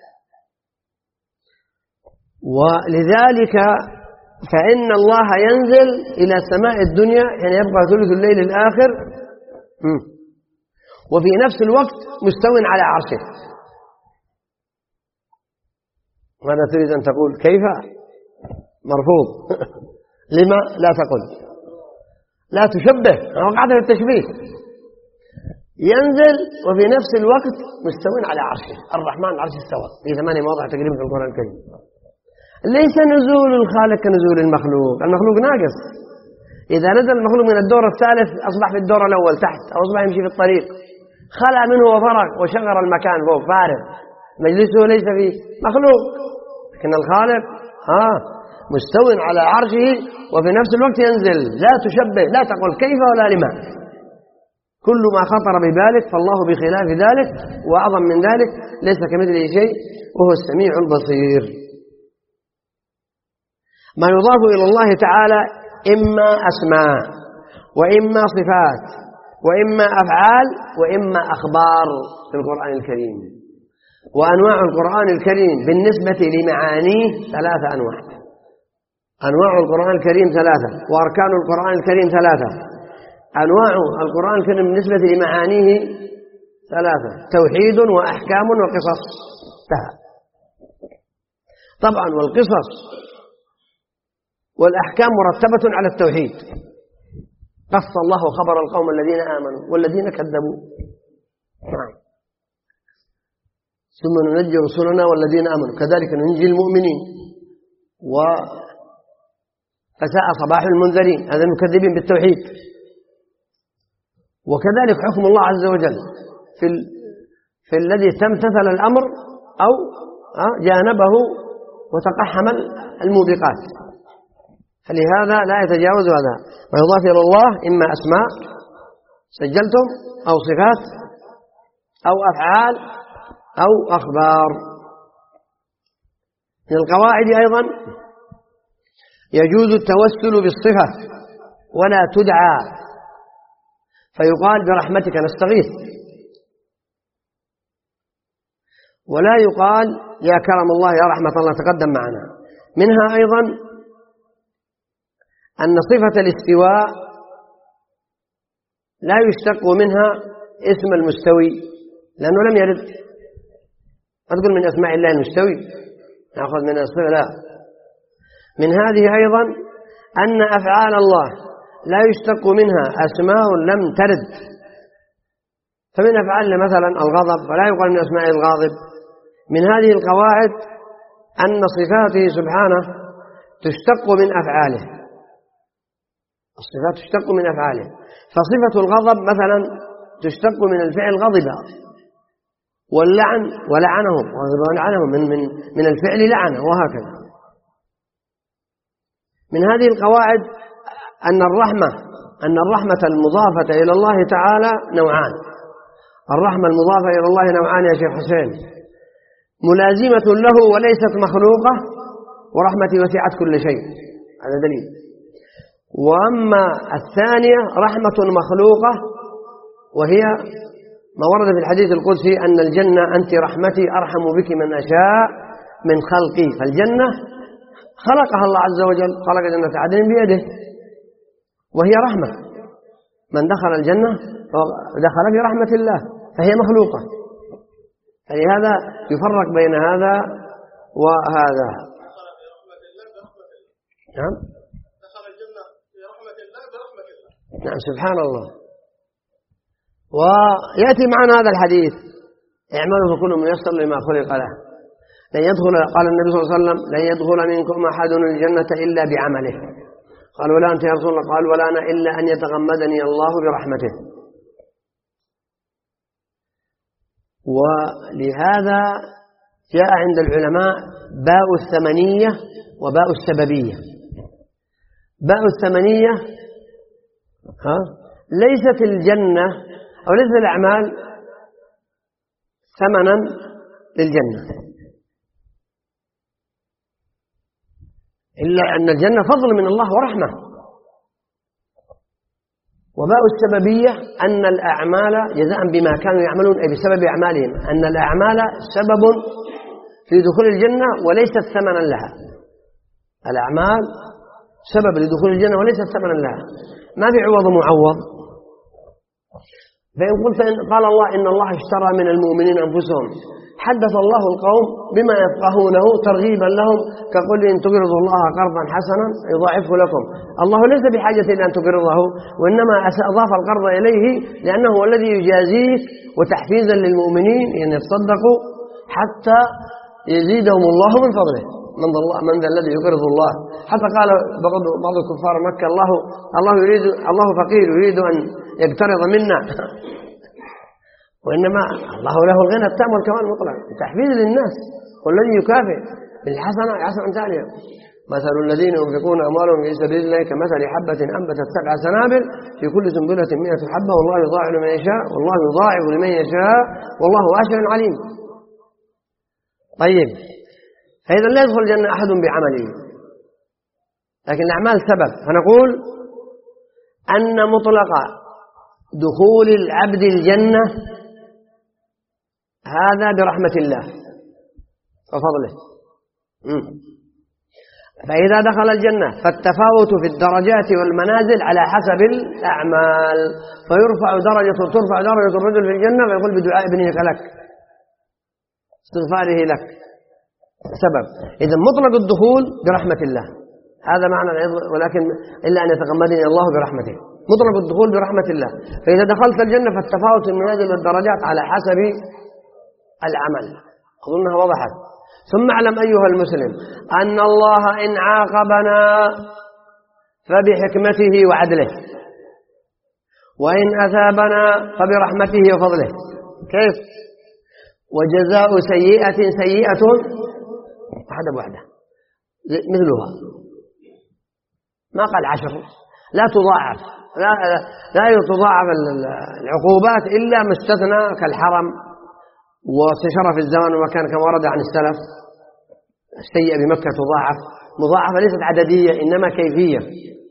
ولذلك فإن الله ينزل إلى سماء الدنيا حين يبقى ثلث الليل الآخر، وفي نفس الوقت مستو على عرشه. ماذا تريد أن تقول؟ كيف؟ مرفوض. لما لا تقل؟ لا تشبه، وقعت في التشبيه. ينزل وفي نفس الوقت مستو على عرشه. الرحمن العرش استوى في ثمانية مواضع تقريبا في القرآن الكريم. ليس نزول الخالق كنزول المخلوق، المخلوق ناقص. إذا نزل المخلوق من الدور الثالث أصبح في الدور الأول تحت، أو أصبح يمشي في الطريق، خلع منه وفرق وشغر المكان فوق فارغ، مجلسه ليس فيه مخلوق. لكن الخالق آه مستو على عرشه وفي نفس الوقت ينزل. لا تشبه، لا تقول كيف ولا لما، كل ما خطر ببالك فالله بخلاف ذلك وأعظم من ذلك، ليس كمثله شيء وهو السميع البصير. ما يضاف إلى الله تعالى إما أسماء وإما صفات وإما أفعال وإما أخبار في القرآن الكريم. وأنواع القرآن الكريم بالنسبة لمعانيه ثلاثة أنواع. أنواع القرآن الكريم ثلاثة، وأركان القرآن الكريم ثلاثة. أنواع القرآن الكريم بالنسبة لمعانيه ثلاثة: توحيد وأحكام وقصص. طبعا والقصص والأحكام مرتبة على التوحيد. قص الله خبر القوم الذين آمنوا والذين كذبوا. نعم. ثم ننجي رسلنا والذين آمنوا كذلك ننجي المؤمنين. وفساء صباح المنذرين، هذا المكذبين بالتوحيد. وكذلك حكم الله عز وجل في, ال... في الذي تمتثل الأمر أو جانبه وتقحم الموبقات، فلهذا لا يتجاوز هذا، ويضاف إلى الله إما أسماء سجلتم أو صفات أو أفعال أو أخبار. من القواعد أيضا يجوز التوسل بالصفة ولا تدعى، فيقال برحمتك نستغيث، ولا يقال يا كرم الله يا رحمة الله تقدم معنا. منها أيضا أن صفة الاستواء لا يشتق منها اسم المستوي لأنه لم يرد. أقول من أسماء الله المستوي نأخذ من الصفة، لا. من هذه أيضا أن أفعال الله لا يشتق منها أسماء لم ترد، فمن أفعال مثلا الغضب ولا يقال من أسماء الغاضب. من هذه القواعد أن صفاته سبحانه تشتق من أفعاله، الصفات تشتق من أفعاله، فصفة الغضب مثلا تشتق من الفعل غضب، واللعن ولعنهم ولعنهم من, من, من الفعل لعنه، وهكذا. من هذه القواعد أن الرحمة أن الرحمة المضافة إلى الله تعالى نوعان. الرحمة المضافة إلى الله نوعان يا شيخ حسين: ملازمة له وليست مخلوقة، ورحمتي وسعت كل شيء، هذا دليل. وأما الثانية رحمة مخلوقة، وهي ما ورد في الحديث القدسي أن الجنة أنت رحمتي أرحم بك من أشاء من خلقي. فالجنة خلقها الله عز وجل، خلق جنة عدن بيده، وهي رحمة. من دخل الجنة دخل في رحمة الله، فهي مخلوقة. فلهذا يفرق بين هذا وهذا. نعم. دخل الجنة برحمة الله برحمة الله. نعم سبحان الله. ويأتي معنا هذا الحديث: اعملوا فكل ميسر لما خلق له. لن يدخل، قال النبي صلى الله عليه وسلم: لن يدخل منكم أحد الجنة إلا بعمله. قال: ولا أنت يا رسول الله؟ قال: ولا أنا إلا أن يتغمدني الله برحمته. ولهذا جاء عند العلماء باء الثمنية وباء السببية. باء الثمنية ها ليست الجنة أو ليست الأعمال ثمنا للجنة، إلا أن الجنة فضل من الله ورحمة. وباء السببية أن الأعمال جزاء بما كانوا يعملون، أي بسبب أعمالهم، أن الأعمال سبب في دخول الجنة وليست ثمنا لها. الأعمال سبب لدخول الجنة وليست ثمنا لها، ما في عوض معوض. فإن قلت إن قال الله إن الله اشترى من المؤمنين أنفسهم، حدث الله القوم بما يفقهونه ترغيبا لهم، كقول إن تقرضوا الله قرضا حسنا يضاعفه لكم. الله ليس بحاجة إلى أن تقرضه، وإنما أضاف القرض إليه لأنه هو الذي يجازيك وتحفيزا للمؤمنين أن يتصدقوا حتى يزيدهم الله من فضله. من ذا من ذا الذي يقرض الله؟ حتى قال بعض كفار مكة: الله الله يريد الله فقير يريد أن يقترض منا. وإنما الله له الغنى التام والكمال المطلق، تحفيز للناس، والذي يكافئ بالحسنة حسنة ثانية. مثل الذين ينفقون أموالهم في سبيل الله كمثل حبة أنبتت سبع سنابل في كل سنبلة مئة حبة والله يضاعف لمن يشاء والله يضاعف لمن يشاء والله واسع عليم. طيب، فإذا لا يدخل الجنة أحد بعمله، لكن الأعمال سبب. فنقول أن مطلق دخول العبد الجنة هذا برحمة الله وفضله. فإذا دخل الجنة فالتفاوت في الدرجات والمنازل على حسب الأعمال، فيرفع درجة ترفع درجة الرجل في الجنة ويقول بدعاء ابنه لك، استغفاره لك، سبب. إذا مطلق الدخول برحمة الله، هذا معنى، ولكن إلا أن يتغمدني الله برحمته. مطلق الدخول برحمة الله. فإذا دخلت الجنة فالتفاوت من هذه الدرجات على حسب العمل. أظنها وضحت. ثم اعلم أيها المسلم أن الله إن عاقبنا فبحكمته وعدله، وإن أثابنا فبرحمته وفضله. كيف؟ وجزاء سيئة سيئة واحدة بواحدة مثلها، ما قال عشر، لا تضاعف، لا, لا تضاعف العقوبات إلا مستثنى كالحرم واستشرف الزمان والمكان كما ورد عن السلف. السيئة بمكة تضاعف، مضاعفة ليست عددية إنما كيفية.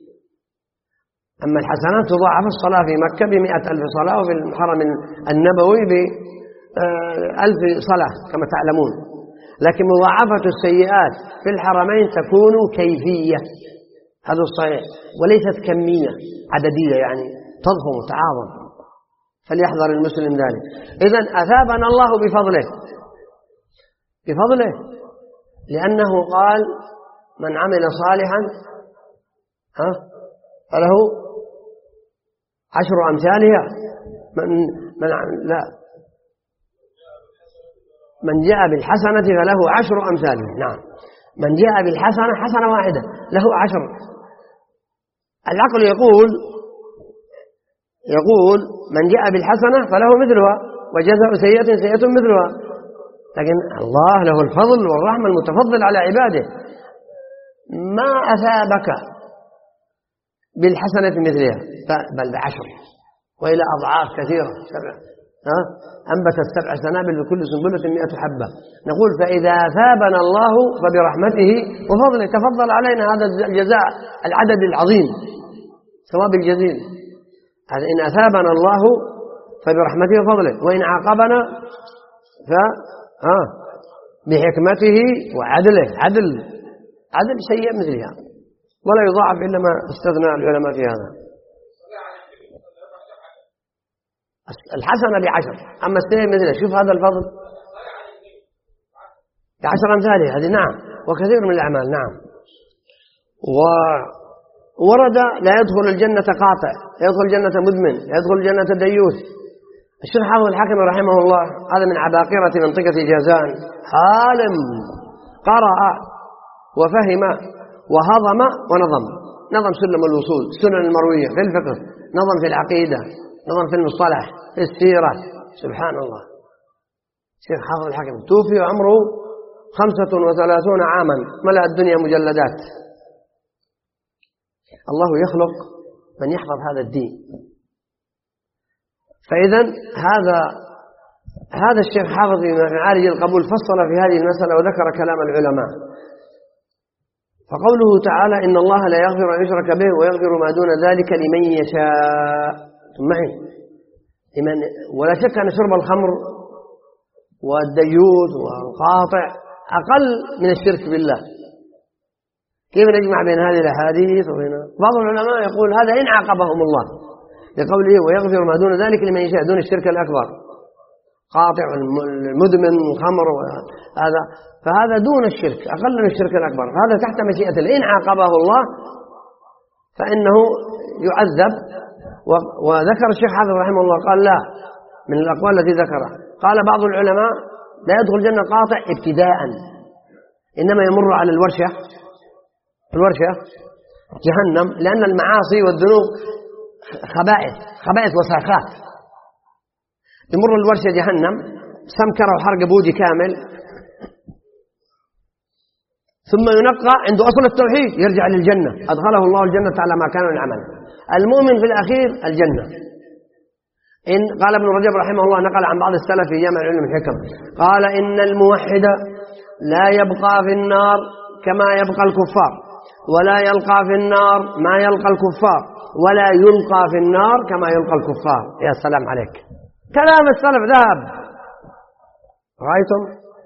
أما الحسنات تضاعف، الصلاة في مكة بمئة ألف صلاة، وفي الحرم النبوي بألف صلاة كما تعلمون. لكن مضاعفة السيئات في الحرمين تكون كيفية، هذا الصحيح، وليست كمية عددية يعني تضخم وتعاظم، فليحذر المسلم ذلك. إذن أثابنا الله بفضله، بفضله، لأنه قال من عمل صالحا ها فله عشر أمثالها. من, من لا من جاء بالحسنة فله عشر أمثالها. نعم، من جاء بالحسنة حسنة واحدة له عشر. العقل يقول يقول من جاء بالحسنة فله مثلها، وجزاء سيئة سيئة مثلها. لكن الله له الفضل والرحمة المتفضل على عباده، ما أثابك بالحسنة مثلها بل بعشر وإلى أضعاف كثيرة. سبع ها أنبتت سبع سنابل بكل سنبلة مئة حبة. نقول فإذا أثابنا الله فبرحمته وفضله تفضل علينا هذا الجزاء العدد العظيم، ثواب الجزيل. إن أثابنا الله فبرحمته وفضله، وإن عاقبنا ف ها بحكمته وعدله. عدل عدل شيء مثلها، ولا يضاعف إلا ما استثنى العلماء في هذا. الحسنة بعشر، أما السيئة مثله. شوف هذا الفضل بعشر أمثاله هذه. نعم، وكثير من الأعمال. نعم. وورد لا يدخل الجنة قاطع، لا يدخل الجنة مدمن، لا يدخل الجنة ديوث. الشيخ حافظ الحكم رحمه الله، هذا من عباقرة منطقة جازان، عالم قرأ وفهم وهضم ونظم. نظم سلم الوصول، السنن المروية في الفقه، نظم في العقيدة، نظم في المصطلح، في السيرة. سبحان الله. الشيخ حافظ الحكم توفي عمره خمسة وثلاثون عاما، ملأ الدنيا مجلدات. الله يخلق من يحفظ هذا الدين. فإذا هذا هذا الشيخ حافظ في معارج القبول فصل في هذه المسألة وذكر كلام العلماء. فقوله تعالى إن الله لا يغفر أن يشرك به ويغفر ما دون ذلك لمن يشاء. معي لمن، ولا شك أن شرب الخمر والديوث والقاطع أقل من الشرك بالله. كيف نجمع بين هذه الأحاديث وبين بعض العلماء يقول هذا إن عاقبهم الله لقوله ويغفر ما دون ذلك لمن يشاء، دون الشرك الأكبر، قاطع المدمن الخمر هذا، فهذا دون الشرك، أقل من الشرك الأكبر، هذا تحت مشيئة الله. إن عاقبه الله فإنه يعذب. وذكر الشيخ حافظ رحمه الله قال لا، من الأقوال التي ذكرها قال بعض العلماء لا يدخل الجنة قاطع ابتداء، إنما يمر على الورشة، الورشة جهنم، لأن المعاصي والذنوب خبائث خبائث وساخات. يمر الورشة جهنم، سمكرة وحرق بودي كامل، ثم ينقى عنده أصل التوحيد يرجع للجنة، أدخله الله الجنة على ما كان من عمل. المؤمن في الأخير الجنة. إن قال ابن رجب رحمه الله، نقل عن بعض السلف في جامع العلم الحكم، قال إن الموحد لا يبقى في النار كما يبقى الكفار، ولا يلقى في النار ما يلقى الكفار، ولا يلقى في النار كما يلقى الكفار. يا سلام عليك، كلام السلف ذهب. رأيتم؟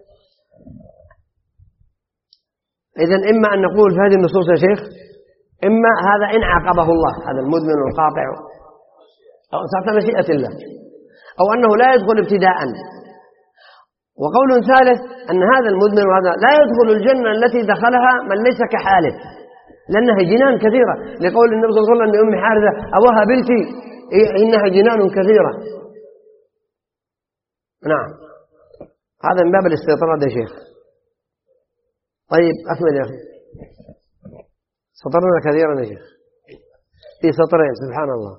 إذن إما أن نقول في هذه النصوص يا شيخ، إما هذا إن عاقبه الله، هذا المدمن والقاطع، أو تحت مشيئة الله، أو أنه لا يدخل ابتداء. وقول ثالث أن هذا المدمن وهذا لا يدخل الجنة التي دخلها من ليس كحالف، لأنها جنان كثيرة، لقول النبي صلى الله عليه وسلم لأم حارثة أوها بنتي إنها جنان كثيرة. نعم، هذا من باب الاستطراد يا شيخ. طيب أكمل يا أخي، سطرنا كثيرا يا شيخ في سطرين، سبحان الله.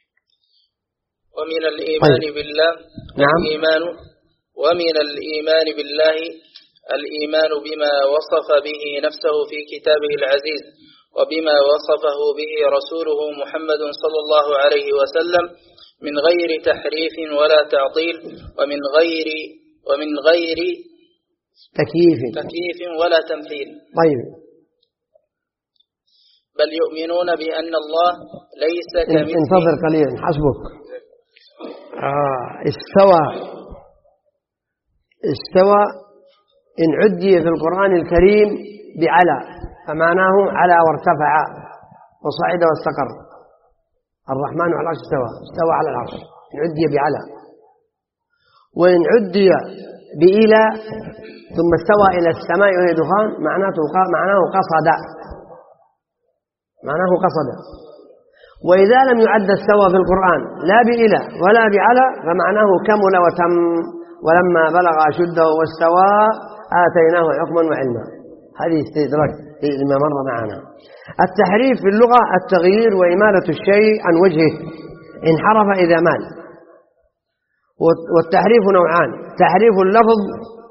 ومن الإيمان طيب. بالله نعم. الإيمان ومن الإيمان بالله الإيمان بما وصف به نفسه في كتابه العزيز وبما وصفه به رسوله محمد صلى الله عليه وسلم من غير تحريف ولا تعطيل ومن غير ومن غير تكييف تكييف ولا تمثيل. طيب، بل يؤمنون بأن الله ليس كمثله. انتظر قليلا حسبك. آه استوى استوى إن عدي في القرآن الكريم بعلى فمعناه على وارتفع وصعد واستقر. الرحمن على العرش استوى، استوى على العرش إن عدي بعلى. وإن عدي بإلى ثم استوى إلى السماء وهي دخان معناه معناه قصد معناه قصد. وإذا لم يعد استوى في القرآن لا بإلى ولا بعلى فمعناه كمل وتم، ولما بلغ أشده واستوى آتيناه حكما وعلما. هذه استدراك لما مر معنا. التحريف في اللغة التغيير وإمالة الشيء عن وجهه، انحرف إذا مال. والتحريف نوعان: تحريف اللفظ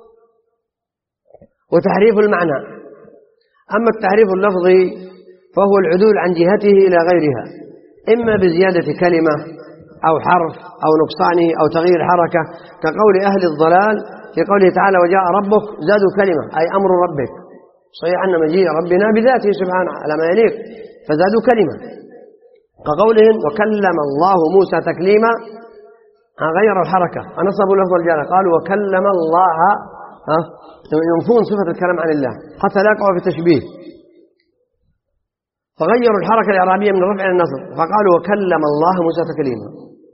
وتحريف المعنى. أما التحريف اللفظي فهو العدول عن جهته إلى غيرها، إما بزيادة كلمة أو حرف أو نقصانه أو تغيير حركة، كقول أهل الضلال في قوله تعالى وجاء ربك زادوا كلمة أي أمر ربك، صحيح أن مجيء ربنا بذاته سبحانه على ما يليق فزادوا كلمة. كقولهم وكلم الله موسى تكليما غيروا الحركة فنصبوا لفظ الجلالة، قالوا وكلم الله، ها ينفون صفة الكلام عن الله حتى لا يقعوا في التشبيه، فغيروا الحركة الإعرابية من الرفع إلى النصب فقالوا وكلم الله موسى تكليما.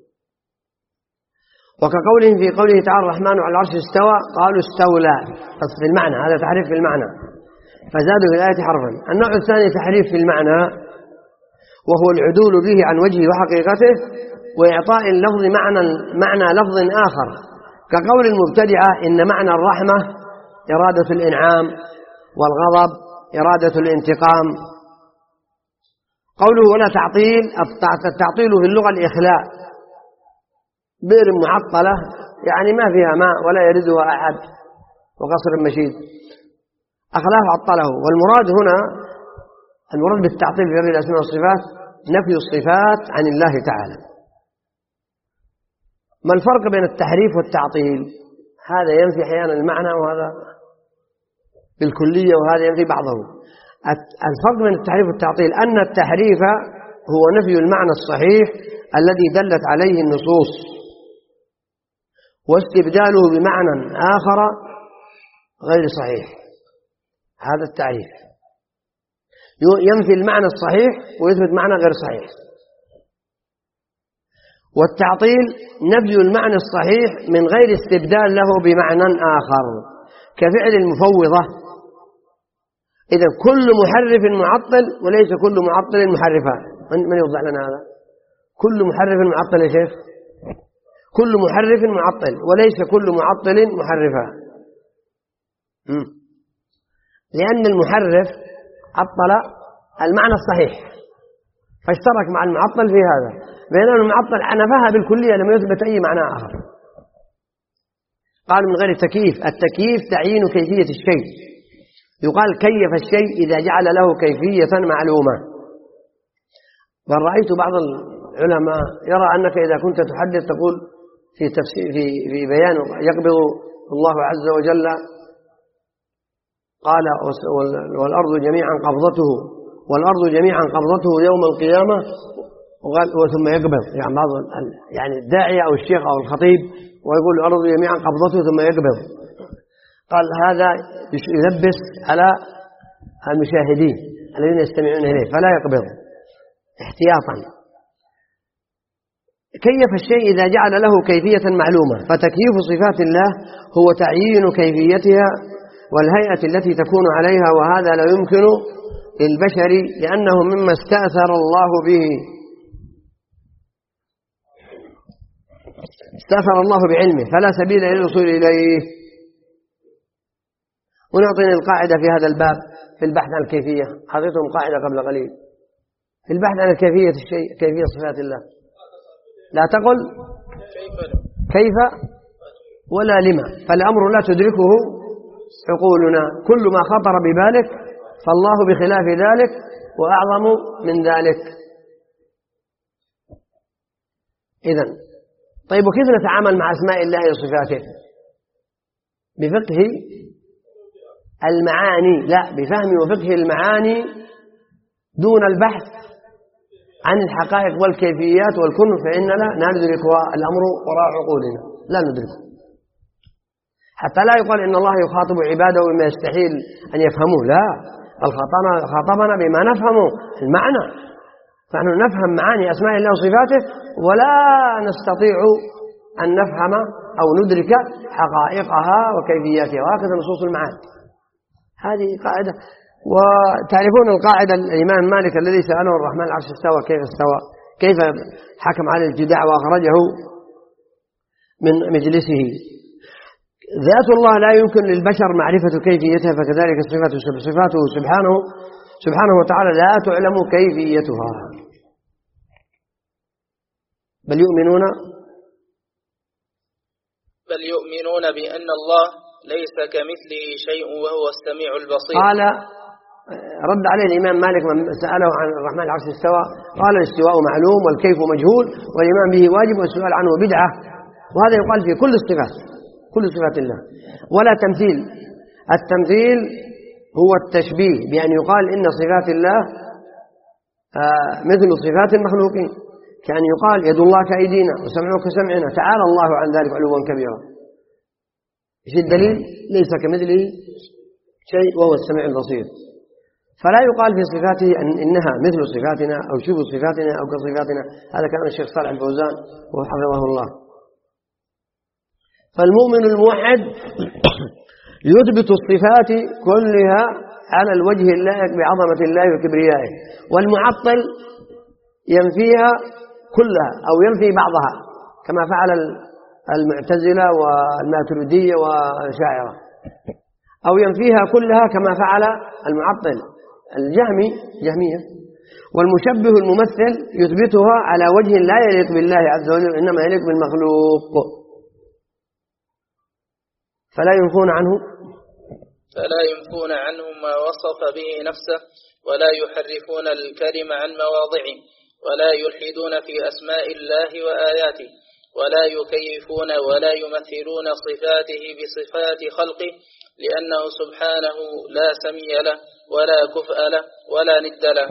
وكقولهم في قوله تعالى الرحمن على العرش استوى قالوا استولى، بس في المعنى، هذا تحريف في المعنى فزادوا في الآية حرفا. النوع الثاني تحريف في المعنى وهو العدول به عن وجهه وحقيقته وإعطاء اللفظ معنى معنى لفظ آخر، كقول المبتدعة إن معنى الرحمة إرادة الإنعام والغضب إرادة الانتقام. قوله ولا تعطيل، التعطيل في اللغة الإخلاء، بئر معطلة يعني ما فيها ماء ولا يردها أحد وقصر مشيد، أخلاف عطله. والمراد هنا المراد بالتعطيل في هذه الأسماء والصفات نفي الصفات عن الله تعالى. ما الفرق بين التحريف والتعطيل؟ هذا ينفي أحيانا المعنى وهذا بالكلية وهذا ينفي بعضه. الفرق بين التحريف والتعطيل أن التحريف هو نفي المعنى الصحيح الذي دلت عليه النصوص واستبداله بمعنى آخر غير صحيح، هذا التعريف ينفي المعنى الصحيح ويثبت معنى غير صحيح. والتعطيل نفي المعنى الصحيح من غير استبدال له بمعنى آخر كفعل المفوضة. إذا كل محرف معطل وليس كل معطل محرفا. من يوضح لنا هذا؟ كل محرف معطل يا شيخ، كل محرف معطل وليس كل معطل محرفا. لأن المحرف عطل المعنى الصحيح فاشترك مع المعطل في هذا، بينما المعطل عنفها بالكلية لم يثبت أي معنى آخر. قال من غير تكييف، التكييف تعيين كيفية الشيء، يقال كيف الشيء إذا جعل له كيفية معلومة. بل رأيت بعض العلماء يرى أنك إذا كنت تحدث تقول في تفسير في في بيان يقبض الله عز وجل قال والأرض جميعا قبضته والأرض جميعا قبضته يوم القيامة وقال ثم يقبض، يعني بعض يعني الداعية أو الشيخ أو الخطيب ويقول الأرض جميعا قبضته ثم يقبض، قال هذا يلبس على المشاهدين الذين يستمعون إليه فلا يقبض احتياطا. كيف الشيء إذا جعل له كيفية معلومة، فتكييف صفات الله هو تعيين كيفيتها والهيئة التي تكون عليها، وهذا لا يمكن للبشر لأنه مما استأثر الله به، استأثر الله بعلمه فلا سبيل للوصول إليه. ونعطينا القاعدة في هذا الباب في البحث عن الكيفية، حطيتهم قاعدة قبل قليل في البحث عن كيفية الشيء، كيفية صفات الله. لا تقل كيف ولا لما، فالأمر لا تدركه عقولنا، كل ما خطر ببالك فالله بخلاف ذلك وأعظم من ذلك. إذن طيب، وكيف نتعامل مع أسماء الله وصفاته؟ بفقه المعاني، لا بفهم وفقه المعاني دون البحث عن الحقائق والكيفيات والكنف، فإننا لا ندرك الأمر وراء عقولنا، لا ندركه، حتى لا يقال إن الله يخاطب عباده بما يستحيل أن يفهموه، لا، بل خاطبنا بما نفهم المعنى، فنحن نفهم معاني أسماء الله وصفاته ولا نستطيع أن نفهم أو ندرك حقائقها وكيفياتها، وهكذا نصوص المعاني. هذه قاعدة. وتعرفون القاعدة الإمام مالك الذي سأله الرحمن العرش استوى كيف استوى، كيف حكم على الجداع وأخرجه من مجلسه. ذات الله لا يمكن للبشر معرفة كيفيتها، فكذلك صفاته صفاته سبحانه سبحانه وتعالى لا تعلم كيفيتها، بل يؤمنون بل يؤمنون بأن الله ليس كمثله شيء وهو السميع البصير. قال رد عليه الإمام مالك من سأله عن الرحمن العرش استوى، قال الاستواء معلوم والكيف مجهول والإيمان به واجب والسؤال عنه بدعة، وهذا يقال في كل الصفات، كل صفات الله، ولا تمثيل. التمثيل هو التشبيه بأن يقال إن صفات الله مثل صفات المخلوقين، كأن يقال يد الله كأيدينا وسمعه كسمعنا، تعالى الله عن ذلك علوا كبيرا. ايش الدليل؟ ليس كمثله شيء وهو السميع البصير. فلا يقال في صفاته أن إنها مثل صفاتنا أو شبه صفاتنا أو كصفاتنا، هذا كلام الشيخ صالح الفوزان وحفظه الله. فالمؤمن الموحد يثبت الصفات كلها على الوجه اللائق بعظمة الله وكبريائه، والمعطل ينفيها كلها أو ينفي بعضها كما فعل المعتزلة والماتريدية والأشاعرة، أو ينفيها كلها كما فعل المعطل الجهمي جهمية. والمشبه الممثل يثبتها على وجه لا يليق بالله عز وجل، إنما يليق بالمخلوق، فلا ينفون عنه فلا ينفون عنه ما وصف به نفسه، ولا يحرفون الكلم عن مواضعه، ولا يلحدون في أسماء الله وآياته، ولا يكيفون ولا يمثلون صفاته بصفات خلقه، لأنه سبحانه لا سمي له ولا كفء له ولا ند له،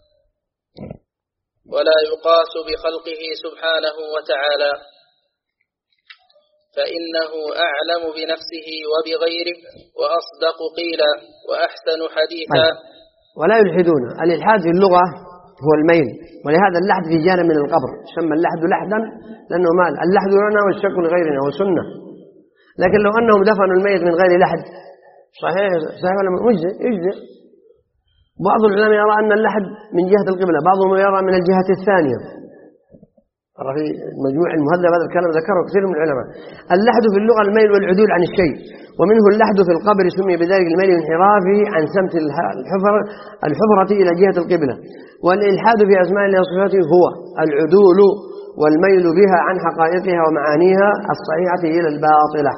ولا يقاس بخلقه سبحانه وتعالى، فإنه أعلم بنفسه وبغيره وأصدق قيلا وأحسن حديثا. ولا يلحدون. الإلحاد في اللغة هو الميل، ولهذا اللحد في جانب من القبر، سمى اللحد لحدا لأنه مال، اللحد لنا والشك لغيرنا وسنة. لكن لو أنهم دفنوا الميت من غير لحد صحيح صحيح ولا مجزئ يجزئ. بعض العلماء يرى أن اللحد من جهة القبلة، بعضهم يرى من الجهة الثانية. في مجموع المهذب هذا الكلام ذكره كثير من العلماء. اللحد في اللغة الميل والعدول عن الشيء، ومنه اللحد في القبر سمي بذلك الميل انحرافه عن سمت الحفر الحفرة إلى جهة القبلة. والإلحاد في أسماء الله وصفاته هو العدول والميل بها عن حقائقها ومعانيها الصحيحة إلى الباطلة.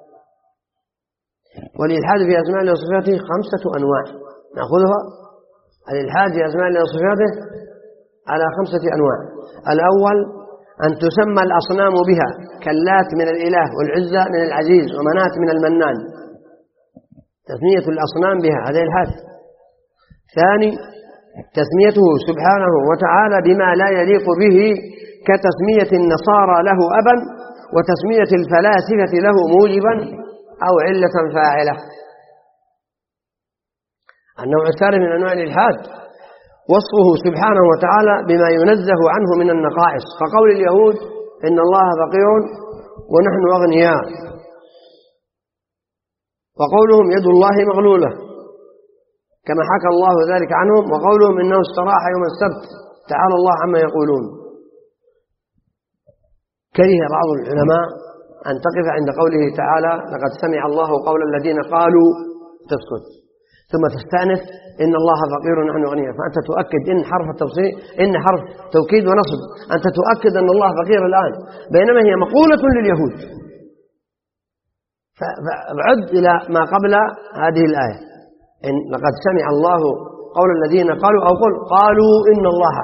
والإلحاد في أسماء الله وصفاته خمسة أنواع، نأخذها. الإلحاد في أسماء الله وصفاته على خمسة أنواع. الأول أن تسمى الأصنام بها، كاللات من الإله والعزى من العزيز ومنات من المنان، تسمية الأصنام بها، هذا الإلحاد. ثاني تسميته سبحانه وتعالى بما لا يليق به، كتسمية النصارى له أبا وتسمية الفلاسفة له موجبا أو علة فاعلة. النوع الثالث من أنواع الإلحاد وصفه سبحانه وتعالى بما ينزه عنه من النقائص، فقول اليهود إن الله فقير ونحن أغنياء. وقولهم يد الله مغلولة كما حكى الله ذلك عنهم، وقولهم إنه استراح يوم السبت تعالى الله عما يقولون. كره بعض العلماء أن تقف عند قوله تعالى لقد سمع الله قول الذين قالوا تسكت، ثم تستأنف إن الله فقير ونحن أغنياء، فأنت تؤكد إن حرف التفصيل إن حرف توكيد ونصب، أنت تؤكد أن الله فقير الآن، بينما هي مقولة لليهود. فابعد إلى ما قبل هذه الآية، إن لقد سمع الله قول الذين قالوا، أو قل قالوا إن الله.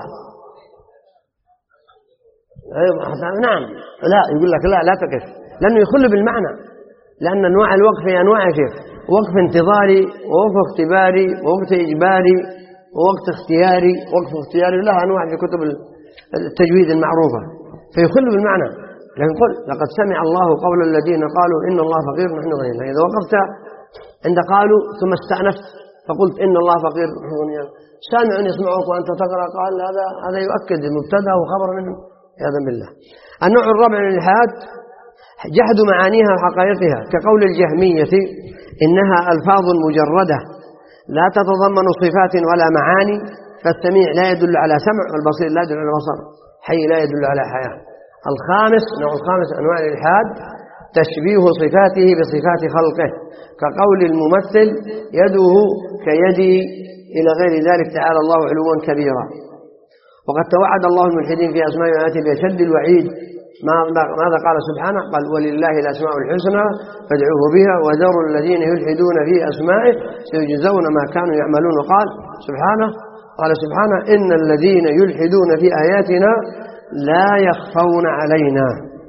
نعم، لا يقول لك لا لا تقف، لأنه يخل بالمعنى، لأن أنواع الوقف هي أنواع يا شيخ، وقف انتظاري ووقف اختباري ووقف إجباري ووقف اختياري. وقف اختياري لها أنواع في كتب التجويد المعروفة، فيخل بالمعنى. لكن قل لقد سمع الله قول الذين قالوا إن الله فقير نحن غنياء. إذا وقفت عند قالوا ثم استأنفت فقلت إن الله فقير نحن غنياء، سامع يسمعك وأنت تقرأ، قال هذا هذا يؤكد المبتدأ وخبر منه، عياذا بالله. النوع الرابع من الإلحاد جحد معانيها وحقائقها، كقول الجهمية إنها ألفاظ مجردة لا تتضمن صفات ولا معاني، فالسميع لا يدل على سمع، والبصير لا يدل على بصر، حي لا يدل على حياة. الخامس نوع الخامس أنواع الإلحاد تشبيه صفاته بصفات خلقه، كقول الممثل يده كيدي إلى غير ذلك تعالى الله علوا كبيرا. وقد توعد الله الملحدين في أسماء وآياته بأشد الوعيد. ماذا قال سبحانه؟ قال ولله الأسماء الحسنى فادعوه بها وذروا الذين يلحدون في أسمائه سيجزون ما كانوا يعملون. وقال سبحانه قال سبحانه إن الذين يلحدون في آياتنا لا يخفون علينا.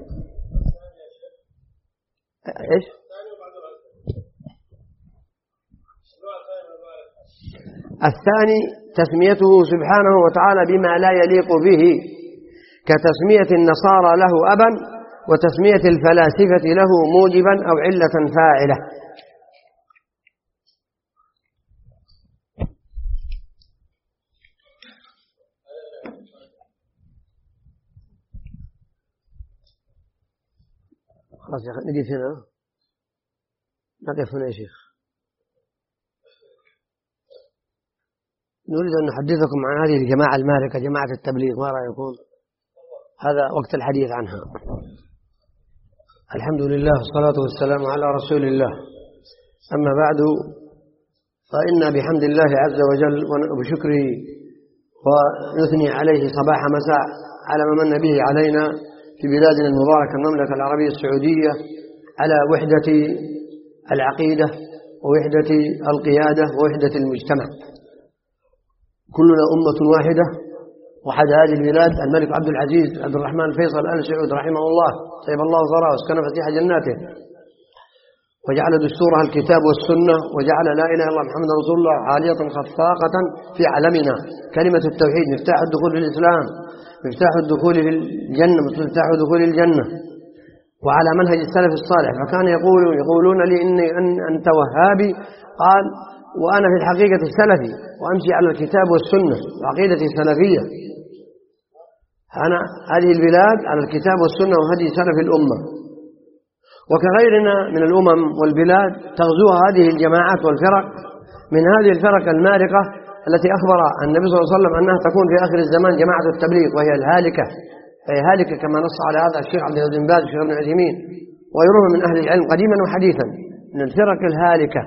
إيش؟ الثاني تسميته سبحانه وتعالى بما لا يليق به، كتسمية النصارى له أبا، وتسمية الفلاسفة له موجبا أو علة فاعلة. خلاص يا أخي نقف هنا، نقف هنا يا شيخ. نريد أن نحدثكم عن هذه الجماعة الماركة، جماعة التبليغ، ما رأيكم؟ هذا وقت الحديث عنها. الحمد لله والصلاة والسلام على رسول الله. أما بعد، فإن بحمد الله عز وجل وبشكره ونثني عليه صباح مساء على ما من به علينا في بلادنا المباركة المملكة العربية السعودية على وحدة العقيدة ووحدة القيادة ووحدة المجتمع. كلنا أمة واحدة، وحد هذه البلاد الملك عبد العزيز عبد الرحمن الفيصل آل سعود رحمه الله طيب الله ثراه واسكن فسيح جناته، وجعل دستورها الكتاب والسنة، وجعل لا إله إلا الله محمد رسول الله عالية خفاقة في علمنا، كلمة التوحيد مفتاح الدخول في الإسلام، مفتاح الدخول في الجنة، مفتاح دخول الجنة، وعلى منهج السلف الصالح. فكان يقول يقولون لي إني أن أنت وهابي، قال وأنا في الحقيقة سلفي وأمشي على الكتاب والسنة وعقيدتي سلفية. أنا هذه البلاد على الكتاب والسنة وهدي سلف الأمة، وكغيرنا من الأمم والبلاد تغزوها هذه الجماعات والفرق، من هذه الفرق المارقة التي أخبر النبي صلى الله عليه وسلم أنها تكون في آخر الزمان جماعة التبليغ، وهي الهالكة، فهي هالكة كما نص على هذا الشيخ عبد العزيز بن باز والشيخ ابن عثيمين وغيرهم من أهل العلم قديما وحديثا من الفرق الهالكة.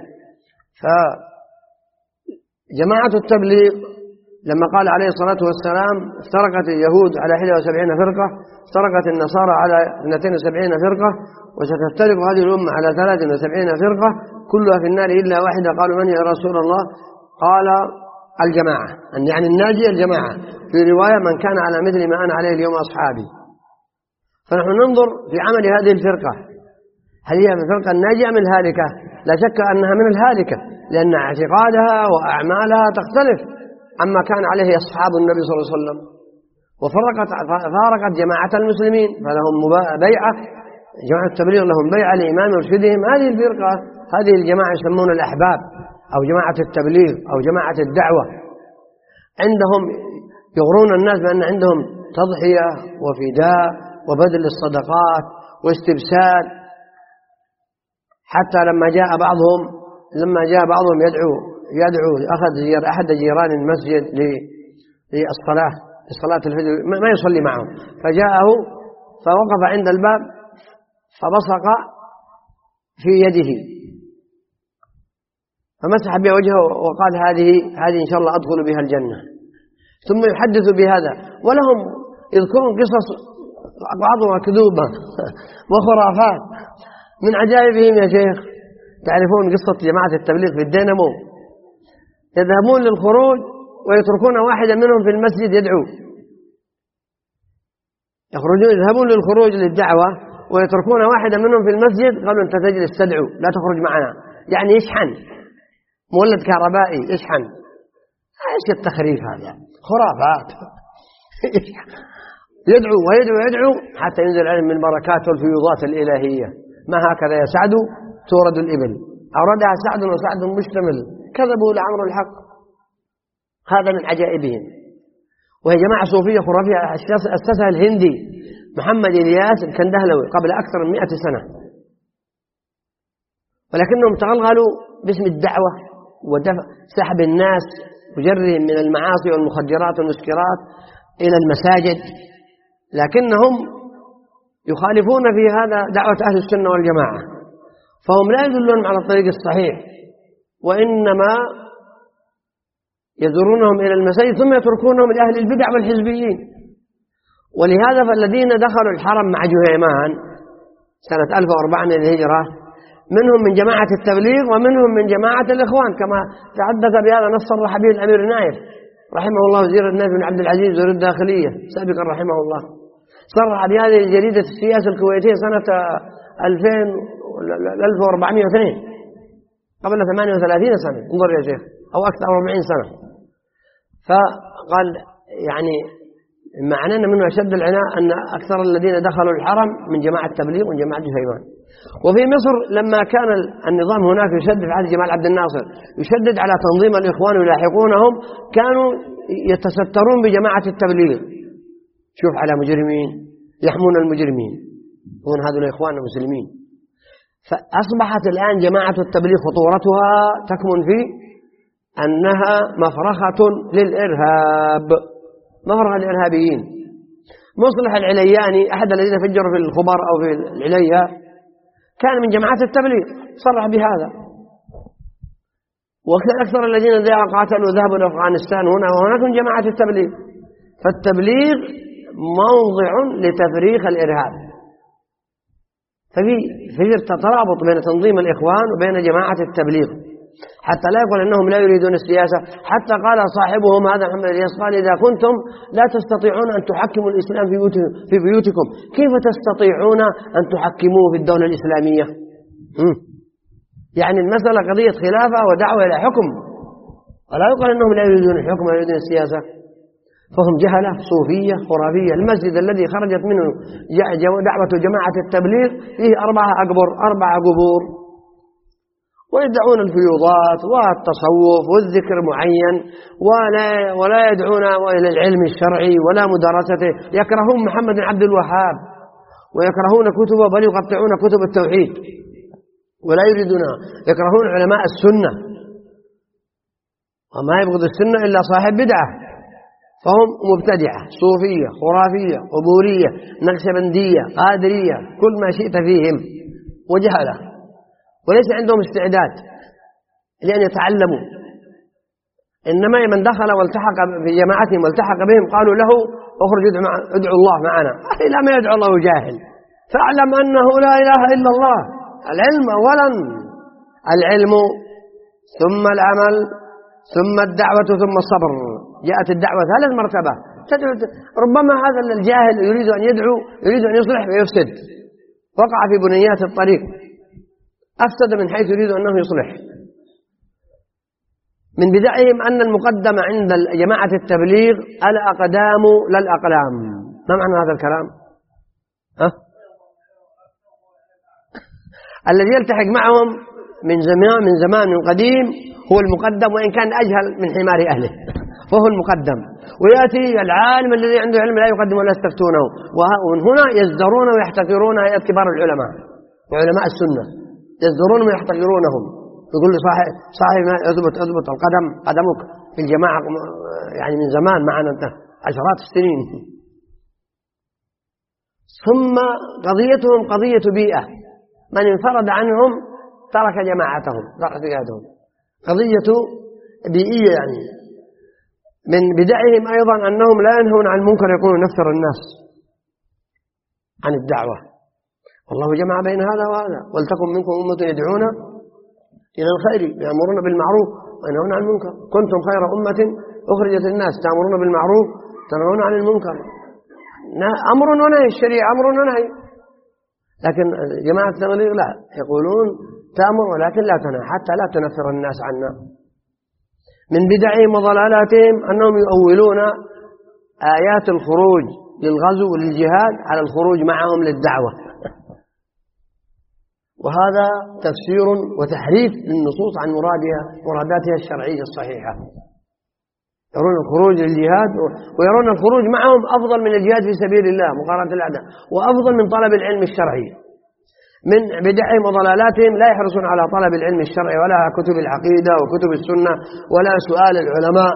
فجماعة التبليغ لما قال عليه الصلاة والسلام افترقت اليهود على إحدى وسبعين فرقة، افترقت النصارى على اثنتين وسبعين فرقة، وستفترق هذه الأمة على ثلاث وسبعين فرقة كلها في النار إلا واحدة. قالوا من يا رسول الله؟ قال الجماعة، أن يعني الناجي الجماعة، في رواية من كان على مثل ما أنا عليه اليوم أصحابي. فنحن ننظر في عمل هذه الفرقة، هل هي من الفرقة الناجية من الهالكة؟ لا شك أنها من الهالكة، لأن اعتقادها وأعمالها تختلف عما كان عليه أصحاب النبي صلى الله عليه وسلم، وفرقت فارقت جماعة المسلمين، فلهم بيعة، جماعة التبليغ لهم بيعة لإمام مرشدهم. هذه الفرقة هذه الجماعة يسمون الأحباب أو جماعة التبليغ أو جماعة الدعوة، عندهم يغرون الناس بأن عندهم تضحية وفداء وبذل الصدقات واستبسال، حتى لما جاء بعضهم لما جاء بعضهم يدعو يدعو أخذ أحد جيران المسجد للصلاة لصلاة الفجر، ما يصلي معهم، فجاءه فوقف عند الباب فبصق في يده فمسح بها وجهه وقال هذه هذه إن شاء الله أدخل بها الجنة. ثم يحدث بهذا، ولهم يذكرون قصص بعضها كذوبة وخرافات من عجائبهم يا شيخ. تعرفون قصة جماعة التبليغ في الدينامو؟ يذهبون للخروج ويتركون واحدا منهم في المسجد يدعو، يخرجون يذهبون للخروج للدعوة ويتركون واحدا منهم في المسجد، قالوا أنت تجلس تدعو لا تخرج معنا، يعني يشحن مولد كهربائي يشحن. ايش التخريف هذا؟ خرافات. يدعو ويدعو ويدعو حتى ينزل عليهم من بركات والفيوضات الإلهية. ما هكذا يا سعد تورد الإبل، أوردها سعد وسعد مشتمل، كذبوا لعمر الحق. هذا من عجائبهم. وهي جماعة صوفية خرافية أسسها الهندي محمد إلياس الكندهلوي قبل أكثر من مئة سنة، ولكنهم تغلغلوا باسم الدعوة ودفع سحب الناس وجرهم من المعاصي والمخدرات والمسكرات إلى المساجد، لكنهم يخالفون في هذا دعوة أهل السنة والجماعة، فهم لا يدلون على الطريق الصحيح، وإنما يزورونهم إلى المساجد ثم يتركونهم لأهل البدع والحزبيين. ولهذا فالذين دخلوا الحرم مع جهيمان سنة ألف وأربعمائة للهجرة منهم من جماعة التبليغ ومنهم من جماعة الإخوان، كما تحدث بهذا نص صرح به الأمير نايف رحمه الله وزير النايف بن عبد العزيز وزير الداخلية سابقا رحمه الله، صرح بهذه جريدة السياسة الكويتية سنة ألف وأربعمائة واثنين قبل ثمانية وثلاثين سنة، انظر يا شيخ، أو أكثر من أربعين سنة. فقال يعني معناه منه أشد العناء أن أكثر الذين دخلوا الحرم من جماعة التبليغ ومن جماعة جهيمان. وفي مصر لما كان النظام هناك يشدد على جمال عبد الناصر يشدد على تنظيم الإخوان ويلاحقونهم، كانوا يتسترون بجماعة التبليغ. شوف على مجرمين يحمون المجرمين، هون هذول إخوان المسلمين. فأصبحت الآن جماعة التبليغ خطورتها تكمن في أنها مفرخة للإرهاب، مفرخة للإرهابيين. مصلح العلياني أحد الذين فجروا في الخبر أو في العليا كان من جماعة التبليغ، صرح بهذا. وأكثر الذين قاتلوا وذهبوا إلى أفغانستان هنا وهناك من جماعة التبليغ. فالتبليغ موضع لتفريخ الإرهاب. ففي في ترابط بين تنظيم الإخوان وبين جماعة التبليغ، حتى لا يقول أنهم لا يريدون السياسة. حتى قال صاحبهم هذا محمد الياس قال إذا كنتم لا تستطيعون أن تحكموا الإسلام في بيوتكم كيف تستطيعون أن تحكموه في الدولة الإسلامية؟ يعني المسألة قضية خلافة ودعوة إلى حكم، ولا يقول أنهم لا يريدون الحكم ولا يريدون السياسة. فهم جهلة صوفية خرافية. المسجد الذي خرجت منه دعوة جماعة التبليغ فيه أربعة أقبر أربعة قبور، ويدعون الفيوضات والتصوف والذكر معين، ولا ولا يدعون إلى العلم الشرعي ولا مدارسته. يكرهون محمد بن عبد الوهاب ويكرهون كتبه، بل يقطعون كتب التوحيد ولا يريدونها. يكرهون علماء السنة، وما يبغض السنة إلا صاحب بدعة. فهم مبتدعة صوفية خرافية قبورية نقشبندية قادرية كل ما شئت فيهم، وجهلة، وليس عندهم استعداد لأن يتعلموا. إنما من دخل والتحق في جماعتهم والتحق بهم قالوا له اخرج ادعو الله معنا. لا، ما يدعو الله جاهل، فاعلم أنه لا إله إلا الله. العلم أولا، العلم ثم العمل ثم الدعوة ثم الصبر. جاءت الدعوة ثلاث مرتبة. ربما هذا الجاهل يريد أن يدعو يريد أن يصلح ويفسد، وقع في بنيات الطريق، أفسد من حيث يريد أنه يصلح. من بدعهم أن المقدم عند جماعة التبليغ الأقدام لا الأقلام. ما معنى هذا الكلام؟ ها؟ الذي يلتحق معهم من زمان من زمان من قديم هو المقدم، وإن كان أجهل من حمار أهله. فهو المقدم، ويأتي العالم الذي عنده علم لا يقدم ولا يستفتونه. ومن هنا يزدرون ويحتقرون هيئة كبار العلماء وعلماء السنة، يزدرون ويحتقرونهم. يقول لي صاحب صاحب اضبط اضبط القدم، قدمك في الجماعة يعني من زمان معنا انت عشرات السنين. ثم قضيتهم قضية بيئة، من انفرد عنهم ترك جماعتهم ترك قيادهم، قضية بيئية. يعني من بدعهم أيضا أنهم لا ينهون عن المنكر، يكونوا نفر الناس عن الدعوة. والله جمع بين هذا وهذا، ولتكن منكم أمة يدعون إلى الخير يأمرون بالمعروف وينهون عن المنكر، كنتم خير أمة أخرجت الناس تأمرون بالمعروف تنهون عن المنكر. أمر ونهي، الشريعة أمر ونهي. لكن جماعة التبليغ لا، يقولون تأمر ولكن لا تنهى حتى لا تنفر الناس عنا. من بدعهم وضلالاتهم أنهم يؤولون آيات الخروج للغزو وللجهاد على الخروج معهم للدعوة، وهذا تفسير وتحريف للنصوص عن مرادها مراداتها الشرعية الصحيحة. يرون الخروج للجهاد ويرون الخروج معهم أفضل من الجهاد في سبيل الله مقارنة الأعداء، وأفضل من طلب العلم الشرعي. من بدعهم وضلالاتهم لا يحرصون على طلب العلم الشرعي ولا كتب العقيدة وكتب السنة ولا سؤال العلماء.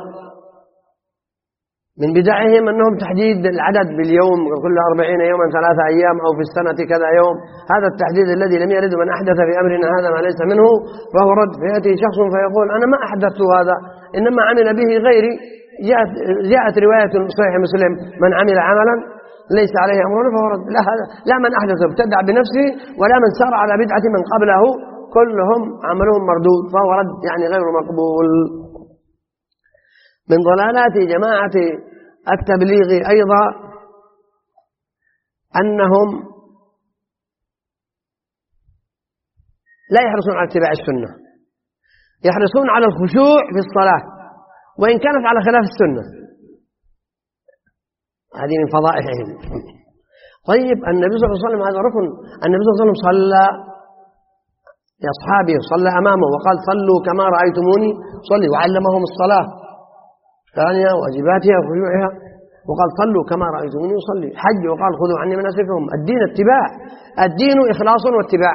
من بدعهم أنهم تحديد العدد باليوم، كل أربعين يوما ثلاثة أيام أو في السنة كذا يوم. هذا التحديد الذي لم يرد، من أحدث في أمرنا هذا ما ليس منه فهو رد. فيأتي شخص فيقول أنا ما أحدثت هذا إنما عمل به غيري. جاءت, جاءت رواية صحيح مسلم من عمل عملا ليس عليه أمرنا فهو رد. لا, لا من أحدث ابتدع بنفسه ولا من سار على بدعة من قبله، كلهم عملهم مردود فهو رد يعني غير مقبول. من ضلالات جماعة التبليغ أيضا أنهم لا يحرصون على اتباع السنة، يحرصون على الخشوع في الصلاة وإن كانت على خلاف السنة. هذه من فضائحهم. طيب النبي صلى الله عليه وسلم هذا ركن، النبي صلى الله عليه وسلم صلى لأصحابه صلى أمامه وقال صلوا كما رأيتموني صلي، وعلمهم الصلاة ثانية واجباتها وخشوعها، وقال صلوا كما رأيتموني يصلي. حج وقال خذوا عني مناسككم. الدين اتباع، الدين إخلاص واتباع.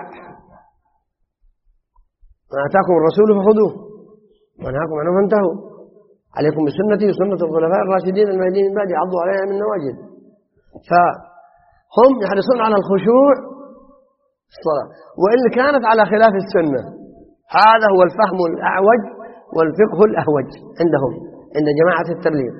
ما أتاكم الرسول فخذوه ونهاكم عنه فانتهوا. عليكم بسنتي وسنة الخلفاء الراشدين المهديين من بعدي عضوا عليها من نواجذ. فهم يحرصون على الخشوع في الصلاة وإن كانت على خلاف السنة. هذا هو الفهم الأعوج والفقه الأهوج عندهم عند جماعة التبليغ.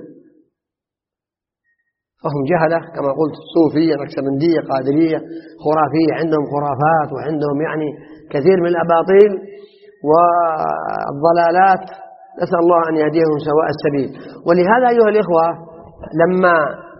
فهم جهلة كما قلت، صوفية نقشبندية قادرية خرافية، عندهم خرافات وعندهم يعني كثير من الأباطيل والضلالات، نسأل الله أن يهديهم سواء السبيل. ولهذا أيها الإخوة لما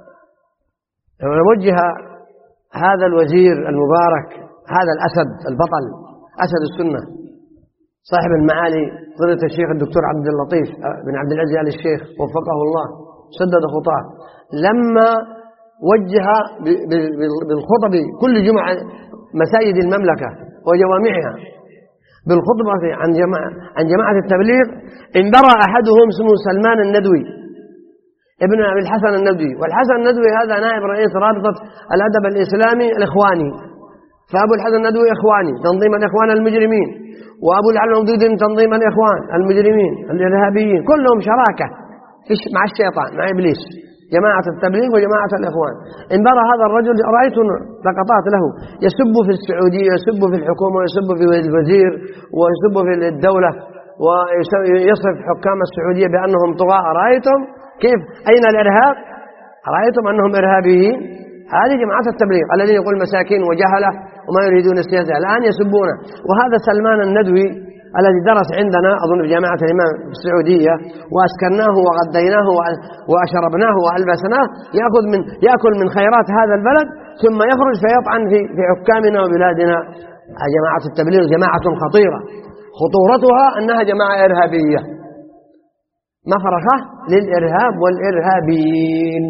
وجه هذا الوزير المبارك هذا الأسد البطل أسد السنة صاحب المعالي فضيلة الشيخ الدكتور عبد اللطيف بن عبد العزيز آل الشيخ وفقه الله سدد خطاه، لما وجه بالخطب كل جمعة مساجد المملكة وجوامعها بالخطبة عن جماعة عن جماعة التبليغ، انبرى أحدهم اسمه سلمان الندوي ابن أبي الحسن الندوي. والحسن الندوي هذا نائب رئيس رابطة الأدب الإسلامي الإخواني، فأبو الحسن الندوي إخواني تنظيم الإخوان المجرمين، وأبو العلي المودودي تنظيم الإخوان المجرمين الإرهابيين، كلهم شراكة مع الشيطان مع إبليس، جماعة التبليغ وجماعة الإخوان. انبرى هذا الرجل، رأيت لقطات له يسب في السعودية ويسب في الحكومة ويسب في الوزير ويسب في الدولة ويصف حكام السعودية بأنهم طغاة. رأيتم كيف أين الإرهاب؟ رأيتم أنهم إرهابيين؟ هذه جماعة التبليغ الذين يقول مساكين وجهلة وما يريدون السياسة الآن يسبونه. وهذا سلمان الندوي الذي درس عندنا أظن في جامعة الإمام السعودية وأسكناه وغديناه وأشربناه وألبسناه، يأخذ من يأكل من خيرات هذا البلد ثم يخرج فيطعن في في حكامنا وبلادنا. جماعة التبليغ جماعة خطيرة، خطورتها أنها جماعة إرهابية مفرخة للإرهاب والإرهابيين.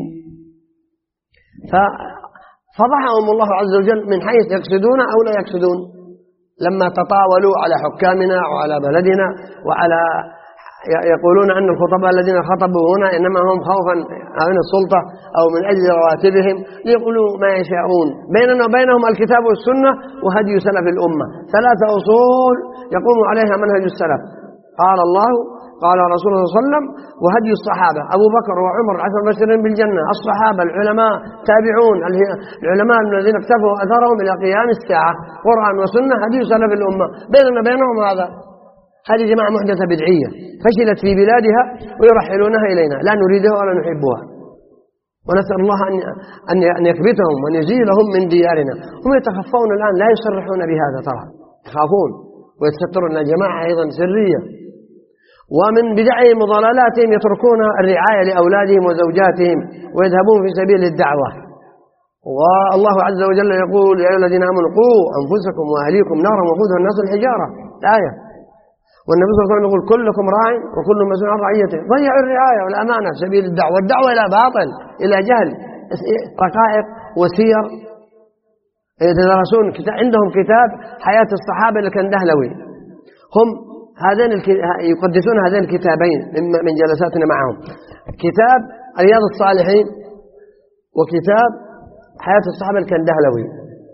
ففضحهم الله عز وجل من حيث يقصدون أو لا يقصدون لما تطاولوا على حكامنا وعلى بلدنا وعلى يقولون أن الخطباء الذين خطبوا هنا إنما هم خوفا من السلطة أو من أجل رواتبهم ليقولوا ما يشاءون. بيننا وبينهم الكتاب والسنة وهدي سلف الأمة، ثلاثة أصول يقوم عليها منهج السلف، قال الله قال رسول الله صلى الله عليه وسلم وهدي الصحابة، أبو بكر وعمر عشر مبشرين بالجنة، الصحابة، العلماء، تابعون، العلماء الذين اكتفوا أثرهم إلى قيام الساعة، قرآن وسنة هدي سلف الأمة. بيننا وبينهم هذا. هذه جماعة محدثة بدعية فشلت في بلادها ويرحلونها إلينا، لا نريدها ولا نحبها، ونسأل الله أن يكبتهم وأن يزيلهم من ديارنا. هم يتخفون الآن لا يصرحون بهذا، ترى يخافون ويتسترون. جماعة أيضا سرية. ومن بدعهم وضلالاتهم يتركون الرعاية لأولادهم وزوجاتهم ويذهبون في سبيل الدعوة. والله عز وجل يقول يا أيها الذين آمنوا قوا أنفسكم وأهليكم نارا وقودها الناس الحجارة، الآية. والنبي صلى الله عليه وسلم يقول كلكم راع وكل مسؤول عن رعيته. ضيعوا الرعاية والأمانة في سبيل الدعوة، والدعوة إلى باطل، إلى جهل. رقائق وسير يتدرسون، عندهم كتاب حياة الصحابة للكندهلوي، هم هذين يقدسون هذين الكتابين من جلساتنا معهم، كتاب رياض الصالحين وكتاب حياة الصحابة الكندهلوي.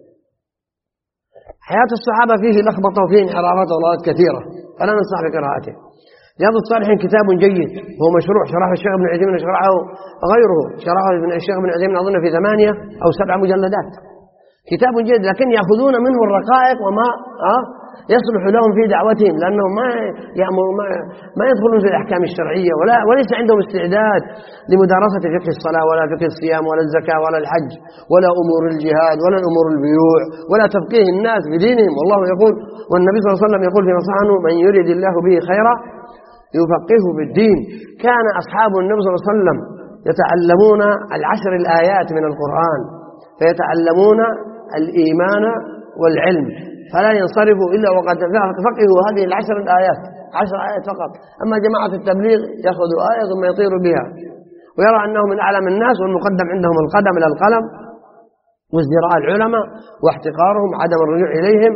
حياة الصحابة فيه لخبطة وفيه انحرافات وضلالات كثيرة، فلا ننصح بقراءته. رياض الصالحين كتاب جيد، هو مشروع، شرحه الشيخ ابن عثيمين، شرحه غيره، شرحه الشيخ ابن عثيمين أظن في ثمانية أو سبع مجلدات، كتاب جيد، لكن يأخذون منه الرقائق وما أه يصلح لهم في دعوتهم، لأنهم ما يأمرون ما, ما يدخلون في الأحكام الشرعية، ولا وليس عندهم استعداد لمدارسة فقه الصلاة ولا فقه الصيام ولا الزكاة ولا الحج ولا أمور الجهاد ولا أمور البيوع ولا تفقيه الناس بدينهم. والله يقول، والنبي صلى الله عليه وسلم يقول في مصحنه من يريد الله به خيرا يفقهه بالدين. كان أصحاب النبي صلى الله عليه وسلم يتعلمون العشر الآيات من القرآن، فيتعلمون الإيمان والعلم، فلا ينصرفوا إلا وقد فقهوا هذه العشر الآيات، عشر آيات فقط. أما جماعة التبليغ يأخذوا آية ثم يطيروا بها ويرى أنه من أعلم الناس، والمقدم عندهم القدم إلى القلم وازدراء العلماء واحتقارهم، عدم الرجوع إليهم.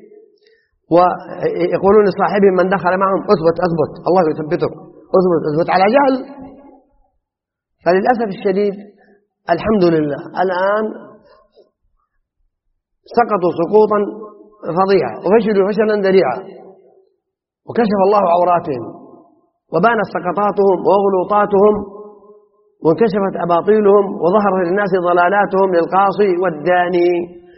ويقولون لصاحبهم من دخل معهم أثبت أثبت الله يثبتك، أثبت أثبت على جهل. فللأسف الشديد الحمد لله الآن سقطوا سقوطا فظيعا وفشلوا فشلا ذريعا، وكشف الله عوراتهم وبانت سقطاتهم وغلوطاتهم وانكشفت أباطيلهم وظهرت للناس ضلالاتهم للقاصي والداني.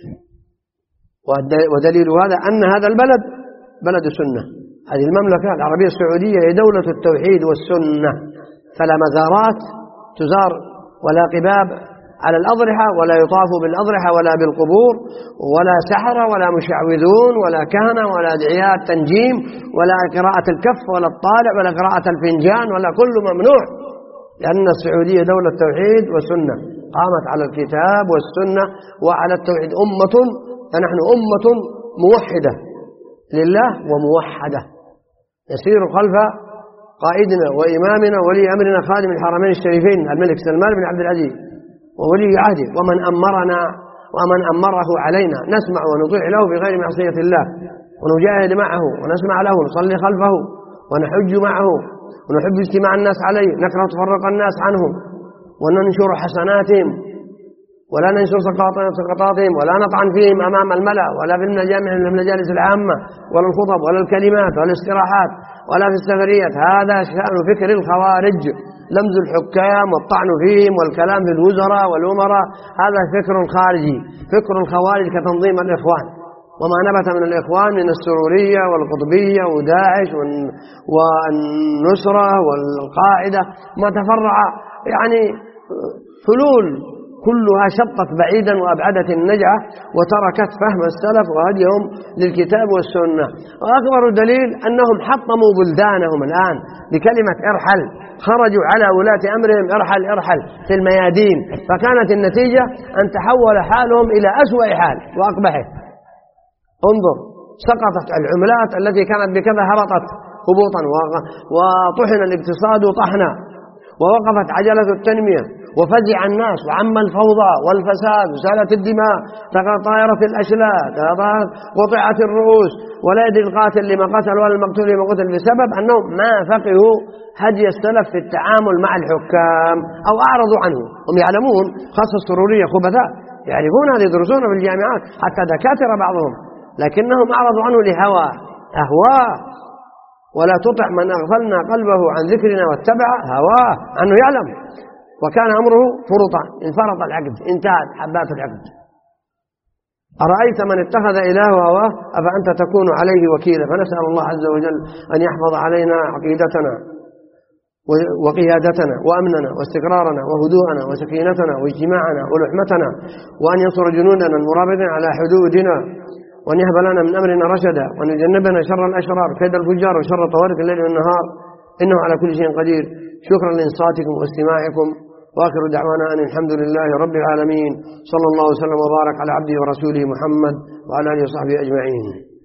ودليل هذا أن هذا البلد بلد سنة، هذه المملكة العربية السعودية هي دولة التوحيد والسنة، فلا مزارات تزار ولا قباب على الأضرحة ولا يطاف بالأضرحة ولا بالقبور ولا سحرة ولا مشعوذون ولا كهنة ولا دعيات تنجيم ولا قراءة الكف ولا الطالع ولا قراءة الفنجان ولا كل ممنوع، لأن السعودية دولة توحيد وسنة قامت على الكتاب والسنة وعلى التوحيد، أمة، فنحن أمة موحدة لله وموحدة يسير خلف قائدنا وإمامنا ولي أمرنا خادم الحرمين الشريفين الملك سلمان بن عبد العزيز وولي عهده، ومن أمرنا ومن أمره علينا نسمع ونطيع له بغير معصية الله، ونجاهد معه ونسمع له ونصلي خلفه ونحج معه ونحب اجتماع الناس عليه، نكره تفرق الناس عنه، وننشر حسناتهم ولا ننشر سقطاتهم ولا نطعن فيهم أمام الملأ ولا في المجامع من المجالس العامة ولا الخطب ولا الكلمات ولا الاستراحات ولا في السفريات. هذا شأن فكر الخوارج، لمز الحكام والطعن فيهم والكلام في الوزراء والأمراء، هذا فكر خارجي، فكر الخوارج كتنظيم الإخوان وما نبت من الإخوان من السرورية والقطبية وداعش والنصرة والقاعدة، ما تفرع يعني حلول كلها شطت بعيدا وأبعدت النجعة وتركت فهم السلف وهديهم للكتاب والسنة. وأكبر دليل أنهم حطموا بلدانهم الآن بكلمة ارحل، خرجوا على ولاة أمرهم ارحل ارحل في الميادين، فكانت النتيجة أن تحول حالهم إلى أسوأ حال وأقبحه. انظر، سقطت العملات التي كانت بكذا هبطت هبوطا، وطحن الاقتصاد طحنا، ووقفت عجلة التنمية، وفزع الناس وعم الفوضى والفساد وسالت الدماء، طائرت الأشلاء، قطعت الرؤوس، ولا يدري القاتل لما قتل ولا المقتول لما قتل، بسبب أنهم ما فقهوا هدي السلف في التعامل مع الحكام أو أعرضوا عنه. هم يعلمون، خاصة السرورية خبثاء يعرفون هذه، يدرسون في الجامعات حتى دكاترة بعضهم، لكنهم أعرضوا عنه لهواه أهواه. ولا تطع من أغفلنا قلبه عن ذكرنا واتبع هواه، عنه يعلم، وكان أمره فرطا، انفرط العقد، انتهت حبات العقد. أرأيت من اتخذ إله هواه أفأنت تكون عليه وكيلا. فنسأل الله عز وجل أن يحفظ علينا عقيدتنا وقيادتنا وأمننا واستقرارنا وهدوءنا وسكينتنا واجتماعنا ولحمتنا، وأن ينصر جنودنا المرابطين على حدودنا، وأن يهب لنا من أمرنا رشدا، وأن يجنبنا شر الأشرار كيد الفجار وشر طوارق الليل والنهار، إنه على كل شيء قدير. شكرا لإنصاتكم واستماعكم، وآخر دعوانا أن الحمد لله رب العالمين، صلى الله وسلم وبارك على عبده ورسوله محمد وعلى آله وصحبه أجمعين.